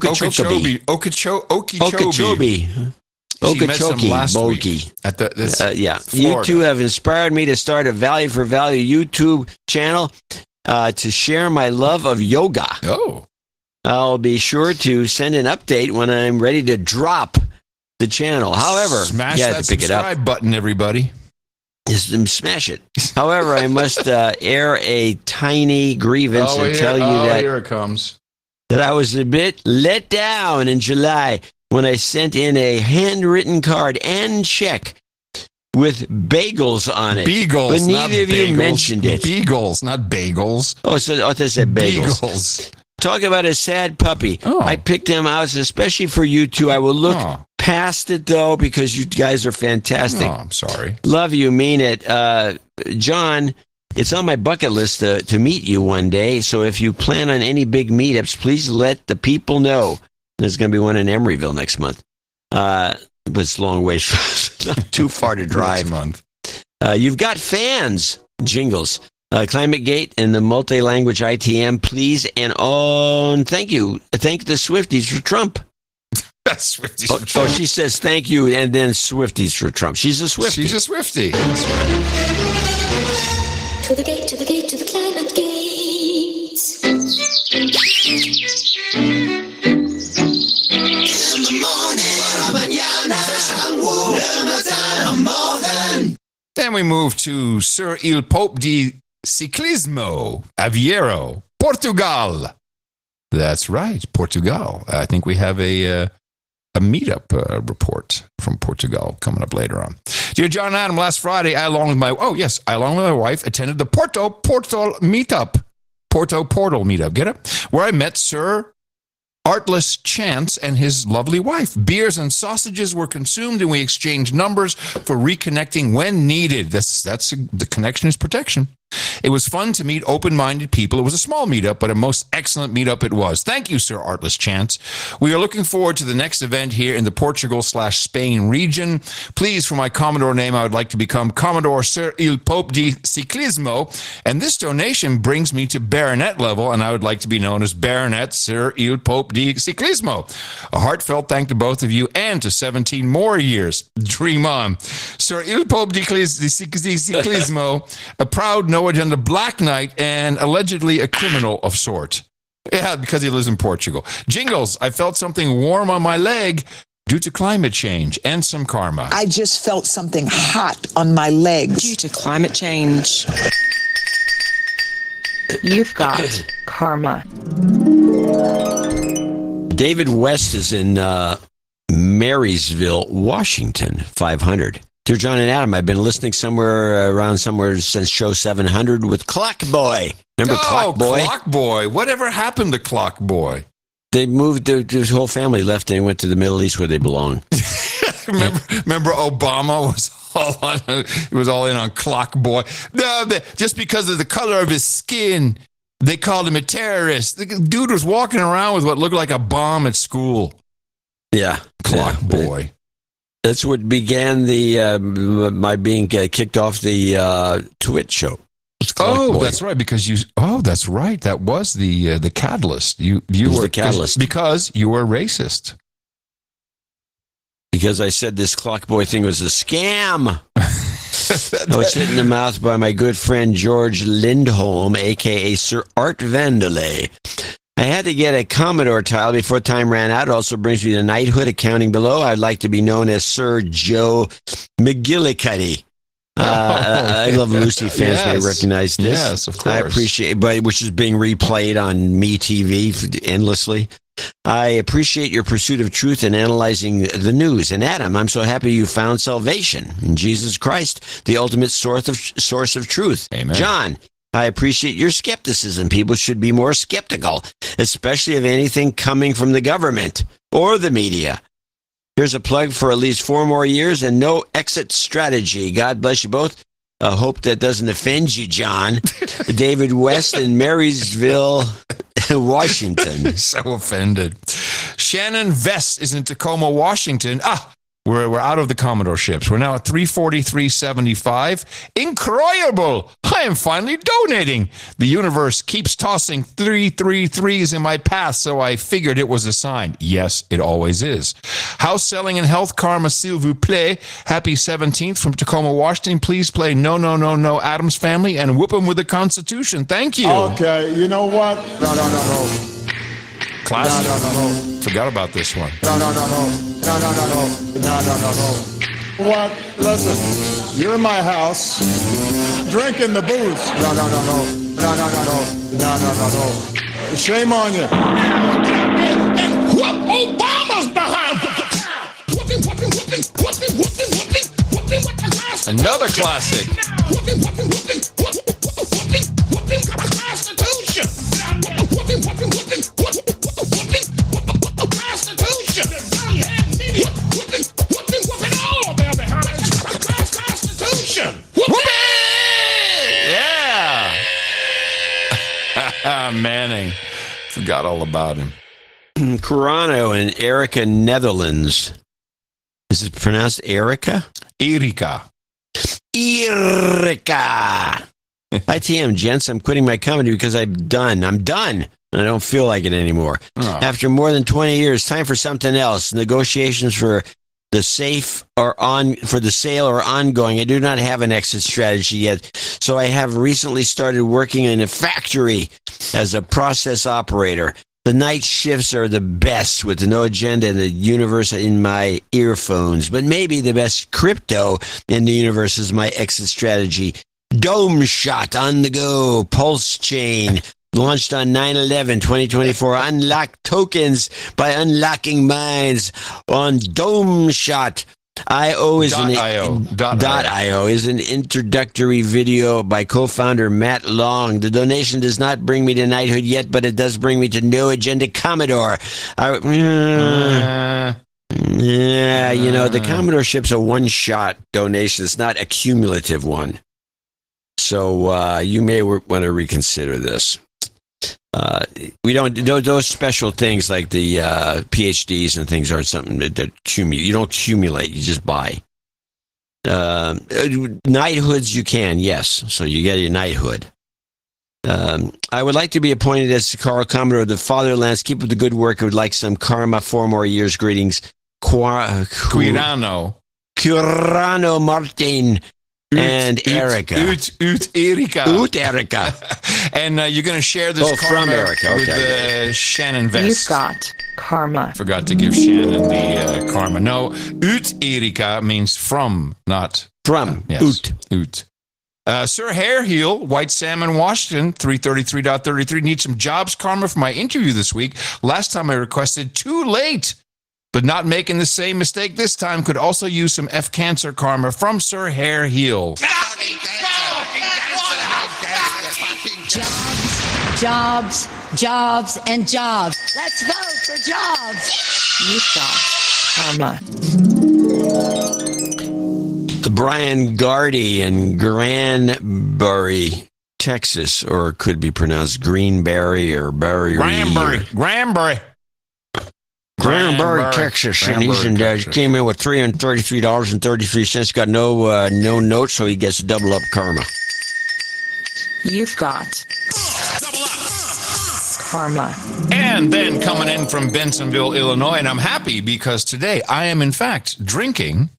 Bogey. At the yeah. Florida. You two have inspired me to start a Value for Value YouTube channel to share my love of yoga. Oh. I'll be sure to send an update when I'm ready to drop the channel. However, smash you have that to pick it up. subscribe button, everybody. Smash it. However, I must air a tiny grievance and tell you that here it comes. That I was a bit let down in July when I sent in a handwritten card and check with bagels on it. Beagles, but neither of you bagels. mentioned it. Beagles, not bagels. Oh, so I said bagels. Beagles. Talk about a sad puppy. Oh. I picked him out especially for you two. I will look past it, though, because you guys are fantastic. Oh, I'm sorry. Love you, mean it. John, it's on my bucket list to meet you one day. So if you plan on any big meetups, please let the people know. There's going to be one in Emeryville next month. But it's a long way. Not too far to drive. Next month. You've got fans. Jingles. ClimateGate and the multi-language ITM, please. And thank you. Thank the Swifties for Trump. That's Swifties for Trump. Oh, she says thank you and then Swifties for Trump. She's a Swiftie. She's a Swiftie. That's right. To the gate, to the gate, to the climate gates. In the morning, Then we move to Sir Il Pope di Ciclismo, Aveiro, Portugal. That's right, Portugal. I think we have a meetup report from Portugal coming up later on. Dear John and Adam, last Friday, I along with my wife, attended the Porto Portal meetup. Get it? Where I met Sir Artless Chance and his lovely wife. Beers and sausages were consumed, and we exchanged numbers for reconnecting when needed. That's the connection is protection. It was fun to meet open-minded people. It was a small meetup, but a most excellent meetup it was. Thank you, Sir Artless Chance. We are looking forward to the next event here in the Portugal/Spain region. Please, for my Commodore name, I would like to become Commodore Sir Il Pope di Ciclismo. And this donation brings me to Baronet level, and I would like to be known as Baronet Sir Il Pope di Ciclismo. A heartfelt thank to both of you and to 17 more years. Dream on. Sir Il Pope di Ciclismo, a proud no agenda black knight and allegedly a criminal of sort. Yeah, because he lives in Portugal. Jingles, I felt something warm on my leg due to climate change and some karma. I just felt something hot on my legs. Due to climate change. You've got karma. David West is in Marysville, Washington, 500. Dear John and Adam, I've been listening somewhere since show 700 with Clock Boy. Remember Clock Boy? Clock Boy. Whatever happened to Clock Boy? They moved, his whole family left and went to the Middle East where they belong. remember Obama was all in on Clock Boy. No, just because of the color of his skin, they called him a terrorist. The dude was walking around with what looked like a bomb at school. Yeah. Clock Boy. That's what began my being kicked off the Twitch show. Oh, that's right. Because that's right. That was the catalyst. You were the catalyst because you were racist. Because I said this Clock Boy thing was a scam. I was hit in the mouth by my good friend George Lindholm, a.k.a. Sir Art Vandelay. I had to get a Commodore tile before time ran out. It also brings me to knighthood, accounting below. I'd like to be known as Sir Joe McGillicuddy. I love Lucy fans may recognize this. Yes, of course. I appreciate it, which is being replayed on MeTV endlessly. I appreciate your pursuit of truth and analyzing the news. And Adam, I'm so happy you found salvation in Jesus Christ, the ultimate source of truth. Amen. John, I appreciate your skepticism. People should be more skeptical, especially of anything coming from the government or the media. Here's a plug for at least 4 more years and no exit strategy. God bless you both. I hope that doesn't offend you, John. David West in Marysville, Washington. So offended. Shannon Vest is in Tacoma, Washington. We're out of the Commodore ships. We're now at 343.75. Incroyable! I am finally donating. The universe keeps tossing 333s in my path, so I figured it was a sign. Yes, it always is. House selling and health karma, s'il vous plaît. Happy 17th from Tacoma, Washington. Please play No, No, No, No, Addams Family, and whoop 'em with the Constitution. Thank you. Okay, you know what? No. Classic. No. Forgot about this one. No. What? Listen, you're in my house, drinking the booze. No. Shame on you. What Obama's behind? Another classic. Yeah. Manning. Forgot all about him. Carano and Erica, Netherlands. Is it pronounced Erica? Erika. Erika. ITM, gents, I'm quitting my company because I'm done. I don't feel like it anymore. Oh. After more than 20 years, time for something else. Negotiations for the sale are ongoing. I do not have an exit strategy yet, so I have recently started working in a factory as a process operator. The night shifts are the best with no agenda in the universe in my earphones, but maybe the best crypto in the universe is my exit strategy. Dome shot on the go, pulse chain. Launched on 9/11/2024. Unlock tokens by unlocking minds on Dome Shot. .io is .io is an introductory video by co-founder Matt Long. The donation does not bring me to knighthood yet, but it does bring me to No Agenda Commodore. The Commodore ship's a one-shot donation. It's not a cumulative one. So you may want to reconsider this. We don't those special things like the PhDs and things aren't something that you don't accumulate, you just buy. Knighthoods you can, yes, so you get your knighthood. I would like to be appointed as Carl Commodore of the Fatherlands. Keep up the good work. I would like some karma. 4 more years. Greetings. Quirano Martin and Erica. Erika. Erica. And you're going to share this karma from Erica. Okay. With Shannon Vest. You've got karma. Forgot to give Shannon the karma. No, Erika means from, not from. Yes. Sir Hairheel, White Salmon, Washington, 333.33. Need some jobs karma for my interview this week. Last time I requested too late, but not making the same mistake this time. Could also use some F cancer karma from Sir Hairheel. Jobs, and jobs. Let's vote for jobs. You've got karma. The Brian Gardy in Granbury, Texas, or it could be pronounced Greenberry or Berry. Granbury, Texas. And he came in with $333.33. Got no notes, so he gets double up karma. You've got karma. And then coming in from Bensonville, Illinois, and I'm happy because today I am in fact drinking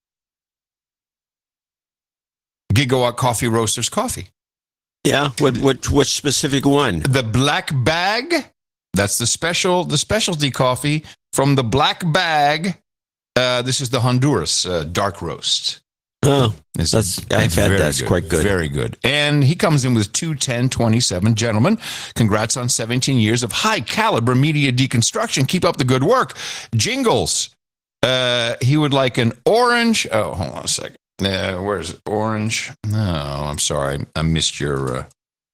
Gigawatt Coffee Roasters coffee. Yeah, what specific one? The Black Bag. That's the specialty coffee from the Black Bag. This is the Honduras dark roast. Oh, I've had that. That's quite good. Very good. And he comes in with 21027. Gentlemen, congrats on 17 years of high caliber media deconstruction. Keep up the good work. Jingles. He would like an orange. Oh, hold on a second. Where's it? Orange? No, I'm sorry. I missed your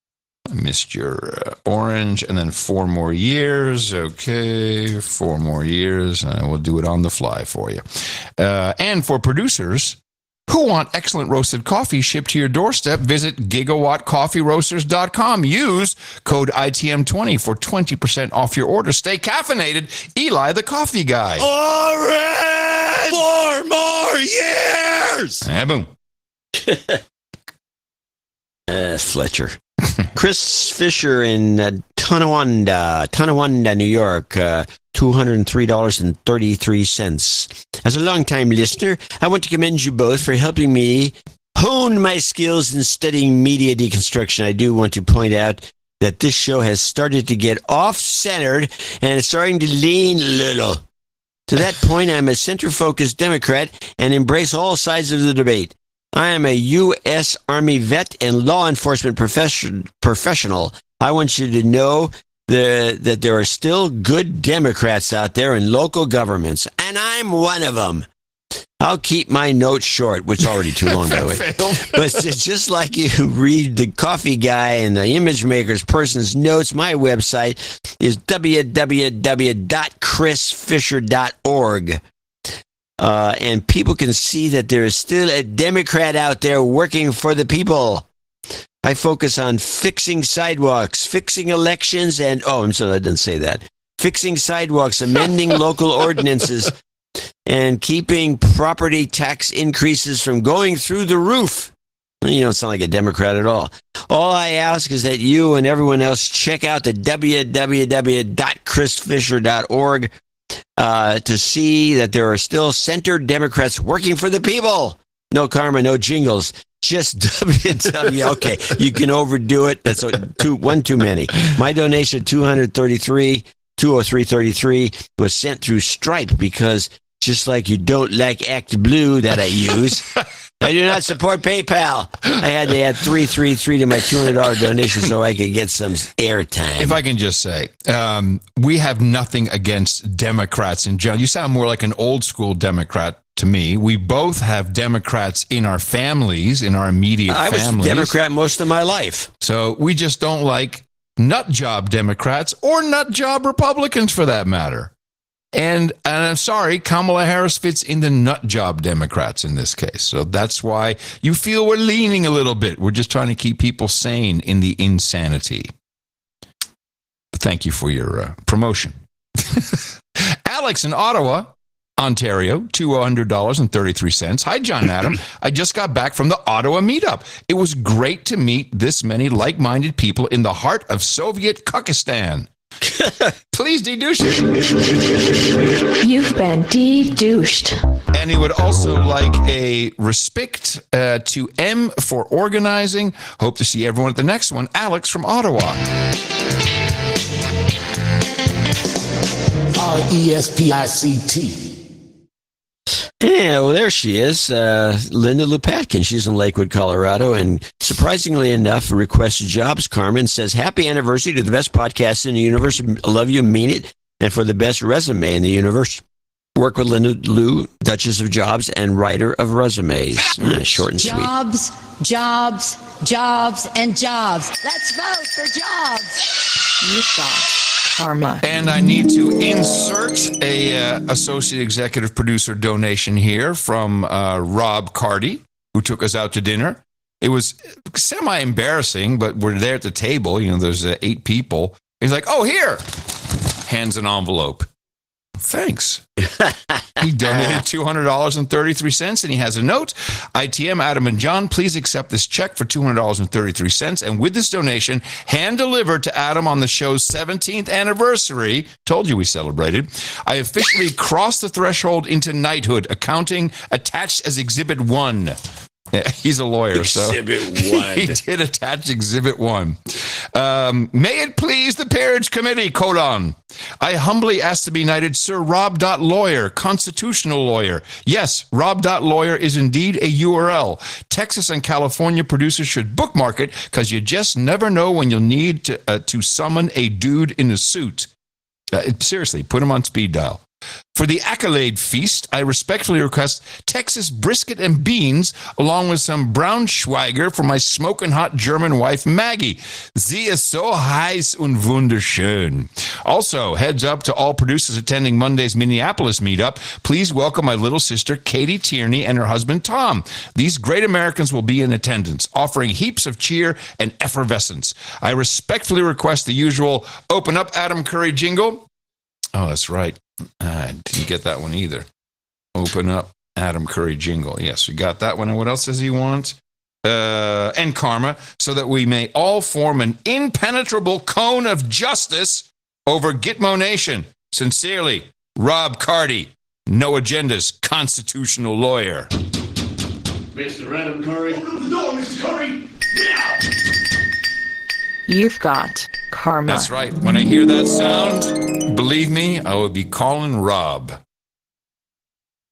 orange, and then 4 more years. Okay, 4 more years. We'll do it on the fly for you. And for producers who want excellent roasted coffee shipped to your doorstep, visit gigawattcoffeeroasters.com. Use code ITM20 for 20% off your order. Stay caffeinated. Eli, the coffee guy. Orange! 4 more years! Boom. Fletcher. Chris Fisher in Tonawanda, New York, $203.33. As a longtime listener, I want to commend you both for helping me hone my skills in studying media deconstruction. I do want to point out that this show has started to get off-centered and it's starting to lean a little To that point, I'm a center-focused Democrat and embrace all sides of the debate. I am a U.S. Army vet and law enforcement professional. I want you to know that there are still good Democrats out there in local governments, and I'm one of them. I'll keep my notes short, which is already too long, by the way. But it's just like you read the coffee guy and the image maker's person's notes, my website is www.chrisfisher.org. And people can see that there is still a Democrat out there working for the people. I focus on fixing sidewalks, fixing elections, and, I'm sorry, I didn't say that. Fixing sidewalks, amending local ordinances, and keeping property tax increases from going through the roof. You don't sound like a Democrat at all. All I ask is that you and everyone else check out the www.chrisfisher.org to see that there are still center Democrats working for the people. No karma, no jingles. Just www. Okay, you can overdo it. That's one too many. My donation, $203.33, was sent through Stripe because just like you don't like Act Blue that I use, I do not support PayPal. I had to add 333 to my $200 donation so I could get some airtime. If I can just say, we have nothing against Democrats in general. You sound more like an old school Democrat to me. We both have Democrats in our families, in our immediate families. I was a Democrat most of my life. So we just don't like nut job Democrats or nut job Republicans for that matter. And I'm sorry, Kamala Harris fits in the nut job Democrats in this case. So that's why you feel we're leaning a little bit. We're just trying to keep people sane in the insanity. Thank you for your promotion. Alex in Ottawa, Ontario, $200.33. Hi, John Adam. I just got back from the Ottawa meetup. It was great to meet this many like-minded people in the heart of Soviet Kyrgyzstan. Please de-douche it. You've been de-douched. And he would also like a respect to M for organizing. Hope to see everyone at the next one. Alex from Ottawa. RESPICT. Yeah, well, there she is, Linda Lupatkin. She's in Lakewood, Colorado, and surprisingly enough, requests jobs. Carmen says, happy anniversary to the best podcast in the universe. I love you, mean it, and for the best resume in the universe. Work with Linda Lou, Duchess of Jobs, and writer of resumes. Short and sweet. Jobs, jobs, jobs, and jobs. Let's vote for jobs. You've got karma. And I need to insert a associate executive producer donation here from Rob Cardy, who took us out to dinner. It was semi-embarrassing, but we're there at the table. You know, there's 8 people. He's like, oh, here. Hands an envelope. Thanks. He donated $200.33, and he has a note. ITM, Adam and John, please accept this check for $200.33. And with this donation, hand-delivered to Adam on the show's 17th anniversary, told you we celebrated, I officially crossed the threshold into knighthood, accounting attached as Exhibit 1. Yeah, he's a lawyer, Exhibit 1. He did attach Exhibit 1. May it please the Peerage Committee, : I humbly ask to be knighted Sir Rob.Lawyer, constitutional lawyer. Yes, Rob.Lawyer is indeed a URL. Texas and California producers should bookmark it because you just never know when you'll need to summon a dude in a suit. Seriously, put him on speed dial. For the accolade feast, I respectfully request Texas brisket and beans, along with some Braunschweiger for my smoking hot German wife, Maggie. Sie ist so heiß und wunderschön. Also, heads up to all producers attending Monday's Minneapolis meetup. Please welcome my little sister, Katie Tierney, and her husband, Tom. These great Americans will be in attendance, offering heaps of cheer and effervescence. I respectfully request the usual open up Adam Curry jingle. Oh, that's right. I didn't get that one either. Open up Adam Curry jingle. Yes, we got that one. And what else does he want? And karma, so that we may all form an impenetrable cone of justice over Gitmo Nation. Sincerely, Rob Cardy, no agendas, constitutional lawyer. Mr. Adam Curry. Open the door, Mr. Curry. Yeah. You've got karma. That's right. When I hear that sound, believe me, I will be calling Rob.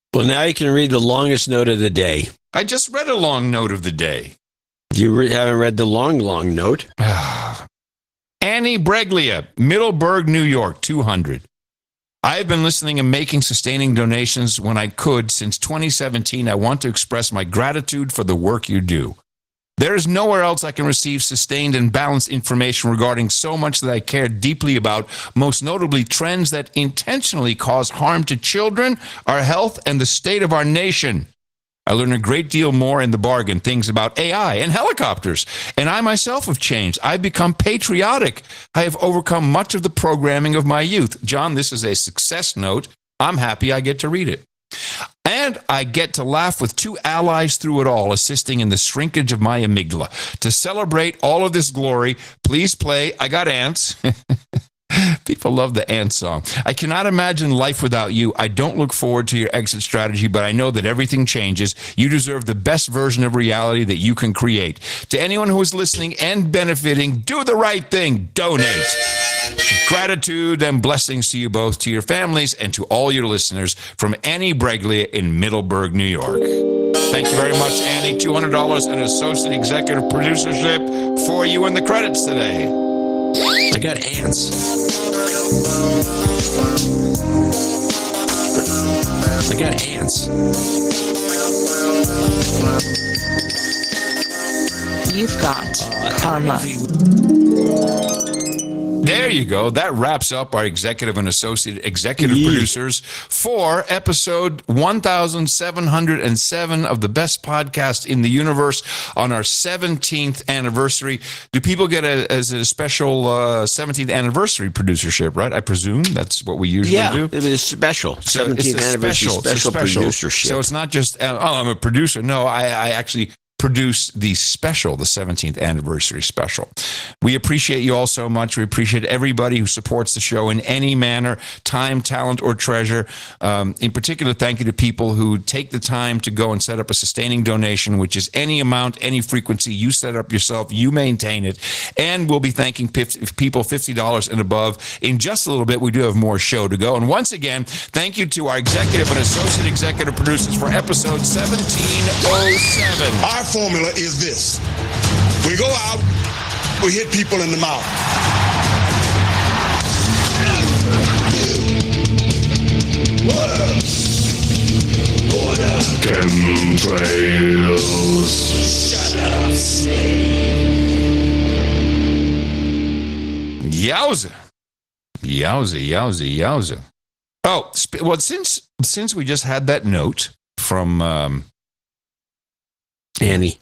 Well, now you can read the longest note of the day. I just read a long note of the day. You haven't read the long note? Annie Breglia, Middleburg, New York, 200. I have been listening and making sustaining donations when I could since 2017. I want to express my gratitude for the work you do. There is nowhere else I can receive sustained and balanced information regarding so much that I care deeply about, most notably trends that intentionally cause harm to children, our health, and the state of our nation. I learned a great deal more in the bargain, things about AI and helicopters. And I myself have changed. I've become patriotic. I have overcome much of the programming of my youth. John, this is a success note. I'm happy I get to read it. And I get to laugh with two allies through it all, assisting in the shrinkage of my amygdala. To celebrate all of this glory, please play I Got Ants. People love the ant song. I cannot imagine life without you. I don't look forward to your exit strategy, but I know that everything changes. You deserve the best version of reality that you can create. To anyone who is listening and benefiting, do the right thing. Donate. Gratitude and blessings to you both, to your families, and to all your listeners from Annie Breglia in Middleburg, New York. Thank you very much, Annie. $200 and associate executive producership for you in the credits today. I got ants. I got ants. You've got karma. There you go. That wraps up our executive and associate executive producers for episode 1707 of the best podcast in the universe on our 17th anniversary. Do people get a special 17th anniversary producership, right? I presume that's what we usually do. Yeah, it is special. 17th anniversary special producership. So it's not just, I'm a producer. No, I actually produce the special, the 17th anniversary special. We appreciate you all so much. We appreciate everybody who supports the show in any manner, time, talent, or treasure. In particular, thank you to people who take the time to go and set up a sustaining donation, which is any amount, any frequency. You set up yourself, you maintain it. And we'll be thanking people $50 and above. In just a little bit, we do have more show to go. And once again, thank you to our executive and associate executive producers for episode 1707. Our formula is this. We go out, we hit people in the mouth. Chemtrails. Shut up. Yowza. Yowza. Oh, well, since we just had that note from Annie.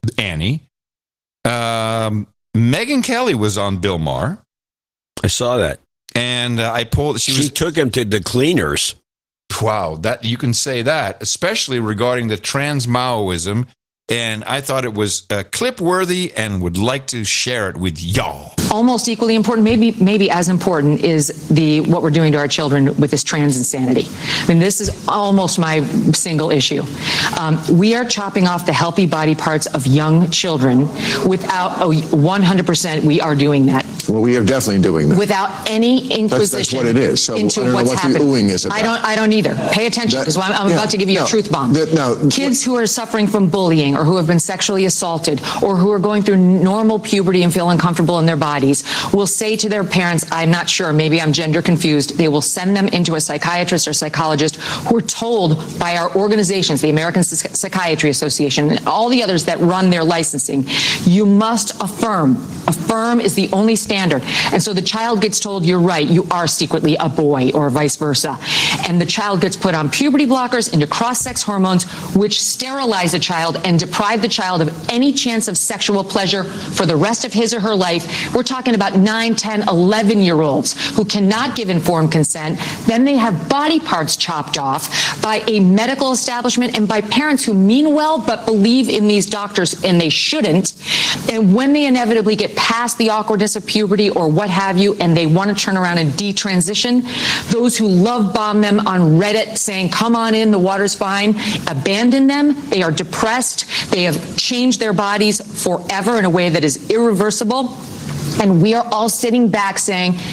Megyn Kelly was on Bill Maher. I saw that. And I pulled. She took him to the cleaners. Wow, that you can say that, especially regarding the trans Maoism. And I thought it was clip worthy and would like to share it with y'all. Almost equally important, maybe as important, is what we're doing to our children with this trans insanity. I mean, this is almost my single issue. We are chopping off the healthy body parts of young children without 100%. We are doing that. Well, we are definitely doing that without any inquisition. That's what it is. So into I don't what's know what happening. the oohing is about. I don't either. Pay attention, because I'm about to give you a truth bomb. Kids who are suffering from bullying, or who have been sexually assaulted, or who are going through normal puberty and feel uncomfortable in their bodies, will say to their parents, I'm not sure, maybe I'm gender confused. They will send them into a psychiatrist or psychologist who are told by our organizations, the American Psychiatry Association, and all the others that run their licensing, you must affirm. Affirm is the only standard. And so the child gets told, you're right, you are secretly a boy, or vice versa. And the child gets put on puberty blockers, into cross-sex hormones, which sterilize a child and deprive the child of any chance of sexual pleasure for the rest of his or her life. We're talking about 9, 10, 11-year-olds who cannot give informed consent. Then they have body parts chopped off by a medical establishment and by parents who mean well but believe in these doctors, and they shouldn't. And when they inevitably get past the awkwardness of puberty or what have you, and they want to turn around and detransition, those who love bomb them on Reddit saying, come on in, the water's fine, abandon them. They are depressed. They have changed their bodies forever in a way that is irreversible. And we are all sitting back saying,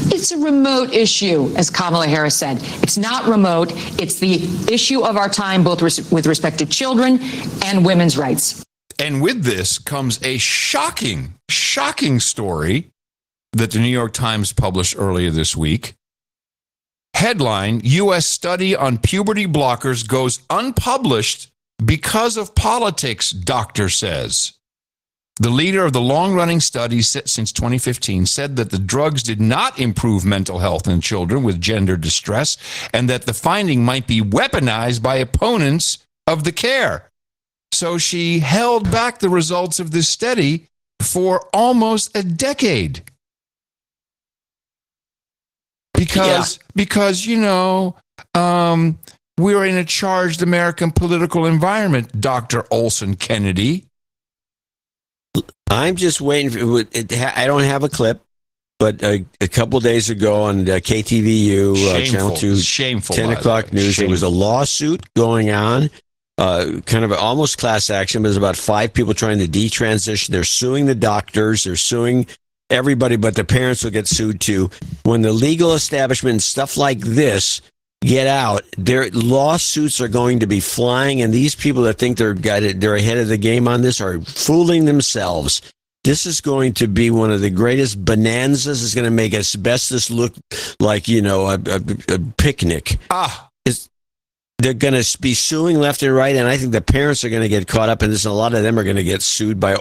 It's a remote issue, as Kamala Harris said. It's not remote. It's the issue of our time, both with respect to children and women's rights. And with this comes a shocking story that the New York Times published earlier this week. Headline, U.S. study on puberty blockers goes unpublished because of politics, doctor says. The leader of the long-running study since 2015 said that the drugs did not improve mental health in children with gender distress and that the finding might be weaponized by opponents of the care. So she held back the results of this study for almost a decade. Because we're in a charged American political environment, Dr. Olson Kennedy. I'm just waiting for I don't have a clip, but a couple days ago on KTVU, Channel 2, shameful, 10 o'clock news, there was a lawsuit going on, kind of almost class action, but there's about 5 people trying to detransition. They're suing the doctors. They're suing everybody, but the parents will get sued too. When the legal establishment and stuff like this get out, their lawsuits are going to be flying, and these people that think they're ahead of the game on this are fooling themselves. This is going to be one of the greatest bonanzas. It's going to make asbestos look like, a picnic. They're going to be suing left and right, and I think the parents are going to get caught up in this. And a lot of them are going to get sued by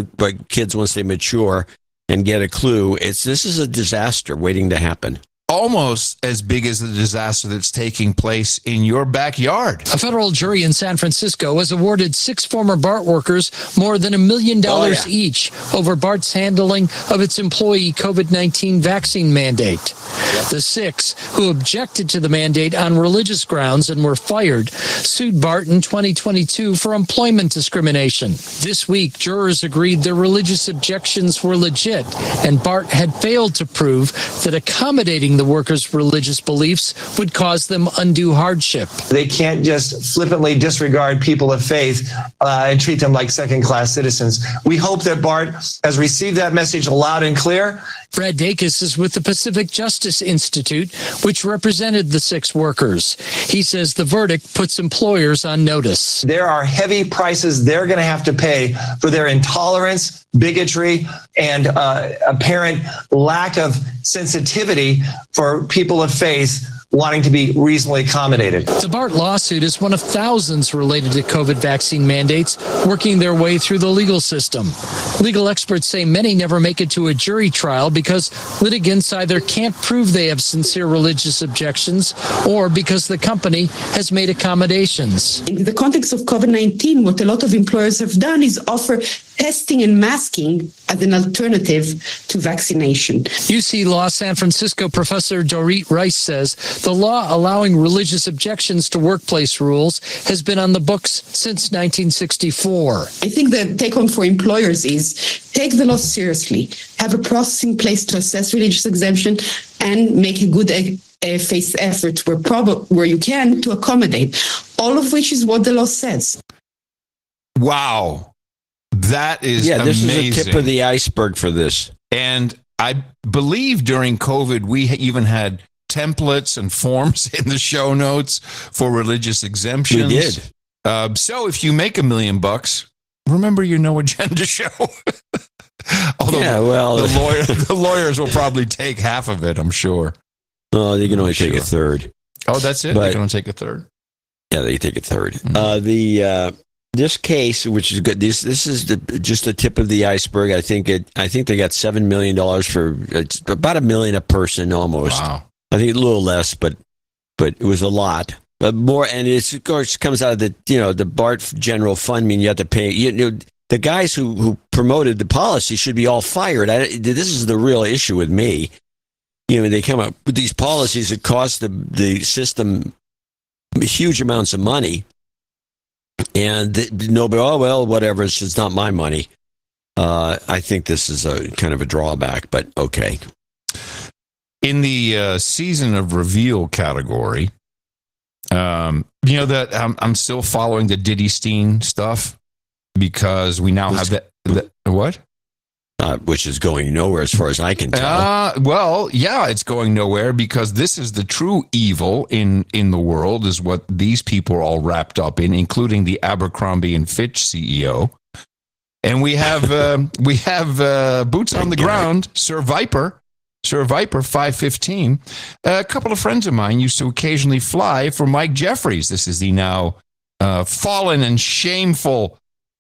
kids once they mature and get a clue. This is a disaster waiting to happen. Almost as big as the disaster that's taking place in your backyard. A federal jury in San Francisco has awarded 6 former BART workers more than $1 million each over BART's handling of its employee COVID-19 vaccine mandate. The 6, who objected to the mandate on religious grounds and were fired, sued BART in 2022 for employment discrimination. This week, jurors agreed their religious objections were legit, and BART had failed to prove that accommodating the workers' religious beliefs would cause them undue hardship. They can't just flippantly disregard people of faith and treat them like second-class citizens. We hope that BART has received that message loud and clear. Brad Dacus is with the Pacific Justice Institute, which represented the 6 workers. He says the verdict puts employers on notice. There are heavy prices they're going to have to pay for their intolerance, bigotry, and apparent lack of sensitivity for people of faith wanting to be reasonably accommodated. The BART lawsuit is one of thousands related to COVID vaccine mandates working their way through the legal system. Legal experts say many never make it to a jury trial because litigants either can't prove they have sincere religious objections or because the company has made accommodations. In the context of COVID-19, what a lot of employers have done is offer testing and masking as an alternative to vaccination. UC Law San Francisco professor Dorit Rice says the law allowing religious objections to workplace rules has been on the books since 1964. I think the take-home for employers is take the law seriously, have a process in place to assess religious exemption, and make a good faith effort where you can to accommodate, all of which is what the law says. Wow. That is this amazing. is the tip of the iceberg for this. And I believe during COVID, we even had templates and forms in the show notes for religious exemptions. We did. So if you make $1 million, remember your No Agenda show. Although the lawyers will probably take half of it, I'm sure. Oh, they can only take a third. Oh, that's it? They can only take a third? Yeah, they take a third. Mm-hmm. This case, which is good, this is just the tip of the iceberg. I think they got $7 million for it's about $1 million a person almost. Wow. I think a little less, but it was a lot. But more, and it of course comes out of the BART general fund. I mean, you have to pay. The guys who promoted the policy should be all fired. This is the real issue with me. They come up with these policies that cost the system huge amounts of money. And nobody, whatever, it's just not my money. I think this is a kind of a drawback, but okay. In the season of reveal category, that I'm still following the Diddy Steen stuff because we now have that what? which is going nowhere as far as I can tell. Well, yeah, it's going nowhere because this is the true evil in the world, is what these people are all wrapped up in, including the Abercrombie and Fitch CEO. And we have boots on the ground, Sir Viper 515. A couple of friends of mine used to occasionally fly for Mike Jeffries. This is the now fallen and shameful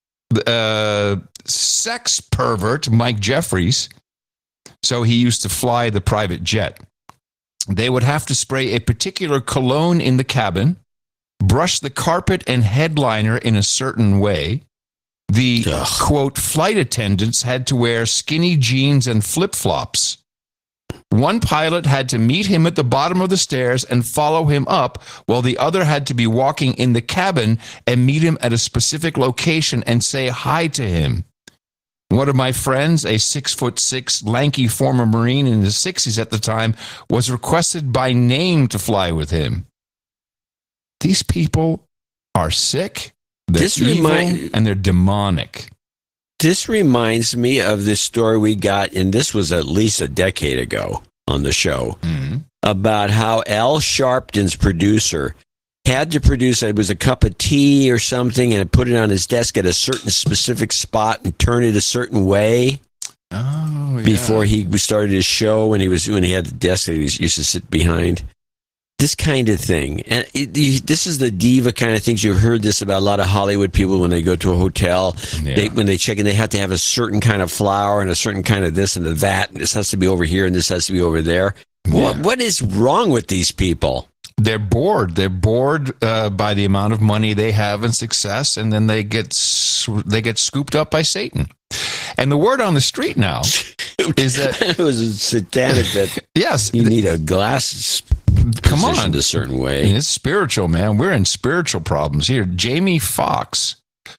sex pervert Mike Jeffries. So he used to fly the private jet. They would have to spray a particular cologne in the cabin, brush the carpet and headliner in a certain way. The, quote, flight attendants had to wear skinny jeans and flip-flops. One pilot had to meet him at the bottom of the stairs and follow him up, while the other had to be walking in the cabin and meet him at a specific location and say hi to him. One of my friends, a 6'6", lanky former Marine in his 60s at the time, was requested by name to fly with him. These people are sick. They're evil, and they're demonic. This reminds me of this story we got, and this was at least a decade ago on the show, about how Al Sharpton's producer had to produce, it was a cup of tea or something, and put it on his desk at a certain specific spot and turn it a certain way before he started his show, when he had the desk that he used to sit behind. This kind of thing. And this is the diva kind of things. You've heard this about a lot of Hollywood people when they go to a hotel. Yeah. When they check in, they have to have a certain kind of flower and a certain kind of this and that. And this has to be over here and this has to be over there. Yeah. What is wrong with these people? They're bored. They're bored by the amount of money they have and success, and then they get scooped up by Satan. And the word on the street now is that it was a satanic that yes, you need a glass. Come on, a certain way. I mean, it's spiritual, man. We're in spiritual problems here. Jamie Foxx,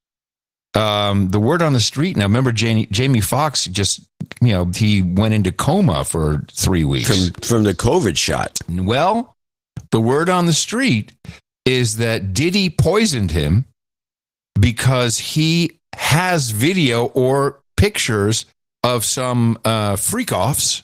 the word on the street now. Remember, Jamie Foxx just, he went into coma for 3 weeks from the COVID shot. Well, the word on the street is that Diddy poisoned him because he has video or pictures of some freak-offs,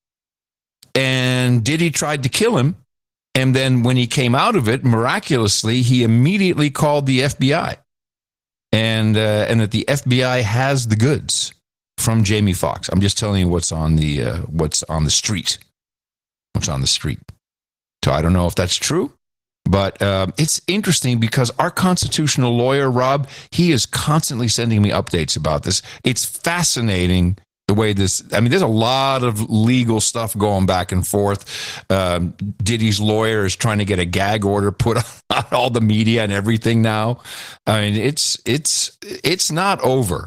and Diddy tried to kill him. And then when he came out of it, miraculously, he immediately called the FBI, and that the FBI has the goods from Jamie Foxx. I'm just telling you what's on the street. What's on the street. So I don't know if that's true, but it's interesting because our constitutional lawyer, Rob, he is constantly sending me updates about this. It's fascinating the way there's a lot of legal stuff going back and forth. Diddy's lawyer is trying to get a gag order put on all the media and everything now. I mean, it's not over.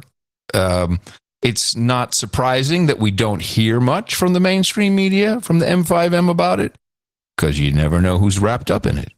It's not surprising that we don't hear much from the mainstream media, from the M5M about it, because you never know who's wrapped up in it.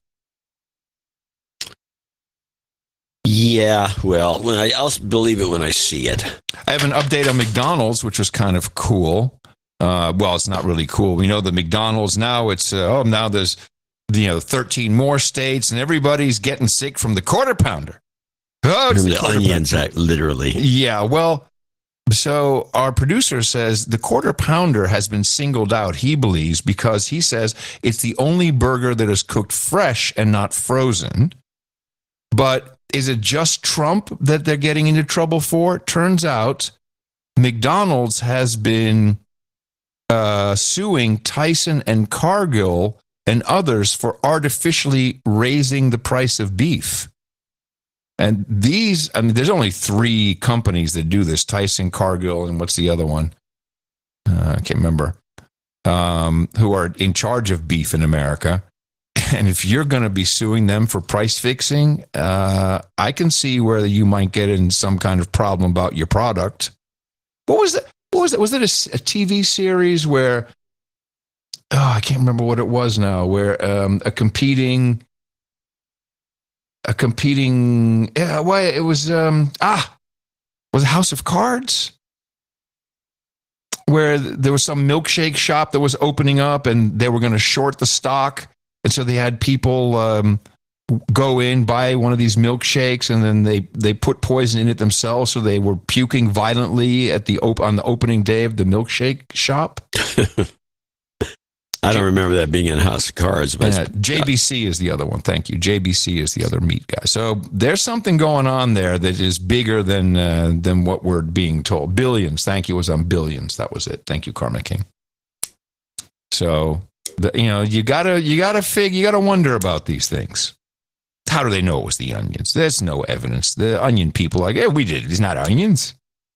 Yeah, well, I'll believe it when I see it. I have an update on McDonald's, which was kind of cool. Well, it's not really cool. We know the McDonald's now, it's, now there's, 13 more states, and everybody's getting sick from the Quarter Pounder. Oh, it's the onions, literally. Yeah, well, so our producer says the Quarter Pounder has been singled out, he believes, because he says it's the only burger that is cooked fresh and not frozen. But is it just Trump that they're getting into trouble for? Turns out McDonald's has been suing Tyson and Cargill and others for artificially raising the price of beef. And these, there's only 3 companies that do this, Tyson, Cargill, and what's the other one? I can't remember, who are in charge of beef in America. And if you're going to be suing them for price fixing, I can see where you might get in some kind of problem about your product. What was that? Was it a TV series where, I can't remember what it was now, where it was, was it House of Cards? Where there was some milkshake shop that was opening up and they were going to short the stock. And so they had people go in, buy one of these milkshakes, and then they put poison in it themselves, so they were puking violently at on the opening day of the milkshake shop? I don't remember that being in House of Cards. But JBC is the other one. Thank you. JBC is the other meat guy. So there's something going on there that is bigger than what we're being told. Billions. Thank you. It was on Billions. That was it. Thank you, Karma King. So you gotta wonder about these things. How do they know it was the onions? There's no evidence. The onion people are like, hey, we did it. It's not onions.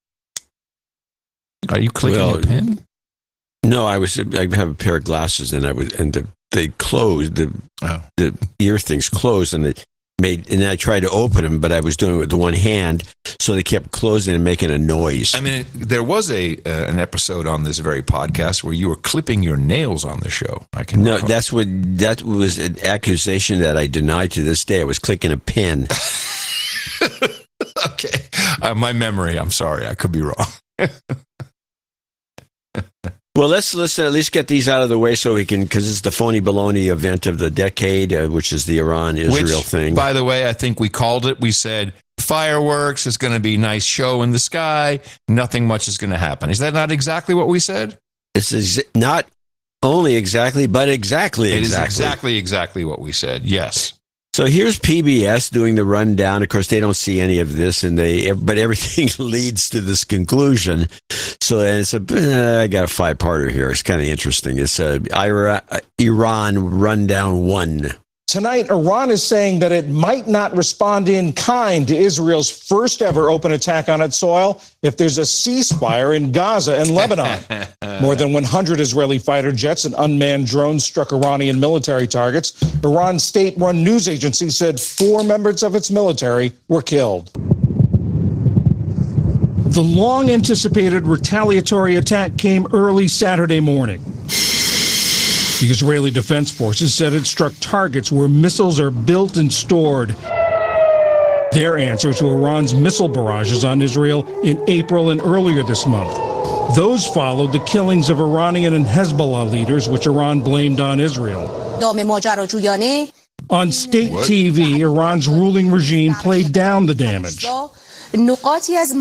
Are you clicking a pen? No, I have a pair of glasses, and they closed, the ear things closed, and and I tried to open them, but I was doing it with the one hand, so they kept closing and making a noise. I mean, there was an episode on this very podcast where you were clipping your nails on the show. That was an accusation that I deny to this day. I was clicking a pen. Okay, my memory. I'm sorry, I could be wrong. Well, let's at least get these out of the way so we can, because it's the phony baloney event of the decade, which is the Iran-Israel thing. By the way, I think we called it. We said fireworks. It's going to be a nice show in the sky. Nothing much is going to happen. Is that not exactly what we said? It's not only exactly, but exactly. It is exactly what we said. Yes. So here's PBS doing the rundown. Of course, they don't see any of this, but everything leads to this conclusion. So it's I got a 5-parter here. It's kind of interesting. It's Iran rundown 1. Tonight, Iran is saying that it might not respond in kind to Israel's first ever open attack on its soil if there's a ceasefire in Gaza and Lebanon. More than 100 Israeli fighter jets and unmanned drones struck Iranian military targets. Iran's state-run news agency said 4 members of its military were killed. The long-anticipated retaliatory attack came early Saturday morning. The Israeli Defense Forces said it struck targets where missiles are built and stored. Their answer to Iran's missile barrages on Israel in April and earlier this month. Those followed the killings of Iranian and Hezbollah leaders, which Iran blamed on Israel. On state TV, Iran's ruling regime played down the damage. Although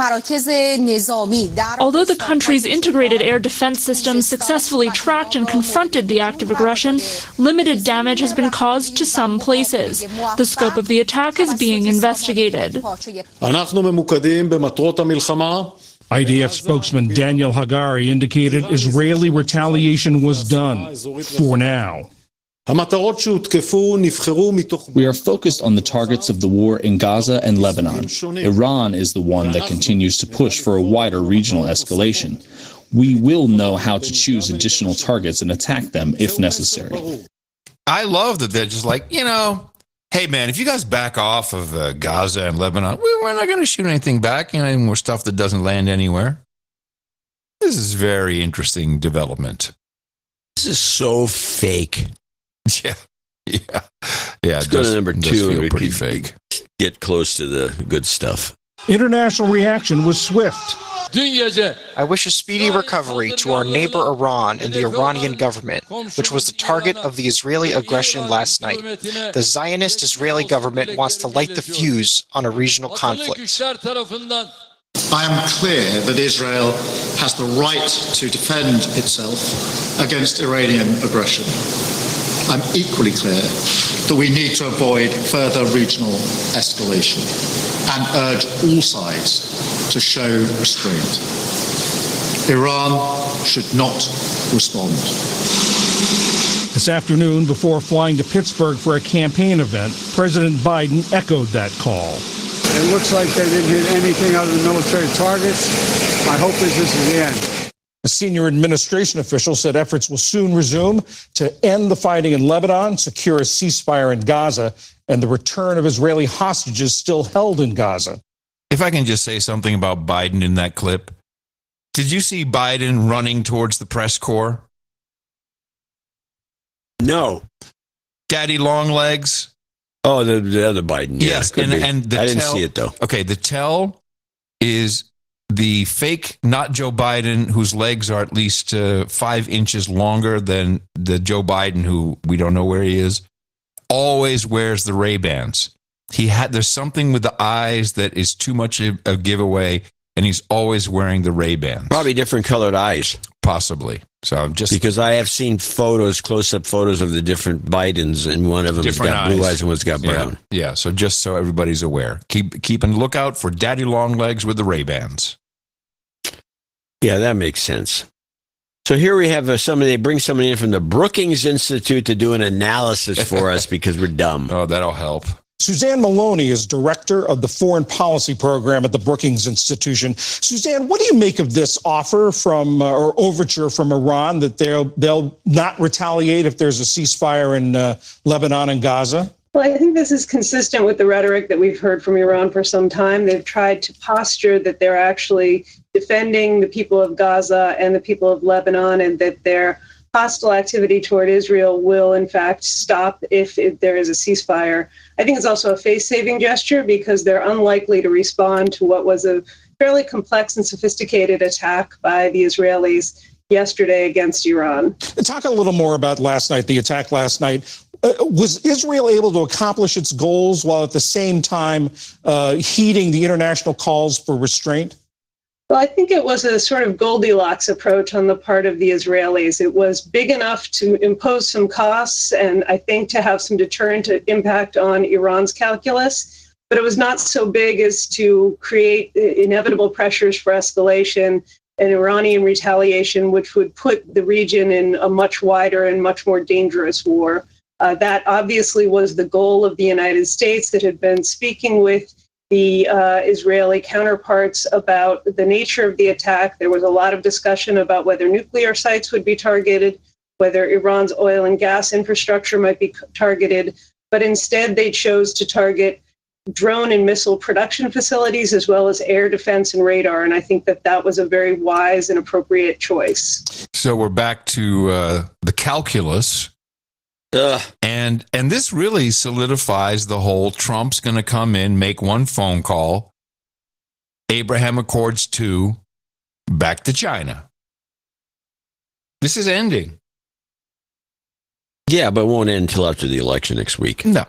the country's integrated air defense system successfully tracked and confronted the act of aggression, limited damage has been caused to some places. The scope of the attack is being investigated. IDF spokesman Daniel Hagari indicated Israeli retaliation was done, for now. We are focused on the targets of the war in Gaza and Lebanon. Iran is the one that continues to push for a wider regional escalation. We will know how to choose additional targets and attack them if necessary. I love that they're just like, hey, man, if you guys back off of Gaza and Lebanon, we're not going to shoot anything back, any more stuff that doesn't land anywhere. This is very interesting development. This is so fake. Yeah. Let's go to number 2. Pretty fake. Get close to the good stuff. International reaction was swift. I wish a speedy recovery to our neighbor Iran and the Iranian government, which was the target of the Israeli aggression last night. The Zionist Israeli government wants to light the fuse on a regional conflict. I am clear that Israel has the right to defend itself against Iranian aggression. I'm equally clear that we need to avoid further regional escalation and urge all sides to show restraint. Iran should not respond. This afternoon, before flying to Pittsburgh for a campaign event, President Biden echoed that call. It looks like they didn't hit anything other than military targets. My hope is this is the end. A senior administration official said efforts will soon resume to end the fighting in Lebanon, secure a ceasefire in Gaza, and the return of Israeli hostages still held in Gaza. If I can just say something about Biden in that clip. Did you see Biden running towards the press corps? No. Daddy Longlegs? Oh, the other Biden. Yes, and the I didn't see it, though. Okay, the tell is the fake, not Joe Biden, whose legs are at least 5 inches longer than the Joe Biden, who we don't know where he is. always wears the Ray-Bans. There's something with the eyes that is too much a giveaway, and he's always wearing the Ray-Bans. Probably different colored eyes. Possibly. So I'm just because I have seen close-up photos of the different Bidens, and one of them has got blue eyes and one's got brown. Yeah. So just so everybody's aware, keep a lookout for Daddy Longlegs with the Ray-Bans. Yeah, that makes sense. So here we have they bring somebody in from the Brookings Institute to do an analysis for us because we're dumb. Oh, that'll help. Suzanne Maloney is director of the Foreign Policy Program at the Brookings Institution. Suzanne, what do you make of this offer or overture from Iran that they'll not retaliate if there's a ceasefire in Lebanon and Gaza? Well, I think this is consistent with the rhetoric that we've heard from Iran for some time. They've tried to posture that they're actually defending the people of Gaza and the people of Lebanon, and that their hostile activity toward Israel will, in fact, stop if there is a ceasefire. I think it's also a face-saving gesture because they're unlikely to respond to what was a fairly complex and sophisticated attack by the Israelis yesterday against Iran. Talk a little more about the attack last night. Was Israel able to accomplish its goals while at the same time heeding the international calls for restraint? Well, I think it was a sort of Goldilocks approach on the part of the Israelis. It was big enough to impose some costs and I think to have some deterrent impact on Iran's calculus, but it was not so big as to create inevitable pressures for escalation and Iranian retaliation, which would put the region in a much wider and much more dangerous war. That obviously was the goal of the United States that had been speaking with the Israeli counterparts about the nature of the attack. There was a lot of discussion about whether nuclear sites would be targeted, whether Iran's oil and gas infrastructure might be targeted, but instead they chose to target drone and missile production facilities as well as air defense and radar. And I think that was a very wise and appropriate choice. So we're back to the calculus. And this really solidifies the whole Trump's going to come in, make one phone call, Abraham Accords 2, back to China. This is ending. Yeah, but it won't end until after the election next week. No.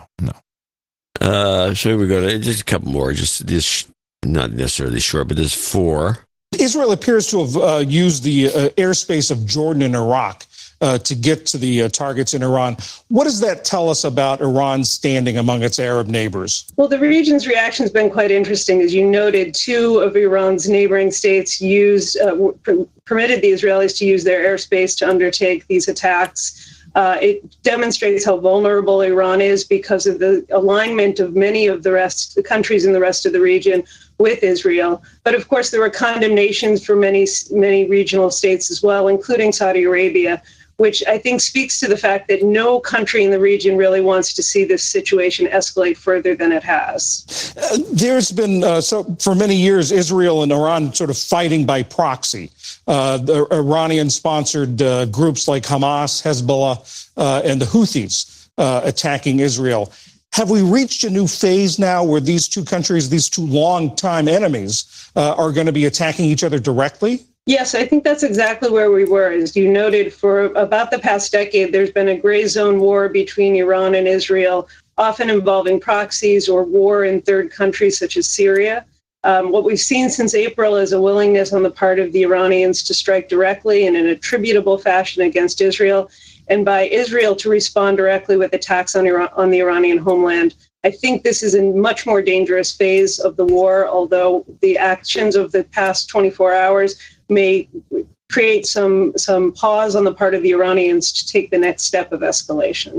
So here we go. Just a couple more. Just this, not necessarily short, but there's 4. Israel appears to have used the airspace of Jordan and Iraq to get to the targets in Iran. What does that tell us about Iran's standing among its Arab neighbors? Well, the region's reaction has been quite interesting. As you noted, 2 of Iran's neighboring states permitted the Israelis to use their airspace to undertake these attacks. It demonstrates how vulnerable Iran is because of the alignment of many of the countries in the rest of the region with Israel. But of course, there were condemnations for many regional states as well, including Saudi Arabia, which I think speaks to the fact that no country in the region really wants to see this situation escalate further than it has. There's been, for many years, Israel and Iran sort of fighting by proxy. The Iranian-sponsored groups like Hamas, Hezbollah, and the Houthis attacking Israel. Have we reached a new phase now where these two countries, these two long-time enemies, are going to be attacking each other directly? Yes, I think that's exactly where we were. As you noted, for about the past decade, there's been a gray zone war between Iran and Israel, often involving proxies or war in third countries such as Syria. What we've seen since April is a willingness on the part of the Iranians to strike directly in an attributable fashion against Israel, and by Israel to respond directly with attacks on the Iranian homeland. I think this is a much more dangerous phase of the war, although the actions of the past 24 hours may create some pause on the part of the Iranians to take the next step of escalation.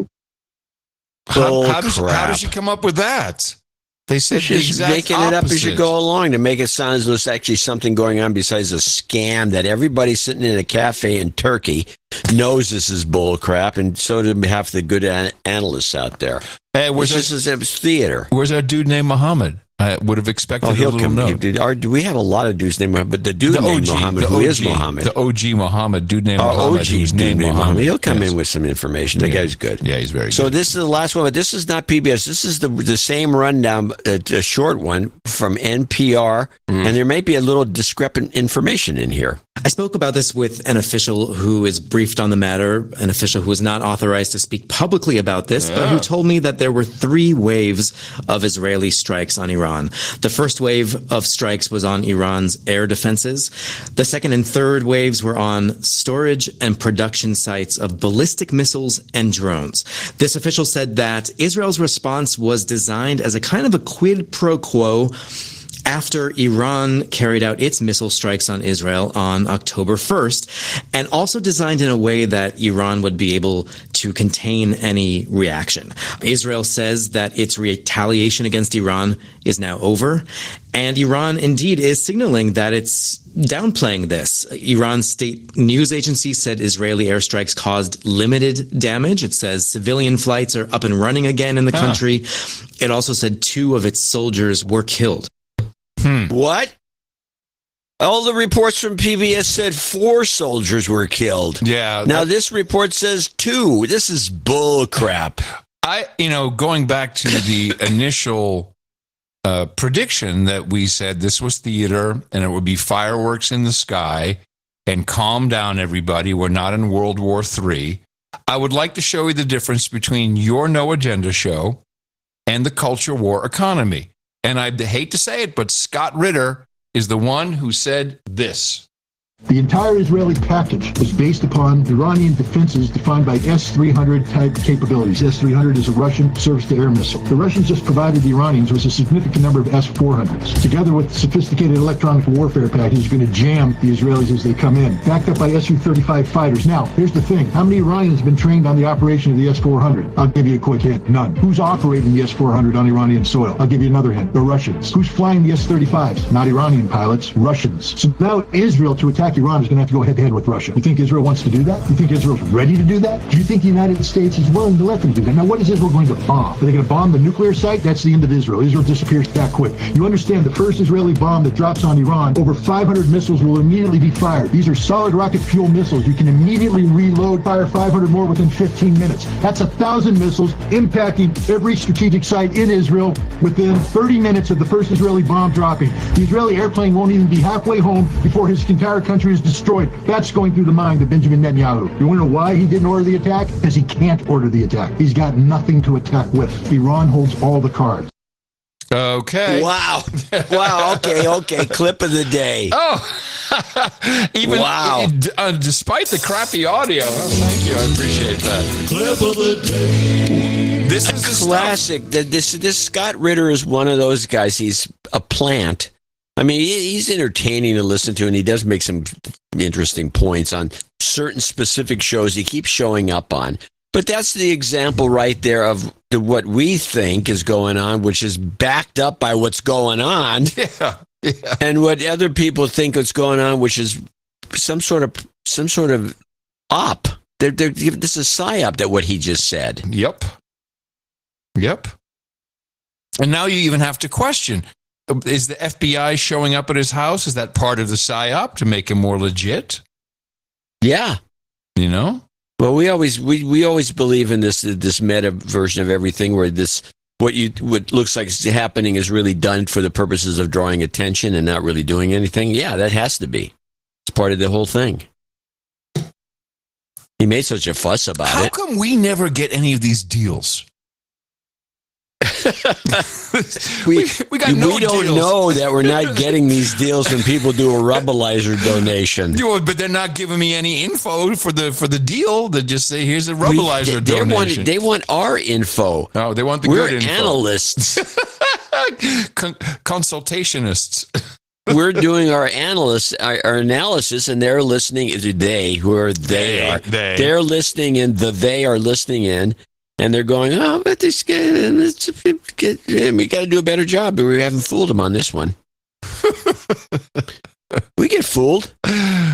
How does she come up with that? They said she's making it up as you go along to make it sound as though there's actually something going on besides a scam that everybody sitting in a cafe in Turkey knows this is bull crap, and so do half the good analysts out there. Hey, this is theater. Where's that dude named Muhammad? I would have expected he'll a little note. We have a lot of dudes named Muhammad, but the dude named Muhammad, who is Muhammad. The OG Muhammad, dude named Muhammad. OG dude named Muhammad. He'll come in with some information. The guy's good. Yeah, he's very good. So this is the last one, but this is not PBS. This is the same rundown, a short one from NPR, and there may be a little discrepant information in here. I spoke about this with an official who is briefed on the matter, an official who is not authorized to speak publicly about this, but who told me that there were 3 waves of Israeli strikes on Iran. The first wave of strikes was on Iran's air defenses. The second and third waves were on storage and production sites of ballistic missiles and drones. This official said that Israel's response was designed as a kind of a quid pro quo after Iran carried out its missile strikes on Israel on October 1st, and also designed in a way that Iran would be able to contain any reaction. Israel says that its retaliation against Iran is now over, and Iran indeed is signaling that it's downplaying this. Iran's state news agency said Israeli airstrikes caused limited damage. It says civilian flights are up and running again in the country. It also said 2 of its soldiers were killed. What? All the reports from PBS said 4 soldiers were killed. Yeah. Now this report says 2. This is bull crap. Going back to the initial prediction that we said this was theater and it would be fireworks in the sky and calm down everybody. We're not in World War III. I would like to show you the difference between your No Agenda show and the culture war economy. And I hate to say it, but Scott Ritter is the one who said this. The entire Israeli package was based upon Iranian defenses defined by S-300 type capabilities. S-300 is a Russian surface-to-air missile. The Russians just provided the Iranians with a significant number of S-400s. Together with sophisticated electronic warfare packages going to jam the Israelis as they come in, backed up by Su-35 fighters. Now, here's the thing. How many Iranians have been trained on the operation of the S-400? I'll give you a quick hint. None. Who's operating the S-400 on Iranian soil? I'll give you another hint. The Russians. Who's flying the S-35s? Not Iranian pilots, Russians. So now Israel to attack Iran is going to have to go head-to-head with Russia. You think Israel wants to do that? You think Israel's ready to do that? Do you think the United States is willing to let them do that? Now, what is Israel going to bomb? Are they going to bomb the nuclear site? That's the end of Israel. Israel disappears that quick. You understand the first Israeli bomb that drops on Iran, over 500 missiles will immediately be fired. These are solid rocket fuel missiles. You can immediately reload, fire 500 more within 15 minutes. That's 1,000 missiles impacting every strategic site in Israel within 30 minutes of the first Israeli bomb dropping. The Israeli airplane won't even be halfway home before his entire country is destroyed. That's going through the mind of Benjamin Netanyahu. You want to know why he didn't order the attack? Because he can't order the attack. He's got nothing to attack with. Iran holds all the cards. Okay. Wow. Okay. Clip of the day. Despite the crappy audio. Thank you. I appreciate that. Clip of the day. This is a classic. This Scott Ritter is one of those guys. He's a plant. I mean, he's entertaining to listen to, and he does make some interesting points on certain specific shows he keeps showing up on. But that's the example right there of what we think is going on, which is backed up by what's going on. Yeah. And what other people think is going on, which is some sort of op. This is psyop that what he just said. Yep. And now you even have to question. Is the FBI showing up at his house? Is that part of the psyop to make him more legit? Yeah. Well, we always believe in this meta version of everything, where what looks like is happening is really done for the purposes of drawing attention and not really doing anything. Yeah, that has to be. It's part of the whole thing. He made such a fuss about it. How come we never get any of these deals? we don't know that we're not getting these deals when people do a Rubblizer donation. But they're not giving me any info for the deal. They just say, here's a Rubblizer donation. They want our info. Oh, they want the good info. We're analysts. Consultationists. We're doing our analysis, and they're listening. They're listening, and they are listening in. And they're going, but this guy, we got to do a better job. But we haven't fooled them on this one. We get fooled.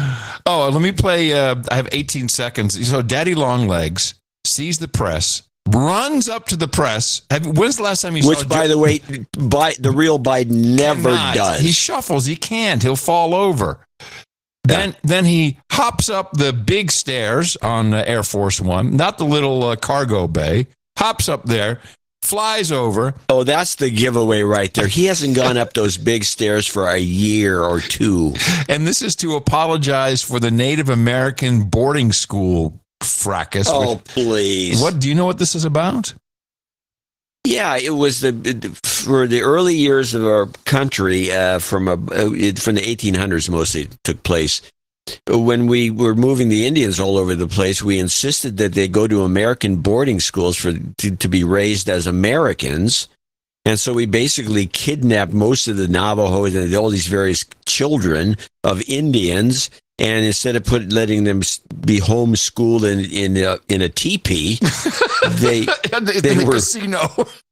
Oh, let me play. I have 18 seconds. So Daddy Longlegs sees the press, runs up to the press. When's the last time you saw? Which, by the way, the real Biden never does. He shuffles. He can't. He'll fall over. Then he hops up the big stairs on Air Force One, not the little cargo bay. Hops up there, flies over. Oh, that's the giveaway right there. He hasn't gone up those big stairs for a year or two. And this is to apologize for the Native American boarding school fracas. Oh, please. What do you know what this is about? Yeah, it was for the early years of our country, from the 1800s mostly took place. When we were moving the Indians all over the place, we insisted that they go to American boarding schools to be raised as Americans. And so we basically kidnapped most of the Navajos and all these various children of Indians. And instead of letting them be homeschooled in a teepee, they were casino.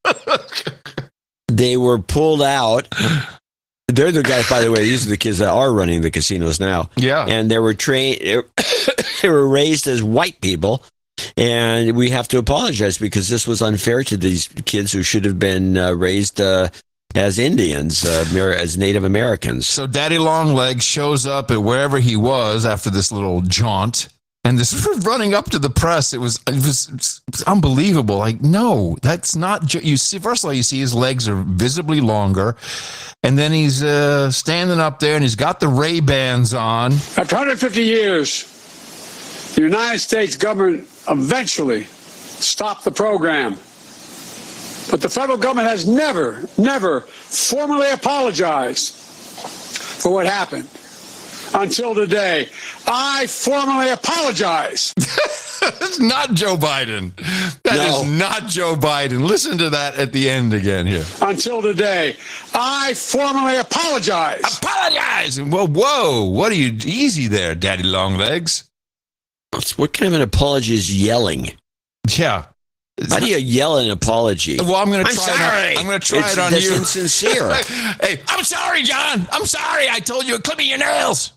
They were pulled out. They're the guys, by the way. These are the kids that are running the casinos now. Yeah, and they were trained. They were raised as white people, and we have to apologize because this was unfair to these kids who should have been raised as Indians, as Native Americans. So Daddy Longlegs shows up at wherever he was after this little jaunt, and this running up to the press. It was unbelievable. Like, no, that's not. You see, first of all, you see his legs are visibly longer, and then he's standing up there, and he's got the Ray-Bans on. After 150 years, the United States government eventually stopped the program. But the federal government has never formally apologized for what happened until today. I formally apologize. That's not Joe Biden. That is not Joe Biden. Listen to that at the end again here. Until today, I formally apologize. Apologize. Well, whoa. What are you? Easy there, Daddy Longlegs. What kind of an apology is yelling? Yeah. How do you yell an apology? Well, I'm going to try. I'm going to try it on that's you. Insincere. Hey, I'm sorry, John. I'm sorry. I told you to clip me your nails.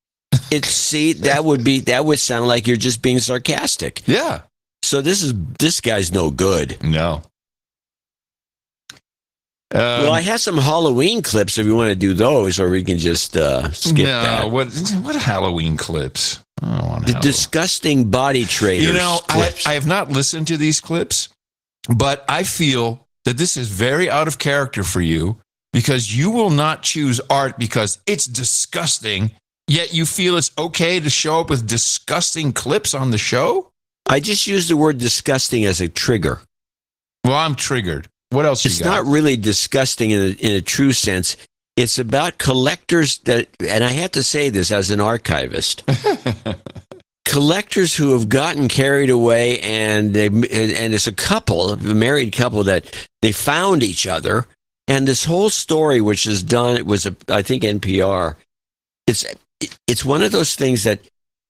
That would sound like you're just being sarcastic. Yeah. So this guy's no good. No. Well, I have some Halloween clips if you want to do those, or we can just skip that. What Halloween clips? The disgusting body traders. You know, I have not listened to these clips, but I feel that this is very out of character for you because you will not choose art because it's disgusting, yet you feel it's okay to show up with disgusting clips on the show? I just used the word disgusting as a trigger. Well, I'm triggered. What else It's you got? not really disgusting in a true sense. It's about collectors and I have to say this as an archivist, collectors who have gotten carried away, and it's a married couple that they found each other, and this whole story, which is done, it was I think NPR. It's one of those things that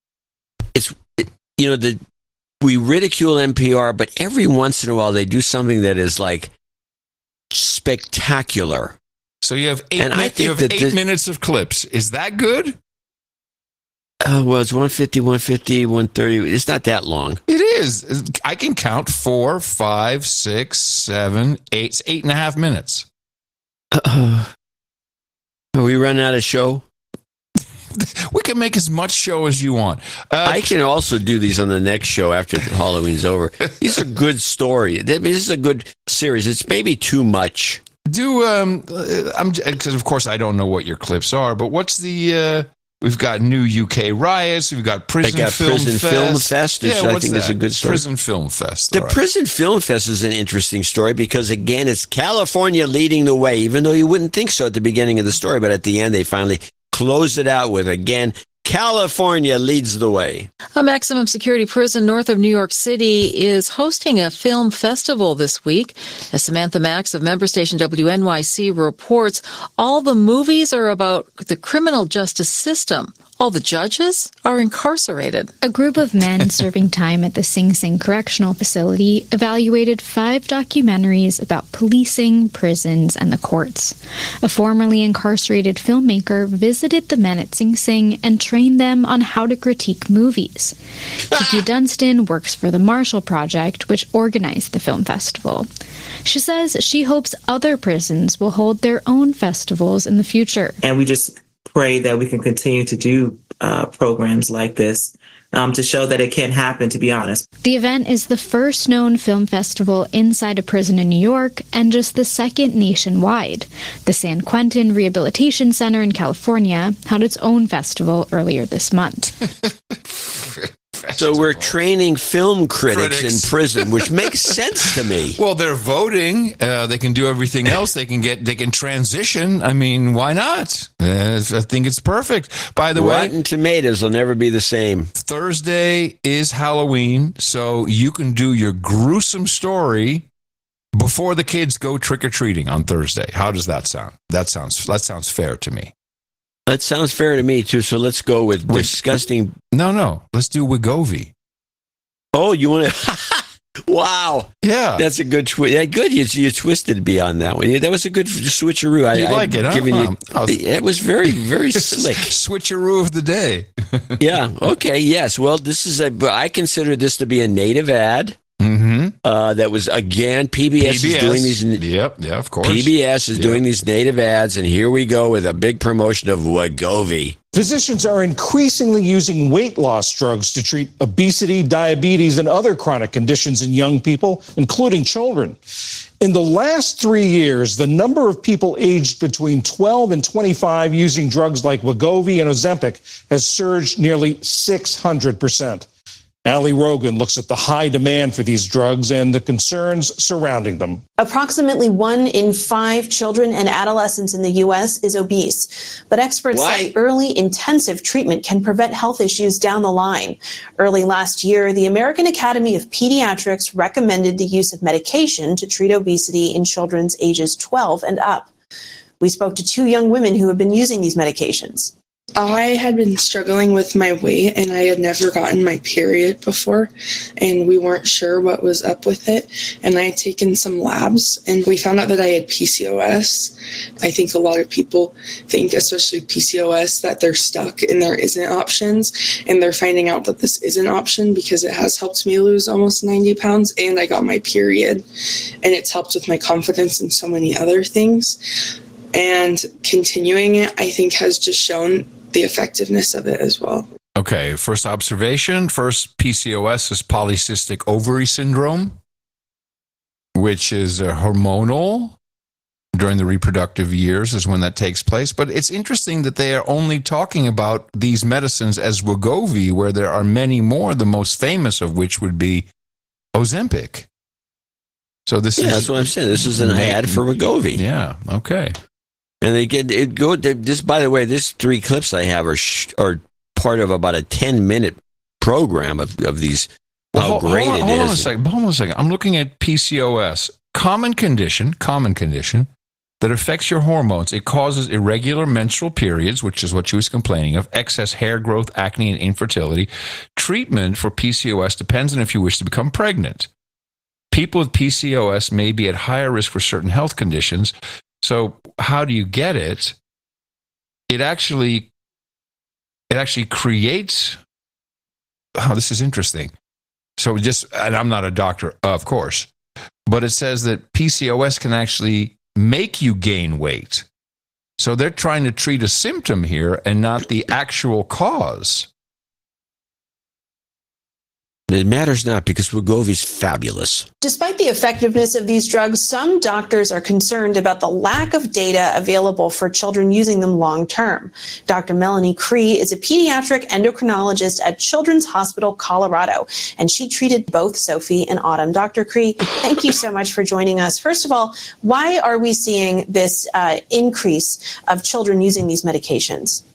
we ridicule NPR, but every once in a while they do something that is like spectacular. So you have 8 minutes of clips. Is that good? Well, it's 150, 130. It's not that long. It is. I can count 4, 5, 6, 7, 8. It's 8.5 minutes. Are we running out of show? We can make as much show as you want. I can also do these on the next show after Halloween's over. These are good stories. This is a good series. It's maybe too much. Because of course I don't know what your clips are, but what's the? We've got new UK riots. We've got Prison Film Fest. Which I think is a good story. Prison Film Fest. The Prison Film Fest is an interesting story because again, it's California leading the way, even though you wouldn't think so at the beginning of the story, but at the end they finally close it out with, again, California leads the way. A maximum security prison north of New York City is hosting a film festival this week. As Samantha Max of member station WNYC reports, all the movies are about the criminal justice system. All the judges are incarcerated. A group of men serving time at the Sing Sing Correctional Facility evaluated 5 documentaries about policing, prisons, and the courts. A formerly incarcerated filmmaker visited the men at Sing Sing and trained them on how to critique movies. Kiki Dunstan works for the Marshall Project, which organized the film festival. She says she hopes other prisons will hold their own festivals in the future. And we just pray that we can continue to do programs like this to show that it can happen, to be honest. The event is the first known film festival inside a prison in New York and just the second nationwide. The San Quentin Rehabilitation Center in California had its own festival earlier this month. So we're training film critics in prison, which makes sense to me. Well, they're voting. They can do everything else. They can transition. I mean, why not? I think it's perfect. By the way, Rotten Tomatoes will never be the same. Thursday is Halloween, so you can do your gruesome story before the kids go trick-or-treating on Thursday. How does that sound? That sounds fair to me. That sounds fair to me, too. So let's go with disgusting. No. Let's do Wegovy. Oh, you want to? Wow. Yeah. That's a good twist. Yeah, good. You twisted beyond that one. Yeah, that was a good switcheroo. You like it, huh? It was very, very slick. Switcheroo of the day. Yeah. Okay. Yes. Well, I consider this to be a native ad. Mm-hmm. That was, again, PBS is doing these. Yep, of course. PBS is doing these native ads, and here we go with a big promotion of Wegovy. Physicians are increasingly using weight loss drugs to treat obesity, diabetes, and other chronic conditions in young people, including children. In the last 3 years, the number of people aged between 12 and 25 using drugs like Wegovy and Ozempic has surged nearly 600%. Ali Rogan looks at the high demand for these drugs and the concerns surrounding them. Approximately 1 in 5 children and adolescents in the U.S. is obese, but experts say early intensive treatment can prevent health issues down the line. Early last year, the American Academy of Pediatrics recommended the use of medication to treat obesity in children's ages 12 and up. We spoke to 2 young women who have been using these medications. I had been struggling with my weight and I had never gotten my period before, and we weren't sure what was up with it. And I had taken some labs and we found out that I had PCOS. I think a lot of people think, especially PCOS, that they're stuck and there isn't options. And they're finding out that this is an option because it has helped me lose almost 90 pounds and I got my period. And it's helped with my confidence and so many other things. And continuing it, I think, has just shown the effectiveness of it as well. Okay, first observation. First, PCOS is polycystic ovary syndrome, which is hormonal during the reproductive years is when that takes place. But it's interesting that they are only talking about these medicines as Wegovy, where there are many more, the most famous of which would be Ozempic. So that's what I'm saying. This is an ad for Wegovy. Yeah, okay. And they get it. This, by the way, these 3 clips I have are part of about a 10-minute program of these. How great it is. Hold on a second. I'm looking at PCOS, common condition that affects your hormones. It causes irregular menstrual periods, which is what she was complaining of, excess hair growth, acne, and infertility. Treatment for PCOS depends on if you wish to become pregnant. People with PCOS may be at higher risk for certain health conditions. So how do you get it? It actually creates, this is interesting. So and I'm not a doctor, of course, but it says that PCOS can actually make you gain weight. So they're trying to treat a symptom here and not the actual cause. It matters not because Wegovy's fabulous. Despite the effectiveness of these drugs, some doctors are concerned about the lack of data available for children using them long term. Dr. Melanie Cree is a pediatric endocrinologist at Children's Hospital Colorado, and she treated both Sophie and Autumn. Dr. Cree, thank you so much for joining us. First of all, why are we seeing this increase of children using these medications?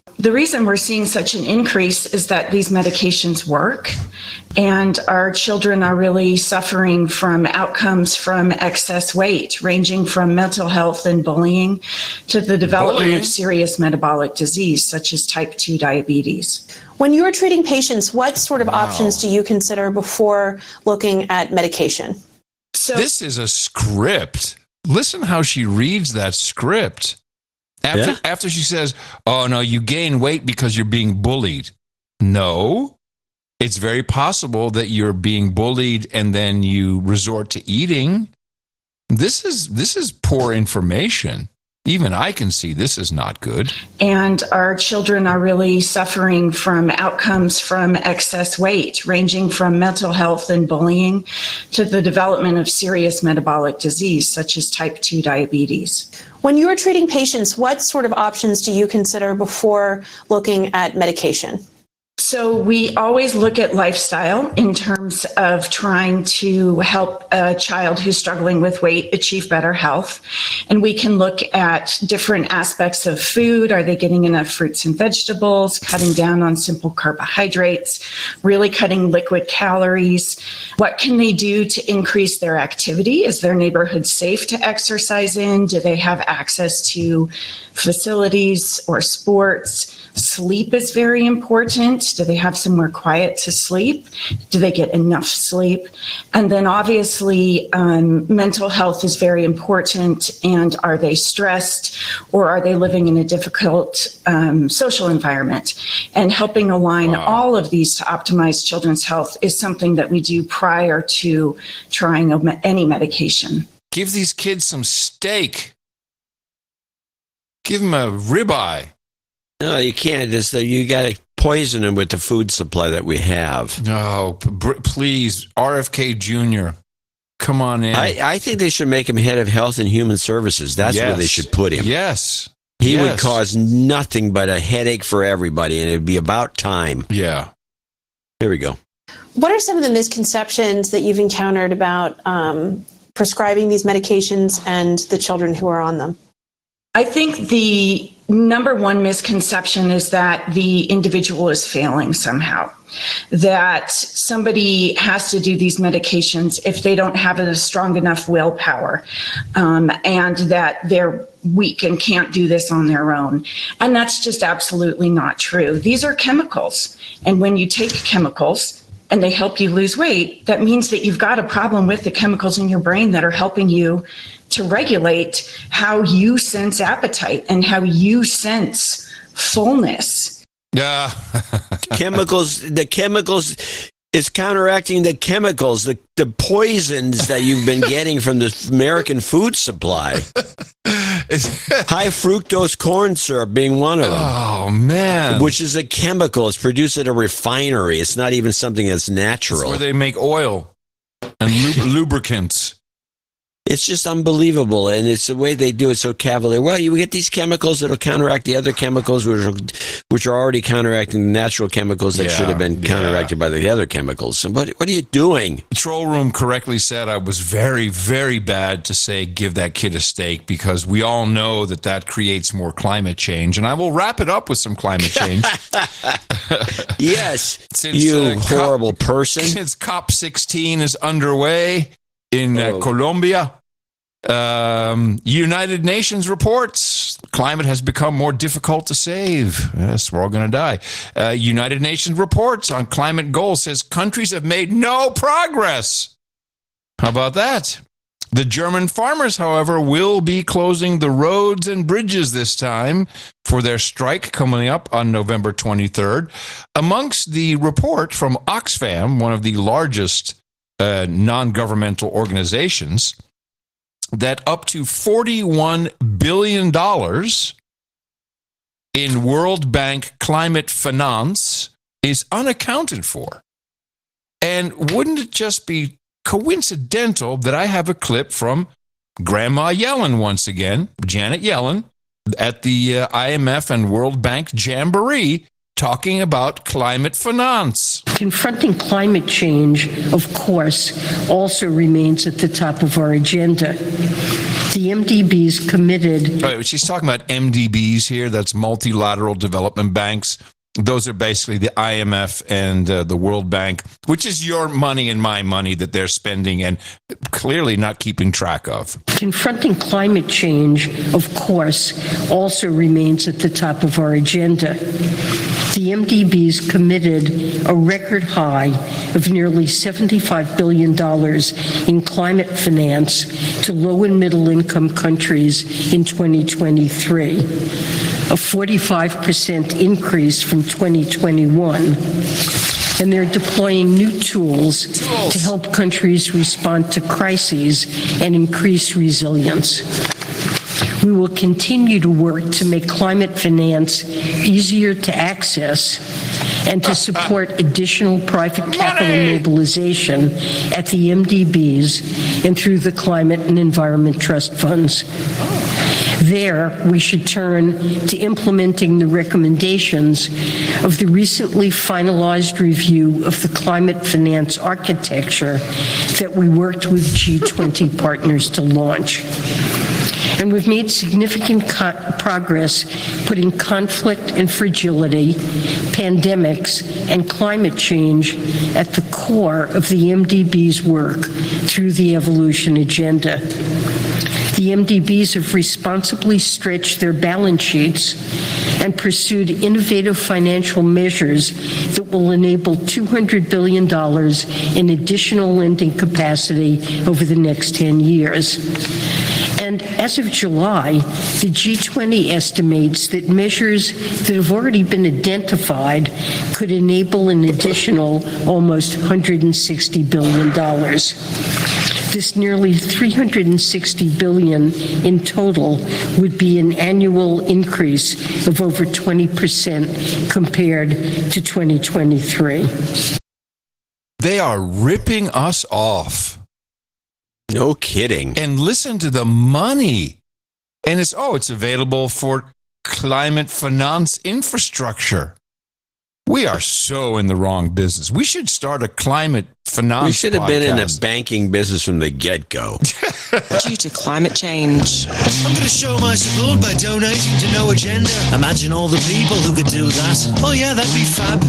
The reason we're seeing such an increase is that these medications work, and our children are really suffering from outcomes from excess weight, ranging from mental health and bullying to the development of serious metabolic disease, such as type 2 diabetes. When you're treating patients, what sort of options do you consider before looking at medication? This is a script. Listen how she reads that script. After she says, oh, no, you gain weight because you're being bullied. No, it's very possible that you're being bullied and then you resort to eating. This is poor information. Even I can see this is not good. And our children are really suffering from outcomes from excess weight, ranging from mental health and bullying to the development of serious metabolic disease, such as type 2 diabetes. When you're treating patients, what sort of options do you consider before looking at medication? So we always look at lifestyle in terms of trying to help a child who's struggling with weight achieve better health. And we can look at different aspects of food. Are they getting enough fruits and vegetables? Cutting down on simple carbohydrates, really cutting liquid calories. What can they do to increase their activity? Is their neighborhood safe to exercise in? Do they have access to facilities or sports? Sleep is very important. Do they have somewhere quiet to sleep? Do they get enough sleep? And then obviously, mental health is very important. And are they stressed, or are they living in a difficult social environment? And helping align all of these to optimize children's health is something that we do prior to trying any medication. Give these kids some steak. Give them a ribeye. No, you can't. You got to poison them with the food supply that we have. No, please, RFK Jr., come on in. I think they should make him head of Health and Human Services. That's where they should put him. Yes. He would cause nothing but a headache for everybody, and it'd be about time. Yeah. Here we go. What are some of the misconceptions that you've encountered about prescribing these medications and the children who are on them? I think the number one misconception is that the individual is failing somehow, that somebody has to do these medications if they don't have a strong enough willpower, and that they're weak and can't do this on their own. And that's just absolutely not true. These are chemicals. And when you take chemicals and they help you lose weight, that means that you've got a problem with the chemicals in your brain that are helping you to regulate how you sense appetite and how you sense fullness. Yeah. The chemicals is counteracting the chemicals, the poisons that you've been getting from the American food supply. High fructose corn syrup being one of them. Oh, man. Which is a chemical. It's produced at a refinery. It's not even something that's natural. That's where they make oil and lubricants. It's just unbelievable, and it's the way they do it so cavalier. Well, you get these chemicals that'll counteract the other chemicals, which are already counteracting the natural chemicals that should have been counteracted by the other chemicals. So what are you doing? Control Room correctly said I was very, very bad to say give that kid a steak, because we all know that creates more climate change. And I will wrap it up with some climate change. Yes, you horrible person. Since COP16 is underway in Colombia, United Nations reports climate has become more difficult to save. Yes, we're all going to die. United Nations reports on climate goals says countries have made no progress. How about that? The German farmers, however, will be closing the roads and bridges this time for their strike coming up on November 23rd. Amongst the report from Oxfam, one of the largest non-governmental organizations, that up to $41 billion in World Bank climate finance is unaccounted for. And wouldn't it just be coincidental that I have a clip from Grandma Yellen once again, Janet Yellen, at the IMF and World Bank Jamboree, talking about climate finance. Confronting climate change, of course, also remains at the top of our agenda. The MDB's committed. She's talking about MDBs here. That's multilateral development banks. Those are basically the IMF and the World Bank, which is your money and my money that they're spending and clearly not keeping track of. Confronting climate change, of course, also remains at the top of our agenda. The MDB's committed a record high of nearly $75 billion in climate finance to low and middle income countries in 2023. A 45% increase from 2021. And they're deploying new tools to help countries respond to crises and increase resilience. We will continue to work to make climate finance easier to access and to support additional private capital mobilization at the MDBs and through the Climate and Environment Trust Funds. There, we should turn to implementing the recommendations of the recently finalized review of the climate finance architecture that we worked with G20 partners to launch. And we've made significant progress putting conflict and fragility, pandemics, and climate change at the core of the MDB's work through the Evolution Agenda. The MDBs have responsibly stretched their balance sheets and pursued innovative financial measures that will enable $200 billion in additional lending capacity over the next 10 years. And as of July, the G20 estimates that measures that have already been identified could enable an additional almost $160 billion. This nearly $360 billion in total would be an annual increase of over 20% compared to 2023. They are ripping us off. No kidding. And listen to the money. And it's available for climate finance infrastructure. We are so in the wrong business. We should start a climate finance We should have been in the podcast. banking business from the get-go. Due to climate change. I'm going to show my support by donating to No Agenda. Imagine all the people who could do that. Oh yeah, that'd be fab.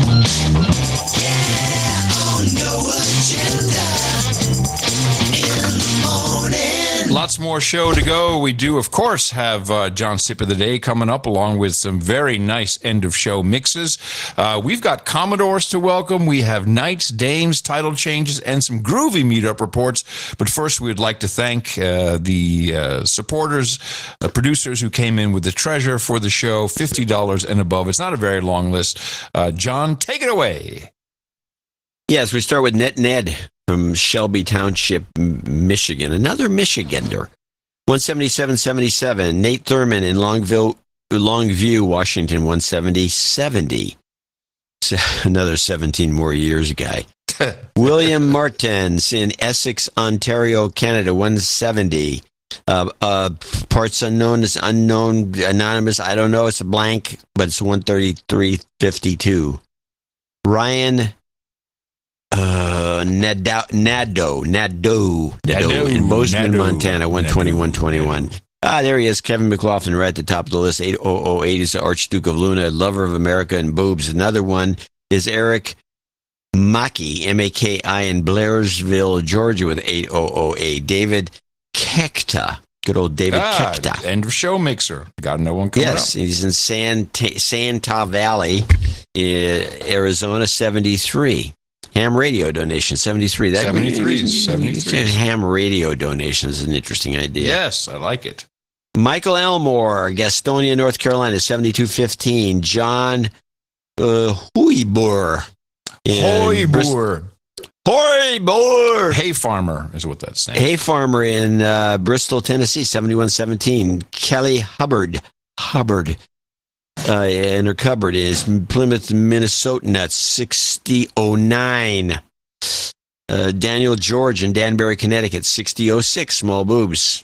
Yeah, on No Agenda. In the morning. Lots more show to go. We do, of course, have John's Tip of the Day coming up, along with some very nice end-of-show mixes. We've got Commodores to welcome. We have Knights, Dames, title changes, and some groovy meetup reports. But first, we'd like to thank the supporters, producers who came in with the treasure for the show, $50 and above. It's not a very long list. John, take it away. Yes, we start with Ned from Shelby Township, Michigan. Another Michigander. 177.77. Nate Thurman in Longview, Washington, 170.70. So another 17 more years guy. William Martens in Essex, Ontario, Canada, 170. Parts unknown is unknown, anonymous. I don't know. It's a blank, but it's 133.52. Ryan Nado in Bozeman, Montana, 121.21. There he is, Kevin McLaughlin, right at the top of the list. 8008 is the Archduke of Luna, lover of America and boobs. Another one is Eric Maki, M-A-K-I, in Blairsville, Georgia, with 8008. David Kekta, good old David Kekta. End of show mixer. Got no one coming up. Yes, he's in Santa Valley, Arizona, 73. Ham radio donation, 73. 73. Ham radio donation is an interesting idea. Yes, I like it. Michael Elmore, Gastonia, North Carolina, 7215. John Hoybor. Hoybor. Hay Farmer is what that's saying. Hay Farmer in Bristol, Tennessee, 7117. Kelly Hubbard. In her cupboard is Plymouth, Minnesota, that's 6009. Daniel George in Danbury, Connecticut, 6006, small boobs.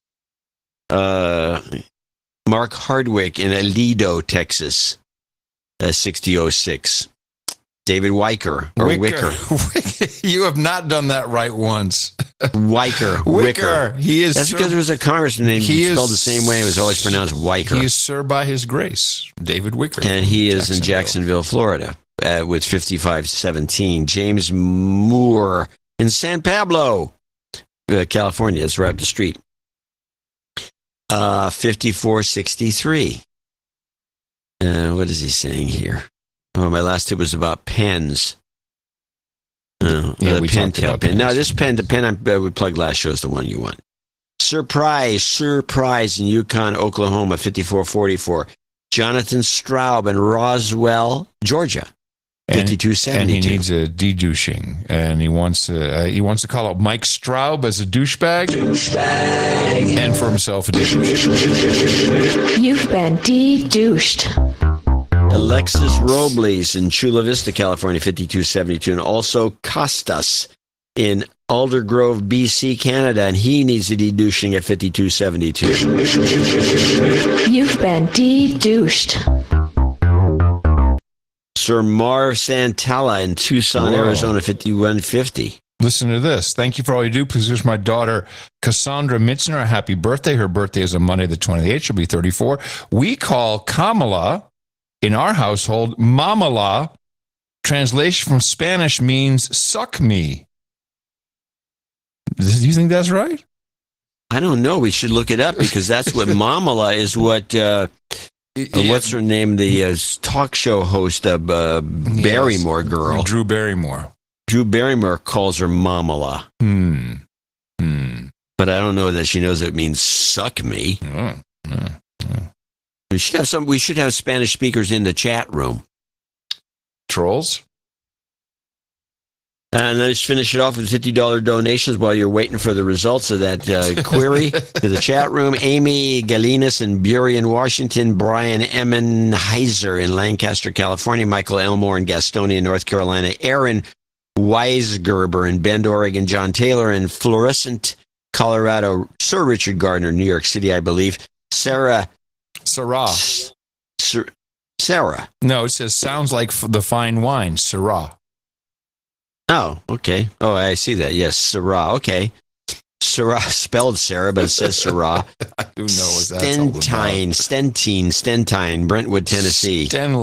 Mark Hardwick in Aledo, Texas, 6006. David Wicker. You have not done that right once. Wicker. He is. That's because there was a congressman named spelled the same way. It was always pronounced Wicker. He is Sir by his grace, David Wicker. And he is in Jacksonville, Florida, with 5517. James Moore in San Pablo, California. It's right up the street. 5463. What is he saying here? Oh, my last tip was about pens. We talked about pen. No, this pen, the pen we plugged last show is the one you want. Surprise in Yukon, Oklahoma, 5444. Jonathan Straub in Roswell, Georgia, 5272. And he needs a de-douching, and he wants to call out Mike Straub as a douchebag, and for himself a douche. You've been de-douched. Alexis Robles in Chula Vista, California, 5272, and also Costas in Aldergrove, BC, Canada, and he needs a de-douching at 5272. You've been de-douched. Sir Marv Santella in Tucson, Arizona, 5150. Listen to this. Thank you for all you do. Please wish my daughter, Cassandra Mitzner, a happy birthday. Her birthday is on Monday the 28th. She'll be 34. We call Kamala, in our household, Mamala. Translation from Spanish means suck me. Do you think that's right? I don't know. We should look it up because that's what Mamala is. What what's her name? The talk show host of Barrymore girl, Drew Barrymore. Drew Barrymore calls her Mamala. But I don't know that she knows it means suck me. We should have Spanish speakers in the chat room. Trolls. And let's finish it off with $50 donations while you're waiting for the results of that query to the chat room. Amy Galinas in Burien, Washington. Brian Emmenheiser in Lancaster, California. Michael Elmore in Gastonia, North Carolina. Aaron Weisgerber in Bend, Oregon. John Taylor in Florissant, Colorado. Sir Richard Gardner, New York City, I believe. Sarah. No, it says sounds like the fine wine, Syrah. Oh, okay. Oh, I see that. Yes, Syrah. Okay. Syrah, spelled Sarah, but it says Syrah. Who knows what that's all about? Stentine, Brentwood, Tennessee.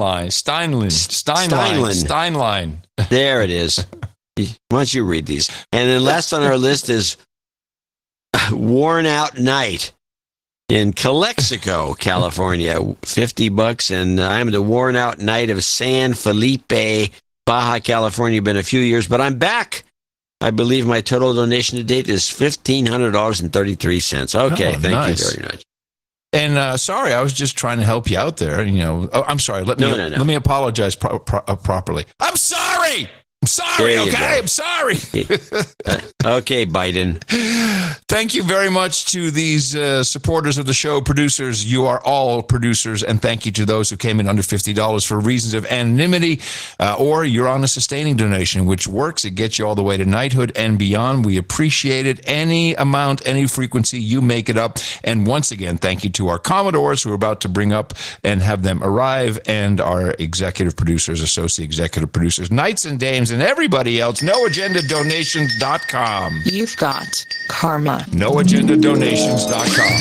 Steinlein. There it is. Why don't you read these? And then last on our list is Worn Out Night in Calexico, California, $50, and I'm the Worn Out Night of San Felipe, Baja California. Been a few years, but I'm back. I believe my total donation to date is $1,500.33. Okay, thank you very much. And sorry, I was just trying to help you out there. I'm sorry. Let me apologize properly. I'm sorry. Okay? I'm sorry. Okay, Biden. Thank you very much to these supporters of the show, producers. You are all producers, and thank you to those who came in under $50 for reasons of anonymity, or you're on a sustaining donation, which works. It gets you all the way to knighthood and beyond. We appreciate it. Any amount, any frequency, you make it up. And once again, thank you to our Commodores who are about to bring up and have them arrive, and our executive producers, associate executive producers, knights and dames, and everybody else. NoAgendaDonations.com. You've got karma. NoAgendaDonations.com.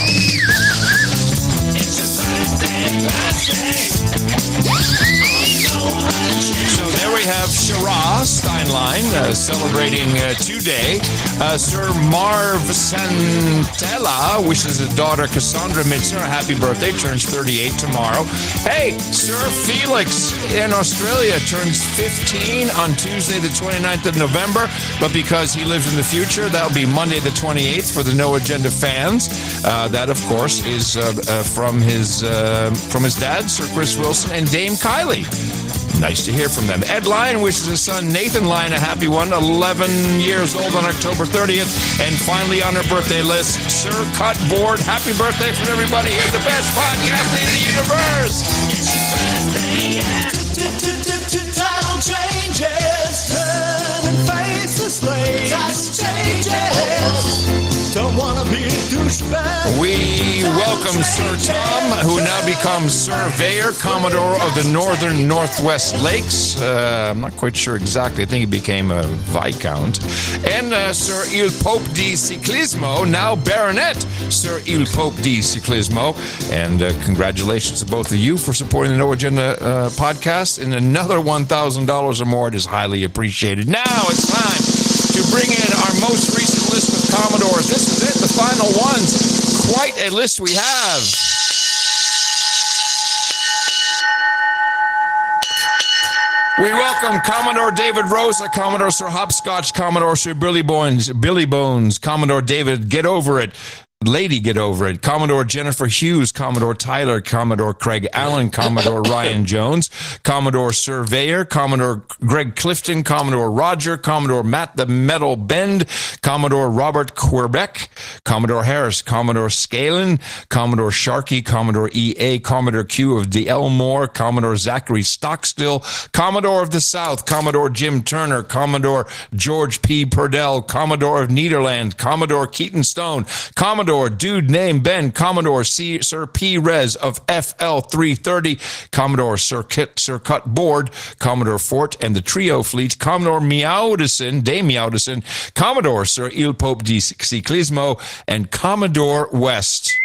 So there we have Syrah Steinlein celebrating today. Sir Marv Santella wishes his daughter Cassandra Mitzner a happy birthday, turns 38 tomorrow. Hey, Sir Felix in Australia turns 15 on Tuesday the 29th of November, but because he lives in the future, that'll be Monday the 28th for the No Agenda fans. That, of course, is from his dad, Sir Chris Wilson, and Dame Kylie. Nice to hear from them. Ed Lyon wishes his son Nathan Lyon a happy one, 11 years old on October 30th. And finally on our birthday list, Sir Cutboard. Happy birthday from everybody here, the best podcast in the universe. Title changes, turn and face the slate. Title changes. Don't wanna be a douche. We welcome Sir Tom, who now becomes Surveyor, Commodore of the Northern Northwest Lakes. I'm not quite sure exactly. I think he became a Viscount. And Sir Il Pope di Ciclismo, now Baronet Sir Il Pope di Ciclismo. And congratulations to both of you for supporting the No Agenda podcast. And another $1,000 or more. It is highly appreciated. Now it's time to bring in our most recent list of Commodores. This is it, the final ones. Quite a list we have. We welcome Commodore David Rosa, Commodore Sir Hopscotch, Commodore Sir Billy Bones, Commodore David Get Over It, Lady Get Over It, Commodore Jennifer Hughes, Commodore Tyler, Commodore Craig Allen, Commodore Ryan Jones, Commodore Surveyor, Commodore Greg Clifton, Commodore Roger, Commodore Matt the Metal Bend, Commodore Robert Quebec, Commodore Harris, Commodore Scalen, Commodore Sharkey, Commodore EA, Commodore Q of the Elmore, Commodore Zachary Stockstill, Commodore of the South, Commodore Jim Turner, Commodore George P. Purdell, Commodore of Nederland, Commodore Keaton Stone, Commodore Dude Named Ben, Commodore Sir P. Rez of FL 330, Commodore Sir Cut Board, Commodore Fort and the Trio Fleet, Commodore Meowdison, Dame Meowdison, Commodore Sir Il Pope di Ciclismo, and Commodore West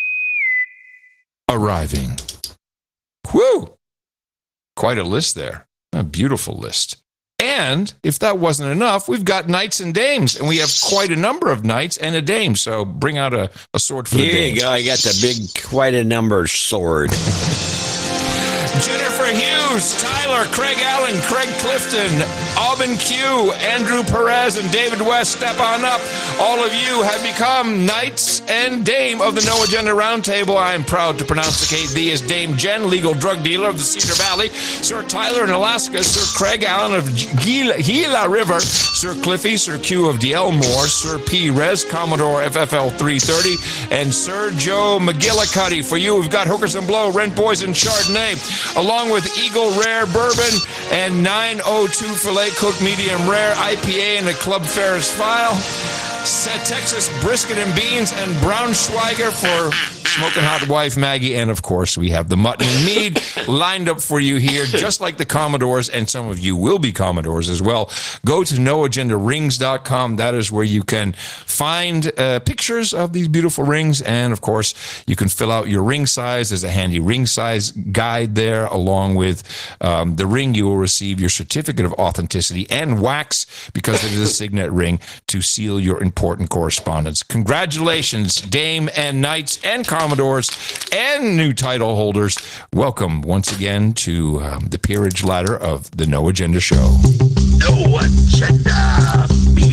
arriving. Whew! Quite a list there. A beautiful list. And if that wasn't enough, we've got knights and dames, and we have quite a number of knights and a dame. So bring out a sword for the dames. Here you go. I got the big, quite a number sword. Jennifer Hughes, Tyler, Craig Allen, Craig Clifton, Aubin Q, Andrew Perez, and David West, step on up. All of you have become knights and dame of the No Agenda Roundtable. I am proud to pronounce thee as Dame Jen, legal drug dealer of the Cedar Valley, Sir Tyler in Alaska, Sir Craig Allen of Gila River, Sir Cliffy, Sir Q of the Elmore, Sir P. Rez, Commodore FFL 330, and Sir Joe McGillicuddy. For you, we've got Hookers and Blow, Rent Boys, and Chardonnay, along with Eagle Rare Bourbon and 902 Filet Cooked Medium Rare IPA in the Club Ferris File, Texas Brisket and Beans, and Braunschweiger for Smoking Hot Wife Maggie. And of course, we have the mutton and mead lined up for you here, just like the Commodores, and some of you will be Commodores as well. Go to noagendarings.com. That is where you can find pictures of these beautiful rings. And of course, you can fill out your ring size. There's a handy ring size guide there. Along with the ring, you will receive your certificate of authenticity and wax, because it is a signet ring, to seal your important correspondence. Congratulations, Dame and Knights and Commodores and new title holders. Welcome once again to the peerage ladder of the No Agenda Show. No Agenda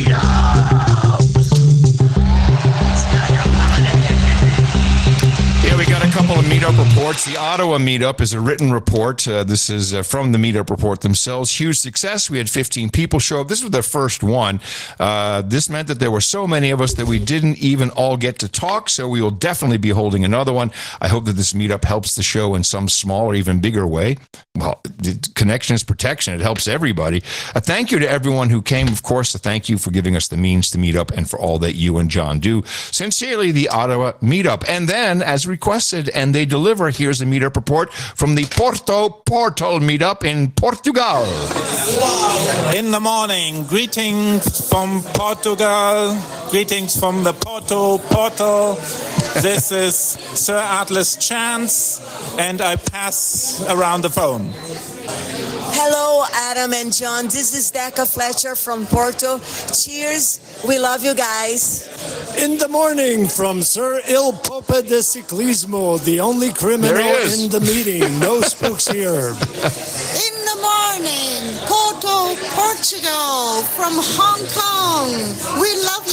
Yeah, we got a couple of meetup reports. The Ottawa meetup is a written report. This is from the meetup report themselves. Huge success. We had 15 people show up. This was the first one. This meant that there were so many of us that we didn't even all get to talk, so we will definitely be holding another one. I hope that this meetup helps the show in some small or even bigger way. Well, connection is protection. It helps everybody. A thank you to everyone who came, of course. A thank you for giving us the means to meet up and for all that you and John do. Sincerely, the Ottawa meetup. And then, as requested, and they deliver, here's a meetup report from the Porto meetup in Portugal. In the morning, greetings from Portugal, greetings from the Porto. This is Sir Atlas Chance, and I pass around the phone. Hello, Adam and John. This is Decca Fletcher from Porto. Cheers. We love you guys. In the morning from Sir Il Pope de Ciclismo, the only criminal in the meeting. No spooks here. In the morning, Porto, Portugal, from Hong Kong. We love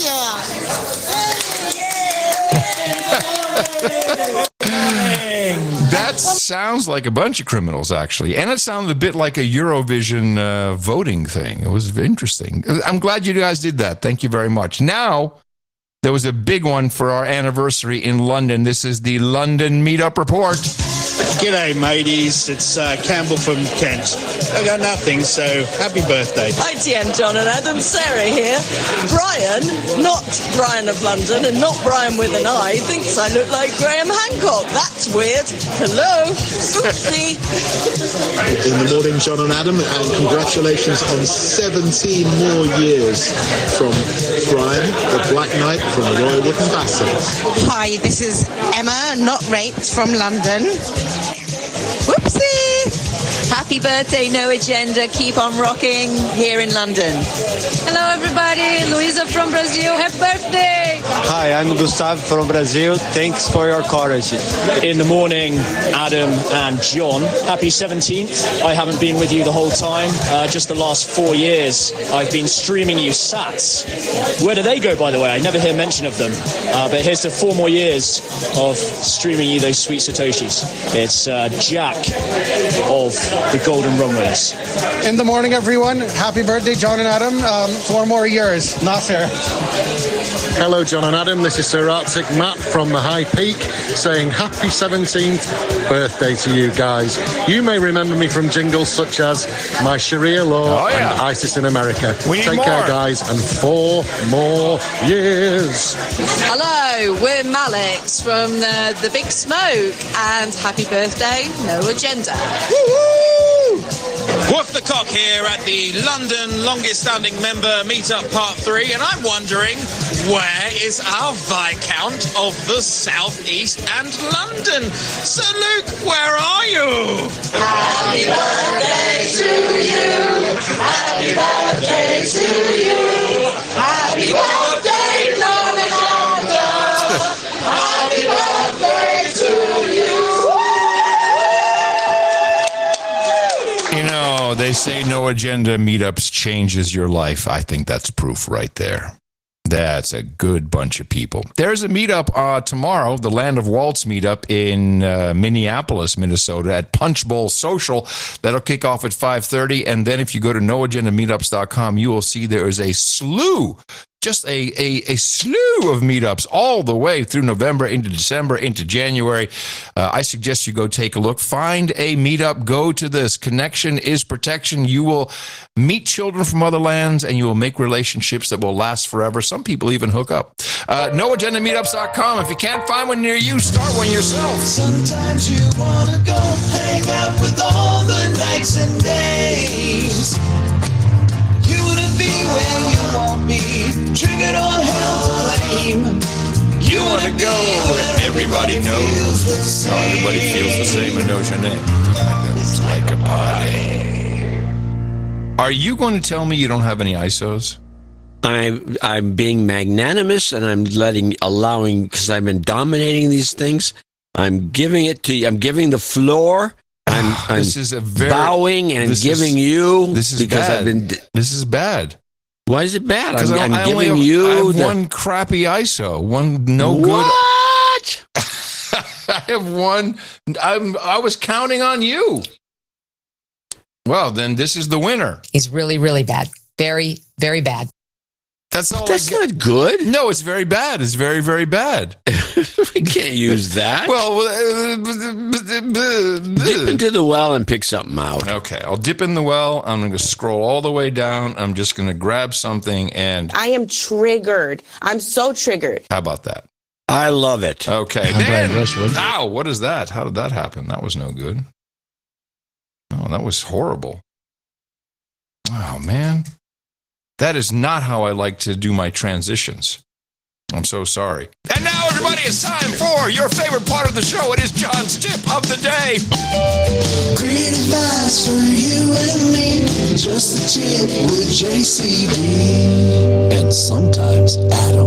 you. That sounds like a bunch of criminals, actually. And it sounded a bit like a Eurovision voting thing. It was interesting. I'm glad you guys did that. Thank you very much. Now, there was a big one for our anniversary in London. This is the London Meetup Report. G'day, mateys. It's Campbell from Kent. I got nothing, so happy birthday. Hi, TM, John and Adam. Sarah here. Brian, not Brian of London and not Brian with an I, thinks I look like Graham Hancock. That's weird. Hello. Oopsie. In the morning, John and Adam, and congratulations on 17 more years from Brian, the Black Knight from Royal Wootton Bassett. Hi, this is Emma, not raped, from London. Whoopsie! Happy birthday, No Agenda. Keep on rocking here in London. Hello, everybody. Luisa from Brazil. Happy birthday! Hi, I'm Gustavo from Brazil. Thanks for your courage. In the morning, Adam and John. Happy 17th. I haven't been with you the whole time. Just the last 4 years, I've been streaming you sats. Where do they go, by the way? I never hear mention of them. But here's to 4 more years of streaming you those sweet Satoshis. It's Jack of the Golden Runways. In the morning, everyone. Happy birthday, John and Adam. 4 more years. Nasser. Hello, John and Adam. This is Sir Arctic Matt from the High Peak saying happy 17th birthday to you guys. You may remember me from jingles such as My Sharia Law and ISIS in America. Take care, guys, and 4 more years. Hello, we're Malix from the Big Smoke, and happy birthday, No Agenda. Woo-hoo! Woof the Cock here at the London longest standing member meetup part 3, and I'm wondering, where is our Viscount of the South East and London? Sir Luke, where are you? Happy birthday to you. Happy birthday to you. Happy birthday, John and Adam. Happy birthday to you. You know, they say No Agenda meetups changes your life. I think that's proof right there. That's a good bunch of people. There's a meetup tomorrow, the Land of Waltz meetup in Minneapolis, Minnesota at Punch Bowl Social. That'll kick off at 5:30. And then if you go to noagendameetups.com, you will see there is a slew, just a slew of meetups all the way through November into December into January. I suggest you go take a look. Find a meetup. Go to this. Connection is protection. You will meet children from other lands, and you will make relationships that will last forever. Some people even hook up. NoAgendaMeetups.com. If you can't find one near you, start one yourself. Sometimes you wanna go hang out with all the nights and days. You wanna be where you won't be, triggered on hell's flame. You want to go where everybody knows. No, everybody feels the same and knows your name. It's like a party. Are you going to tell me you don't have any ISOs? I'm being magnanimous, and I'm allowing, because I've been dominating these things. I'm giving it to you. I'm giving the floor. I'm this is a very, bowing and giving you. This is because bad. This is bad. Why is it bad? Because I'm I giving you. I have the one crappy ISO, one no good. What? I have one. I was counting on you. Well, then this is the winner. He's really, really bad. Very, very bad. That's all. That's not good. No, it's very bad. It's very, very bad. We can't use that. Well, dip into the well and pick something out. Okay, I'll dip in the well. I'm going to scroll all the way down. I'm just going to grab something and. I am triggered. I'm so triggered. How about that? I love it. Okay. Then, ow, what is that? How did that happen? That was no good. Oh, that was horrible. Oh, man. That is not how I like to do my transitions. I'm so sorry. And now, everybody, it's time for your favorite part of the show. It is John's tip of the day. Great advice for you and me. Just a tip with JCB. And sometimes Adam.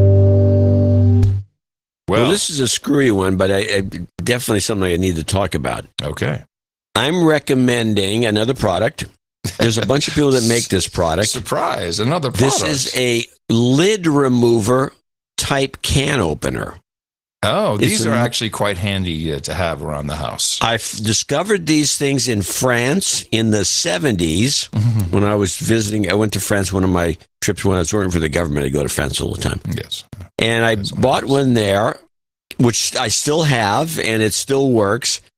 Well, this is a screwy one, but I definitely something I need to talk about. Okay. I'm recommending another product. There's a bunch of people that make this product. Surprise, another product. This is a lid remover type can opener. Oh, these are actually quite handy to have around the house. I discovered these things in France in the 70s when I was visiting. I went to France, one of my trips when I was working for the government. I go to France all the time. Yes. And I bought one there, which I still have, and it still works.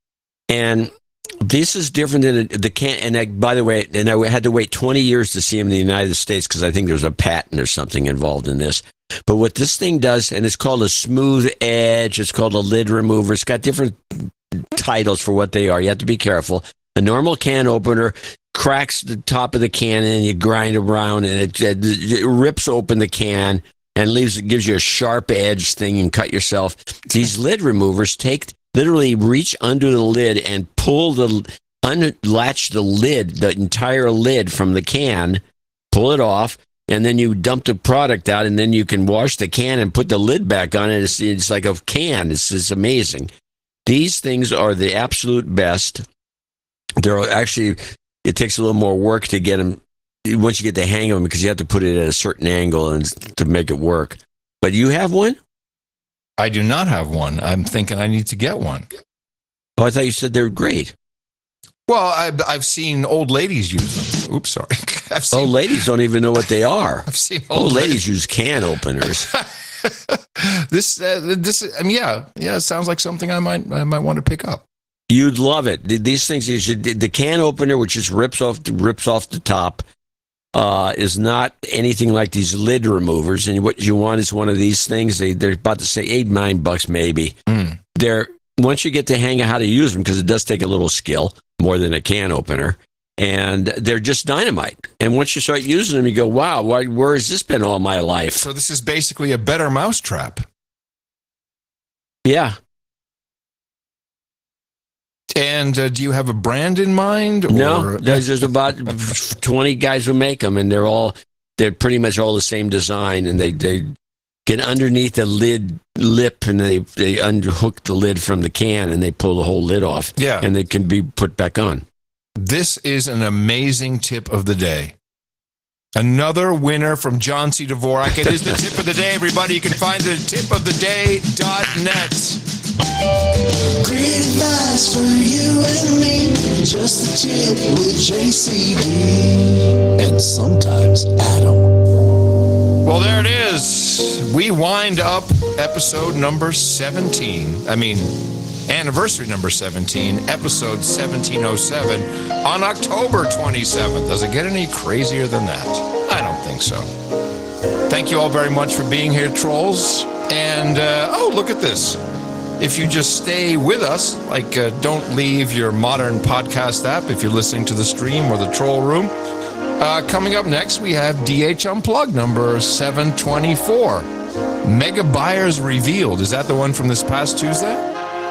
And this is different than the can. And by the way, and I had to wait 20 years to see them in the United States because I think there's a patent or something involved in this. But what this thing does, and it's called a smooth edge, it's called a lid remover. It's got different titles for what they are. You have to be careful. A normal can opener cracks the top of the can and you grind around and it rips open the can and gives you a sharp edge thing and cut yourself. These lid removers literally reach under the lid and unlatch the lid, the entire lid from the can, pull it off, and then you dump the product out, and then you can wash the can and put the lid back on it. It's like a can. It's amazing. These things are the absolute best. They're actually, it takes a little more work to get them, once you get the hang of them, because you have to put it at a certain angle and to make it work. But you have one? I do not have one. I'm thinking I need to get one. Oh, I thought you said they're great. Well, I've seen old ladies use them. Oops, sorry. Old ladies don't even know what they are. I've seen old ladies use can openers. This, I mean, yeah, it sounds like something I might want to pick up. You'd love it. These things, the can opener, which just rips off the top, is not anything like these lid removers. And what you want is one of these things. They're about to say $8-9 maybe. They're, once you get the hang of how to use them, because it does take a little skill more than a can opener, and they're just dynamite. And once you start using them, you go, wow, where has this been all my life? So this is basically a better mousetrap. Yeah. And do you have a brand in mind? Or? No, there's about 20 guys who make them, and they're pretty much all the same design, and they get underneath the lip, and they unhook the lid from the can, and they pull the whole lid off. Yeah. And they can be put back on. This is an amazing tip of the day. Another winner from John C. Dvorak. It is the tip of the day, everybody. You can find it at tipoftheday.net. Great advice for you and me. Just a tip with JCD. And sometimes Adam. Well, there it is. We wind up episode number 17. Anniversary number 17, episode 1707 on October 27th. Does it get any crazier than that? I don't think so. Thank you all very much for being here, trolls. And, look at this. If you just stay with us, don't leave your modern podcast app if you're listening to the stream or the troll room. Coming up next, we have DH Unplugged number 724. Mega Buyers Revealed. Is that the one from this past Tuesday?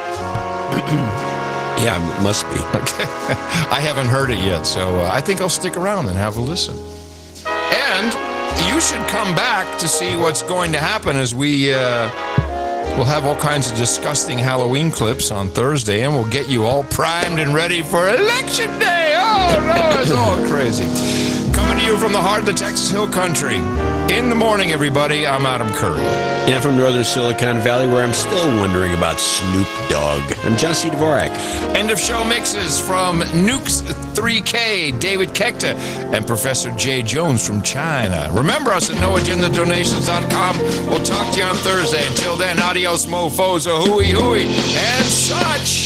Yeah, it must be. Okay. I haven't heard it yet, so I think I'll stick around and have a listen. And you should come back to see what's going to happen as we we'll have all kinds of disgusting Halloween clips on Thursday, and we'll get you all primed and ready for Election Day. Oh, no, it's all crazy. Coming to you from the heart of the Texas Hill Country. In the morning, everybody, I'm Adam Curry. And from northern Silicon Valley, where I'm still wondering about Snoop Dogg. I'm John C. Dvorak. End of show mixes from Nukes 3K, David Kekta, and Professor Jay Jones from China. Remember us at noagendadonations.com. We'll talk to you on Thursday. Until then, adios, mofos, a hooey hooey, and such.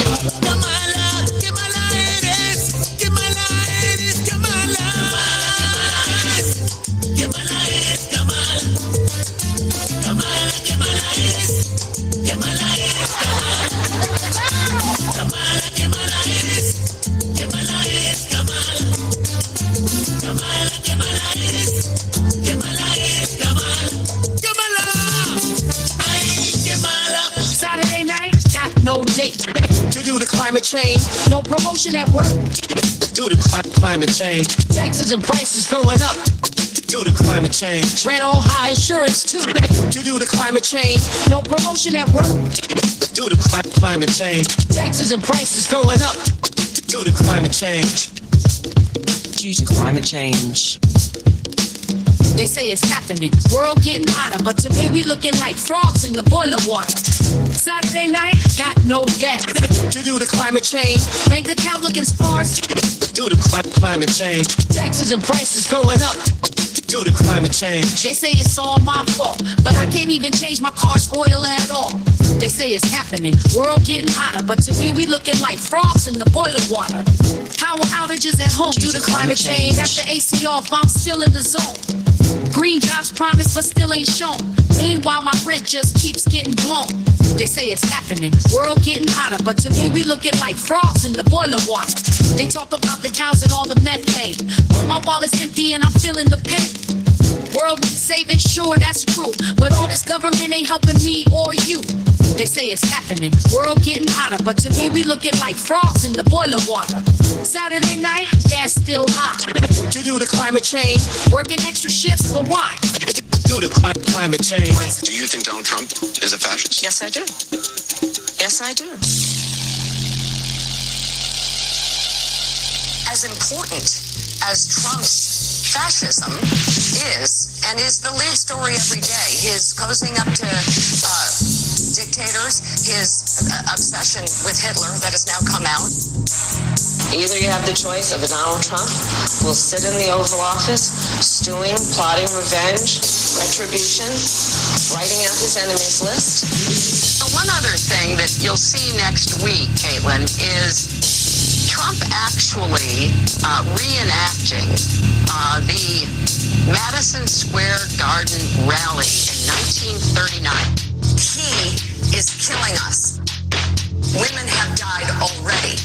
Saturday night, got no date to do the climate change. No promotion at work. Do the climate change. Taxes and prices going up. Do the climate change. Ran all high insurance too. To do the climate change. No promotion at work. Do the climate change. Taxes and prices going up. Do the climate change. Due to climate change. They say it's happening, world getting hotter, but to me we looking like frogs in the boiler water. Saturday night, got no gas to do the climate change. Bank account looking sparse. Do the climate change. Taxes and prices going up. Do the climate change. They say it's all my fault, but I can't even change my car's oil at all. They say it's happening, world getting hotter, but to me we looking like frogs in the boiling water. Power outages at home due to climate change. After AC off, I'm still in the zone. Green jobs promised, but still ain't shown. Meanwhile, my rent just keeps getting blown. They say it's happening, world getting hotter, but to me we looking like frogs in the boiling water. They talk about the cows and all the methane, but my wallet's empty and I'm feeling the pain. World needs saving, sure that's true, but all this government ain't helping me or you. They say it's happening, world getting hotter, but to me we looking like frogs in the boiling water. Saturday night, gas still hot. To do the climate change, working extra shifts for why? Do the climate change. Do you think Donald Trump is a fascist? Yes, I do. Yes, I do. As important as Trump's fascism is, and is the lead story every day, his cozying up to dictators, his obsession with Hitler that has now come out. Either you have the choice of a Donald Trump who will sit in the Oval Office, stewing, plotting revenge, retribution, writing out his enemies list. One other thing that you'll see next week, Caitlin, is Trump actually reenacting the Madison Square Garden rally in 1939. He is killing us. Women have died already.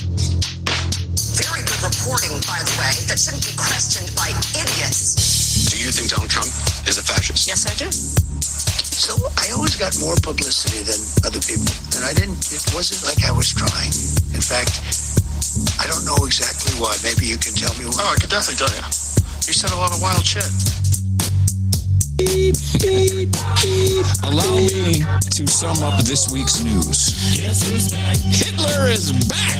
Very good reporting, by the way, that shouldn't be questioned by idiots. Do you think Donald Trump is a fascist? Yes, I do. So I always got more publicity than other people. And it wasn't like I was trying. In fact, I don't know exactly why. Maybe you can tell me why. Oh, I could definitely tell you. You said a lot of wild shit. Beep, beep, beep. Allow me to sum up this week's news. Hitler is back.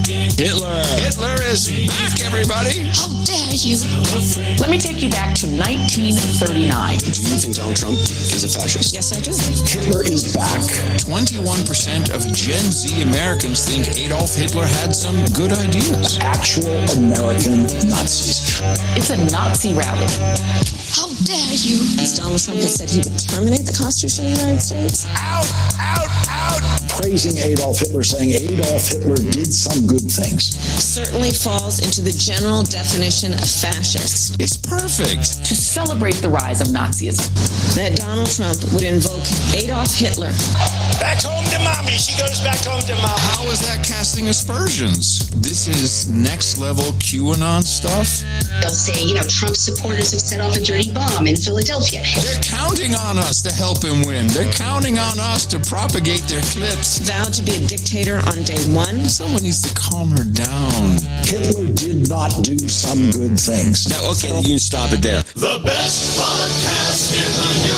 Hitler is back, everybody. How dare you? Let me take you back to 1939. Do you think Donald Trump is a fascist? Yes, I do. Hitler is back. 21% of Gen Z Americans think Adolf Hitler had some good ideas. Actual American Nazis. It's a Nazi rally. How dare you? Donald Trump has said he would terminate the Constitution of the United States. Out! Praising Adolf Hitler, saying Adolf Hitler did some good things. Certainly falls into the general definition of fascist. It's perfect. To celebrate the rise of Nazism. That Donald Trump would invoke Adolf Hitler. Back home to mommy. She goes back home to mommy. How is that casting aspersions? This is next level QAnon stuff. They'll say, Trump supporters have set off a dirty bomb in Philadelphia. They're counting on us to help him win. They're counting on us to propagate their clips. Vowed to be a dictator on day one. Someone needs to calm her down. Hitler did not do some good things. Now, okay, you can stop it there. The best podcast in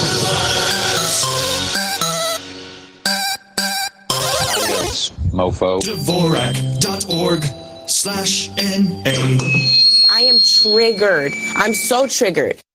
the universe. Mofo. Dvorak.org/NA. I am triggered. I'm so triggered.